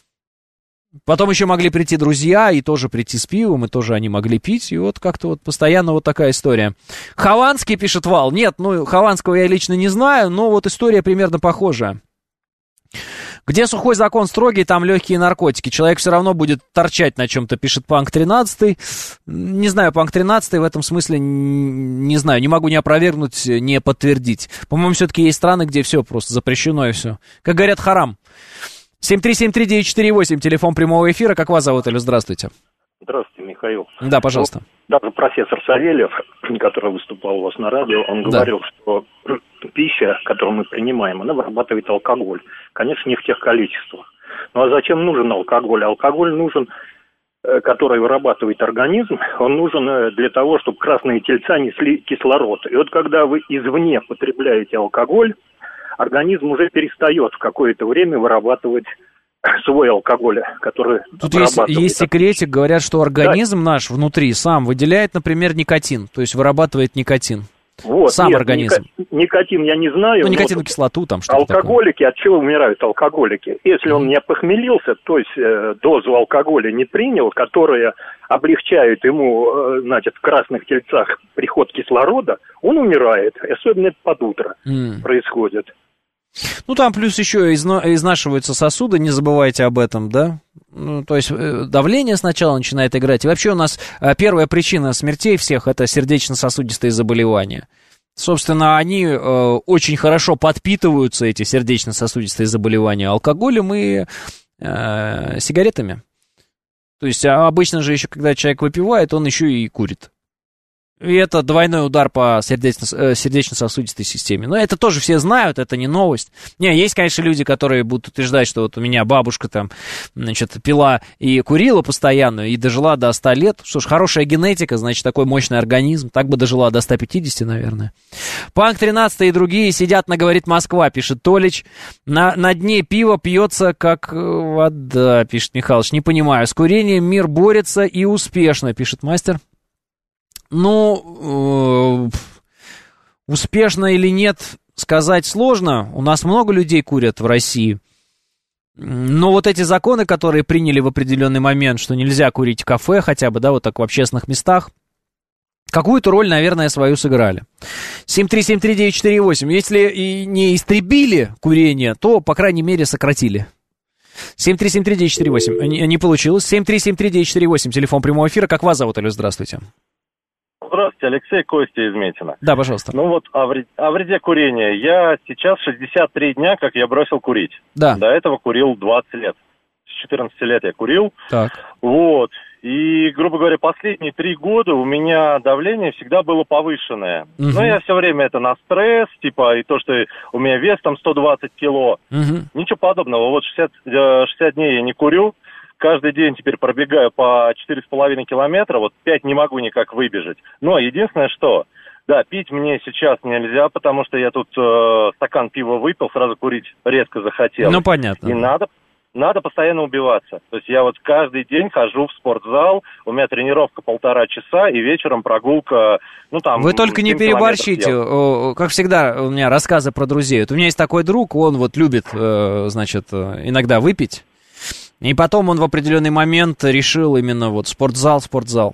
Потом еще могли прийти друзья и тоже прийти с пивом, и тоже они могли пить. И вот как-то вот постоянно вот такая история. Хованский, пишет Вал. Нет, ну, Хованского я лично не знаю, но вот история примерно похожая. Где сухой закон строгий, там легкие наркотики. Человек все равно будет торчать на чем-то, пишет Панк тринадцатый. Не знаю, Панк тринадцатый в этом смысле, не знаю, не могу ни опровергнуть, ни подтвердить. По-моему, все-таки есть страны, где все просто запрещено и все. Как говорят, харам. семь три семь три девять четыре восемь, телефон прямого эфира. Как вас зовут, Алло, здравствуйте. Здравствуйте, Михаил. Да, пожалуйста. Ну, даже профессор Савельев, который выступал у вас на радио, он да. говорил, что пища, которую мы принимаем, она вырабатывает алкоголь. Конечно, не в тех количествах. Ну а зачем нужен алкоголь? Алкоголь нужен, который вырабатывает организм, он нужен для того, чтобы красные тельца несли кислород. И вот когда вы извне потребляете алкоголь, организм уже перестает в какое-то время вырабатывать свой алкоголь, который Тут есть, есть секретик, говорят, что организм да. наш внутри сам выделяет, например, никотин, то есть вырабатывает никотин. Вот, сам нет, организм. Никотин я не знаю. Ну, никотиновую кислоту там что-то алкоголики, такое. От чего умирают алкоголики? Если он не опохмелился, то есть э, дозу алкоголя не принял, которая облегчает ему, э, значит, в красных тельцах приход кислорода, он умирает. Особенно это под утро mm. происходит. Ну, там плюс еще изно... изнашиваются сосуды, не забывайте об этом, да? Ну, то есть давление сначала начинает играть. И вообще у нас первая причина смертей всех – это сердечно-сосудистые заболевания. Собственно, они э, очень хорошо подпитываются, эти сердечно-сосудистые заболевания, алкоголем и э, сигаретами. То есть обычно же еще, когда человек выпивает, он еще и курит. И это двойной удар по сердечно- сердечно-сосудистой системе. Но это тоже все знают, это не новость. Не, есть, конечно, люди, которые будут утверждать, что вот у меня бабушка там, значит, пила и курила постоянно, и дожила до ста лет. Что ж, хорошая генетика, значит, такой мощный организм. Так бы дожила до ста пятидесяти, наверное. Панк тринадцать и другие сидят на «Говорит Москва», пишет Толич. На, на дне пива пьется, как вода, пишет Михалыч. Не понимаю, с курением мир борется и успешно, пишет Мастер. Ну, э, успешно или нет, сказать сложно. У нас много людей курят в России. Но вот эти законы, которые приняли в определенный момент, что нельзя курить в кафе хотя бы, да, вот так в общественных местах, какую-то роль, наверное, свою сыграли. семь три семь три девять четыре восемь. Если и не истребили курение, то, по крайней мере, сократили. семь три семь три девять четыре восемь. Не, не получилось. семь три семь три девять четыре восемь. Телефон прямого эфира. Как вас зовут, Алло, здравствуйте. Здравствуйте, Алексей, Костя из Метина. Да, пожалуйста. Ну вот о вреде, о вреде курения. Я сейчас шестьдесят три дня, как я бросил курить. Да. До этого курил двадцать лет. С четырнадцати лет я курил. Так. Вот. И, грубо говоря, последние три года у меня давление всегда было повышенное. Угу. Но я все время это на стресс, типа, и то, что у меня вес там сто двадцать кило. Угу. Ничего подобного. Вот шестьдесят, шестьдесят дней я не курю. Каждый день теперь пробегаю по четыре с половиной километра, вот пять не могу никак выбежать. Но единственное, что, да, пить мне сейчас нельзя, потому что я тут э, стакан пива выпил, сразу курить резко захотел. Ну, понятно. И надо, надо постоянно убиваться. То есть я вот каждый день хожу в спортзал, у меня тренировка полтора часа, и вечером прогулка, ну там... Вы только не переборщите. Как всегда, у меня рассказы про друзей. Вот у меня есть такой друг, он вот любит, э, значит, иногда выпить. И потом он в определенный момент решил именно вот спортзал, спортзал.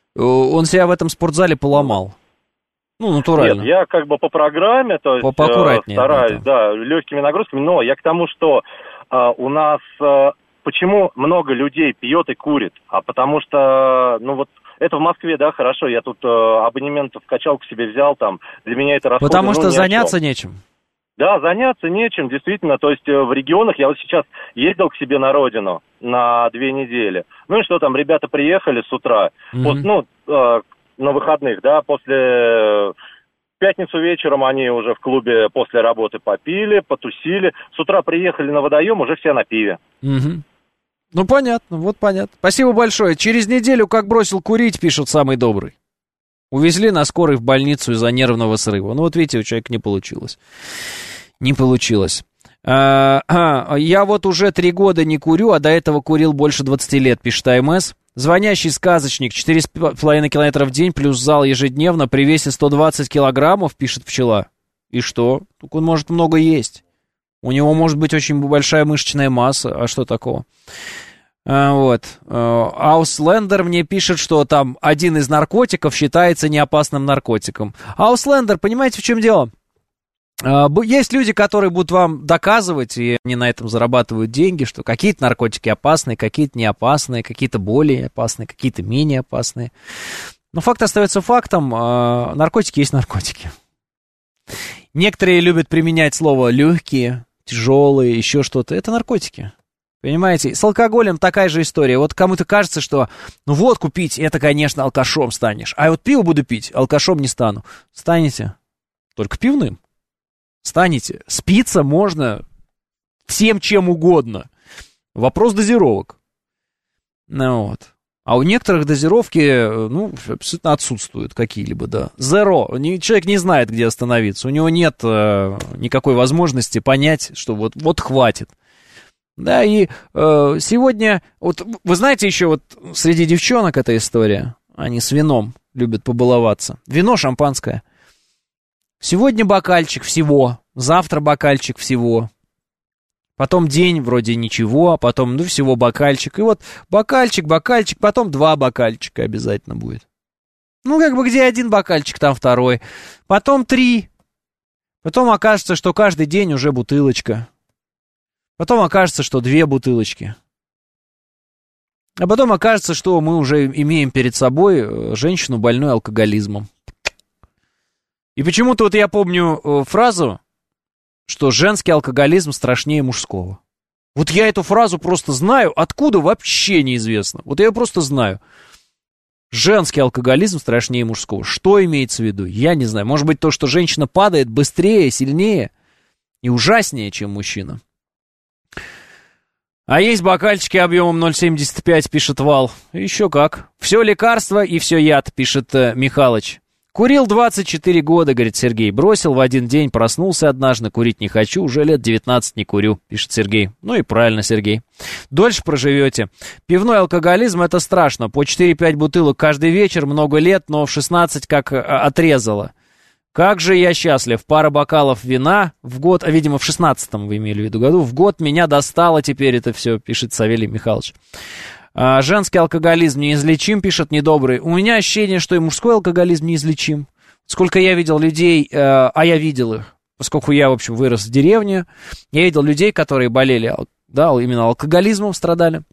Он себя в этом спортзале поломал. Ну, натурально. Нет, я как бы по программе, то есть поаккуратнее, стараюсь, да, легкими нагрузками, но я к тому, что э, у нас, э, почему много людей пьет и курит, а потому что, ну вот, это в Москве, да, хорошо, я тут э, абонемент в качалку себе взял, там, для меня это расходы, потому что ну, заняться нечем. Да, заняться нечем, действительно. То есть в регионах я вот сейчас ездил к себе на родину на две недели. Ну и что там, ребята приехали с утра, mm-hmm. пос, ну, э, на выходных, да, после... В пятницу вечером они уже в клубе после работы попили, потусили. С утра приехали на водоем, уже все на пиве. Mm-hmm. Ну, понятно, вот понятно. Спасибо большое. Через неделю, как бросил курить, пишет самый добрый. Увезли на скорой в больницу из-за нервного срыва. Ну, вот видите, у человека не получилось. Не получилось. А, а, я вот уже три года не курю, а до этого курил больше двадцати лет, пишет АМС. Звонящий сказочник, четыре с половиной километра в день, плюс зал ежедневно, при весе сто двадцать килограммов, пишет пчела. И что? Так он может много есть. У него может быть очень большая мышечная масса, а что такого? А, вот. Ауслендер мне пишет, что там один из наркотиков считается неопасным наркотиком. Ауслендер, понимаете, в чем дело? А, есть люди, которые будут вам доказывать, и они на этом зарабатывают деньги, что какие-то наркотики опасные, какие-то не опасные, какие-то более опасные, какие-то менее опасные. Но факт остается фактом, а, наркотики есть наркотики. Некоторые любят применять слово легкие, тяжелые, еще что-то. Это наркотики. Понимаете, с алкоголем такая же история. Вот кому-то кажется, что ну водку пить, это, конечно, алкашом станешь. А вот пиво буду пить, алкашом не стану. Станете только пивным. Станете. Спиться можно всем чем угодно. Вопрос дозировок. Ну вот. А у некоторых дозировки, ну, абсолютно отсутствуют какие-либо, да. Зеро. Человек не знает, где остановиться. У него нет э, никакой возможности понять, что вот, вот хватит. Да, и э, сегодня, вот вы знаете еще вот среди девчонок эта история, они с вином любят побаловаться. Вино, шампанское. Сегодня бокальчик всего, завтра бокальчик всего. Потом день вроде ничего, а потом, ну, всего бокальчик. И вот бокальчик, бокальчик, потом два бокальчика обязательно будет. Ну, как бы где один бокальчик, там второй. Потом три. Потом окажется, что каждый день уже бутылочка. Потом окажется, что две бутылочки. А потом окажется, что мы уже имеем перед собой женщину, больную алкоголизмом. И почему-то вот я помню фразу, что женский алкоголизм страшнее мужского. Вот я эту фразу просто знаю, откуда вообще неизвестно. Вот я ее просто знаю. Женский алкоголизм страшнее мужского. Что имеется в виду? Я не знаю. Может быть, то, что женщина падает быстрее, сильнее и ужаснее, чем мужчина. А есть бокальчики объемом ноль семьдесят пять, пишет Вал. Еще как. Все лекарство и все яд, пишет э, Михалыч. Курил двадцать четыре года, говорит Сергей. Бросил в один день, проснулся однажды, курить не хочу, уже лет девятнадцать не курю, пишет Сергей. Ну и правильно, Сергей. Дольше проживете. Пивной алкоголизм — это страшно. По четыре-пять бутылок каждый вечер, много лет, но в шестнадцать как отрезало. Как же я счастлив. Пара бокалов вина в год, а, видимо, в шестнадцатом вы имели в виду году, в год меня достало теперь это все, пишет Савелий Михайлович. А, женский алкоголизм неизлечим, пишет Недобрый. У меня ощущение, что и мужской алкоголизм неизлечим. Сколько я видел людей, э, а я видел их, поскольку я, в общем, вырос в деревне, я видел людей, которые болели, да, именно алкоголизмом страдали.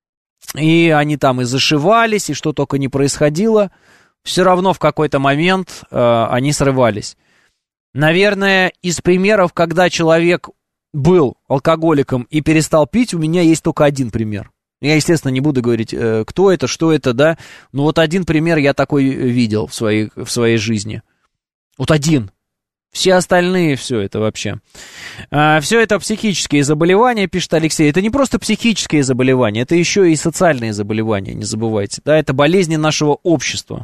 И они там и зашивались, и что только не происходило. Все равно в какой-то момент э, они срывались. Наверное, из примеров, когда человек был алкоголиком и перестал пить, у меня есть только один пример. Я, естественно, не буду говорить, э, кто это, что это, да. Но вот один пример я такой видел в своей, в своей жизни. Вот один. Все остальные, все это вообще. А, все это психические заболевания, пишет Алексей. Это не просто психические заболевания, это еще и социальные заболевания, не забывайте. Да, это болезни нашего общества.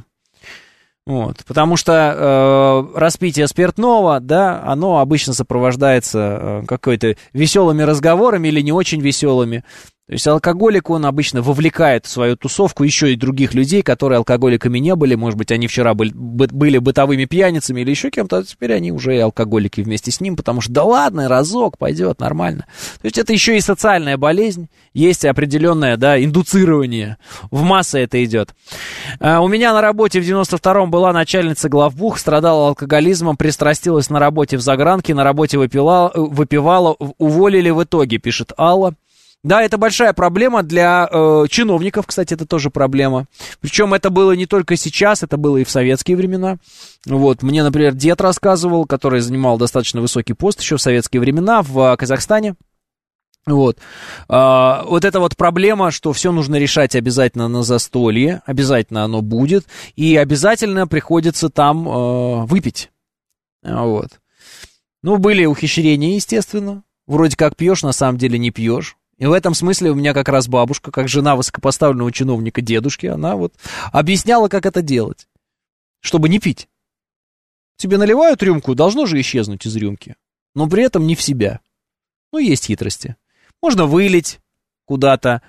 Вот, потому что э, распитие спиртного, да, оно обычно сопровождается э, какой-то веселыми разговорами или не очень веселыми. То есть алкоголик, он обычно вовлекает в свою тусовку еще и других людей, которые алкоголиками не были. Может быть, они вчера были, были бытовыми пьяницами или еще кем-то, а теперь они уже и алкоголики вместе с ним, потому что да ладно, разок пойдет, нормально. То есть это еще и социальная болезнь, есть определенное, да, индуцирование, в массы это идет. А, у меня на работе в девяносто втором была начальница главбух, страдала алкоголизмом, пристрастилась на работе в загранке, на работе выпила, выпивала, уволили в итоге, пишет Алла. Да, это большая проблема для э, чиновников, кстати, это тоже проблема. Причем это было не только сейчас, это было и в советские времена. Вот, мне, например, дед рассказывал, который занимал достаточно высокий пост еще в советские времена в Казахстане. Вот. А, вот эта вот проблема, что все нужно решать обязательно на застолье, обязательно оно будет, и обязательно приходится там э, выпить. Вот. Ну, были ухищрения, естественно. Вроде как пьешь, на самом деле не пьешь. И в этом смысле у меня как раз бабушка, как жена высокопоставленного чиновника дедушки, она вот объясняла, как это делать, чтобы не пить. Тебе наливают рюмку, должно же исчезнуть из рюмки, но при этом не в себя. Ну, есть хитрости. Можно вылить куда-то,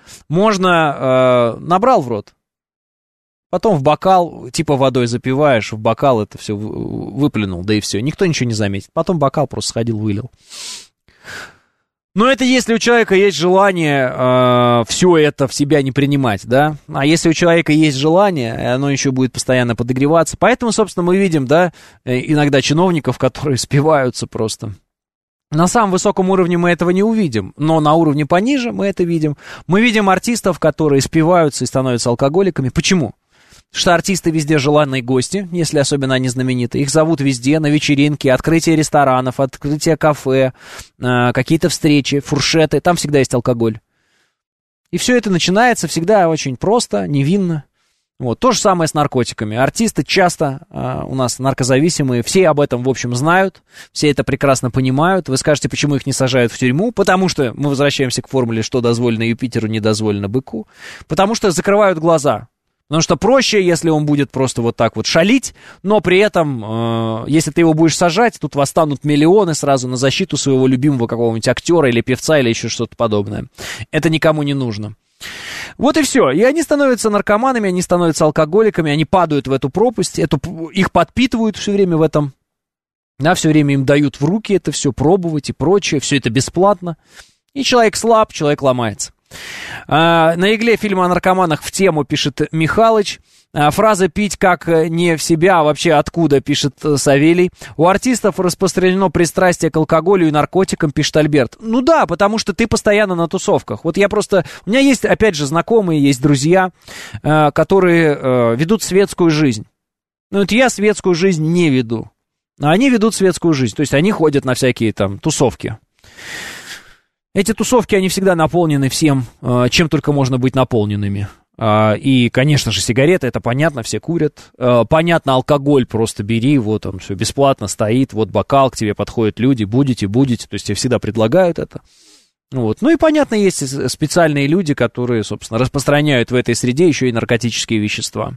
можно э, набрал в рот, потом в бокал, типа водой запиваешь, в бокал это все выплюнул, да и все, никто ничего не заметит. Потом бокал просто сходил, вылил. Но это если у человека есть желание э, все это в себя не принимать, да? А если у человека есть желание, оно еще будет постоянно подогреваться. Поэтому, собственно, мы видим, да, иногда чиновников, которые спиваются просто. На самом высоком уровне мы этого не увидим, но на уровне пониже мы это видим. Мы видим артистов, которые спиваются и становятся алкоголиками. Почему? Потому что артисты везде желанные гости, если особенно они знамениты. Их зовут везде, на вечеринки, открытие ресторанов, открытие кафе, э, какие-то встречи, фуршеты. Там всегда есть алкоголь. И все это начинается всегда очень просто, невинно. Вот, то же самое с наркотиками. Артисты часто а, у нас наркозависимые, все об этом, в общем, знают, все это прекрасно понимают. Вы скажете, почему их не сажают в тюрьму? Потому что, мы возвращаемся к формуле, что дозволено Юпитеру, не дозволено быку. Потому что закрывают глаза. Потому что проще, если он будет просто вот так вот шалить, но при этом, э, если ты его будешь сажать, тут восстанут миллионы сразу на защиту своего любимого какого-нибудь актера или певца или еще что-то подобное. Это никому не нужно. Вот и все. И они становятся наркоманами, они становятся алкоголиками, они падают в эту пропасть, эту, их подпитывают все время в этом, да, все время им дают в руки это все пробовать и прочее, все это бесплатно. И человек слаб, человек ломается. А, на игле фильма о наркоманах в тему, пишет Михалыч. А, фраза «пить как не в себя», а вообще откуда, пишет Савелий. У артистов распространено пристрастие к алкоголю и наркотикам, пишет Альберт. Ну да, потому что ты постоянно на тусовках. Вот я просто... У меня есть, опять же, знакомые, есть друзья, э, которые э, ведут светскую жизнь. Ну вот я светскую жизнь не веду. А они ведут светскую жизнь. То есть они ходят на всякие там тусовки. Эти тусовки, они всегда наполнены всем, э, чем только можно быть наполненными. И, конечно же, сигареты, это понятно, все курят. Понятно, алкоголь просто бери, вот он все бесплатно стоит, вот бокал, к тебе подходят люди, будете, будете, то есть тебе всегда предлагают это. Вот. Ну и, понятно, есть специальные люди, которые, собственно, распространяют в этой среде еще и наркотические вещества.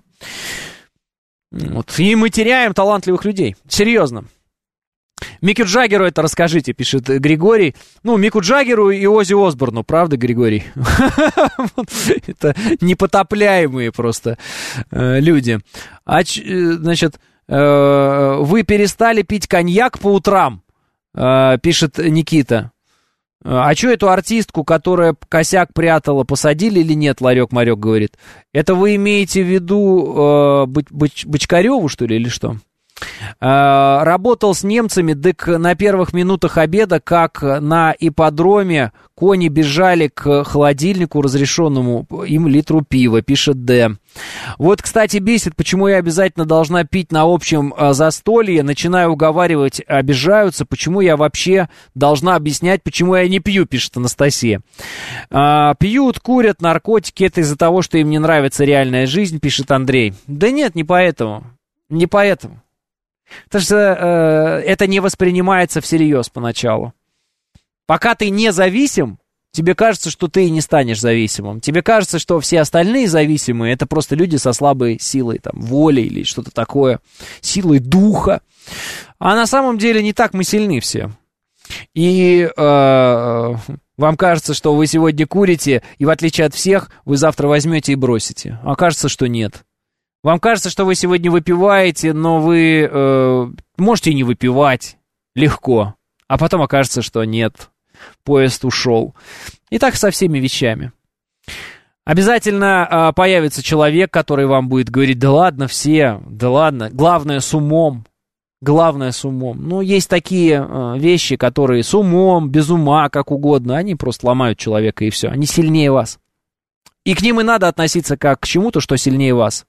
Вот. И мы теряем талантливых людей, серьезно. Мику Джаггеру это расскажите, пишет Григорий. Ну, Мику Джаггеру и Оззи Осборну, правда, Григорий? Это непотопляемые просто люди. Значит, вы перестали пить коньяк по утрам, пишет Никита. А что эту артистку, которая косяк прятала, посадили или нет, Ларек-Марек говорит. Это вы имеете в виду Бочкареву, что ли, или что? Работал с немцами, дык на первых минутах обеда, как на ипподроме, кони бежали к холодильнику, разрешенному им литру пива, пишет Д. Вот, кстати, бесит, почему я обязательно должна пить на общем застолье, начинаю уговаривать, обижаются, почему я вообще должна объяснять, почему я не пью, пишет Анастасия. А, пьют, курят, наркотики, это из-за того, что им не нравится реальная жизнь, пишет Андрей. Да нет, не поэтому, не поэтому. Потому что э, это не воспринимается всерьез поначалу. Пока ты не зависим, тебе кажется, что ты и не станешь зависимым. Тебе кажется, что все остальные зависимые — это просто люди со слабой силой там, воли или что-то такое, силой духа. А на самом деле не так мы сильны все. И э, вам кажется, что вы сегодня курите, и в отличие от всех, вы завтра возьмете и бросите. А кажется, что нет. Вам кажется, что вы сегодня выпиваете, но вы э, можете и не выпивать легко, а потом окажется, что нет, поезд ушел. И так со всеми вещами. Обязательно э, появится человек, который вам будет говорить: да ладно все, да ладно, главное с умом, главное с умом. Ну, есть такие э, вещи, которые с умом, без ума, как угодно, они просто ломают человека и все, они сильнее вас. И к ним и надо относиться как к чему-то, что сильнее вас.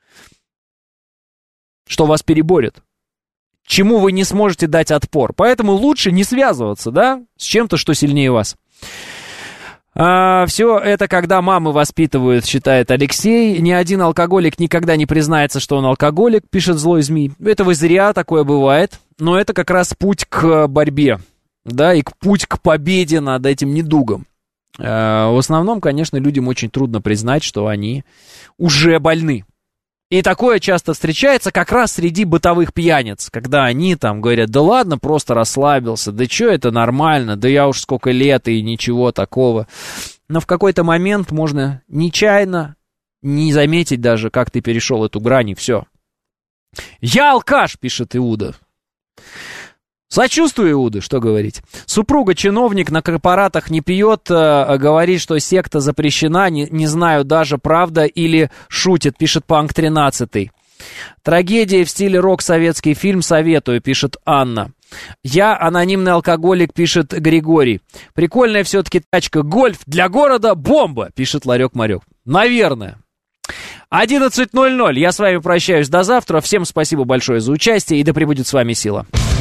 Что вас переборет, чему вы не сможете дать отпор. Поэтому лучше не связываться, да, с чем-то, что сильнее вас. А, все это, когда мамы воспитывают, считает Алексей. Ни один алкоголик никогда не признается, что он алкоголик, пишет Злой Змей. Это вы зря, такое бывает. Но это как раз путь к борьбе, да, и к путь к победе над этим недугом. А, в основном, конечно, людям очень трудно признать, что они уже больны. И такое часто встречается как раз среди бытовых пьяниц, когда они там говорят: да ладно, просто расслабился, да что это нормально, да я уж сколько лет и ничего такого. Но в какой-то момент можно нечаянно не заметить даже, как ты перешел эту грань, и все. «Я алкаш», пишет Иуда. Сочувствую, Иуда, что говорить. Супруга чиновник, на корпоратах не пьет, э, говорит, что секта запрещена, не, не знаю даже, правда или шутит, пишет Панк тринадцать. Трагедия в стиле рок, советский фильм, советую, пишет Анна. Я анонимный алкоголик, пишет Григорий. Прикольная все-таки тачка «Гольф» для города бомба, пишет Ларек-Марек. Наверное. одиннадцать ноль ноль. Я с вами прощаюсь до завтра. Всем спасибо большое за участие, и да пребудет с вами сила.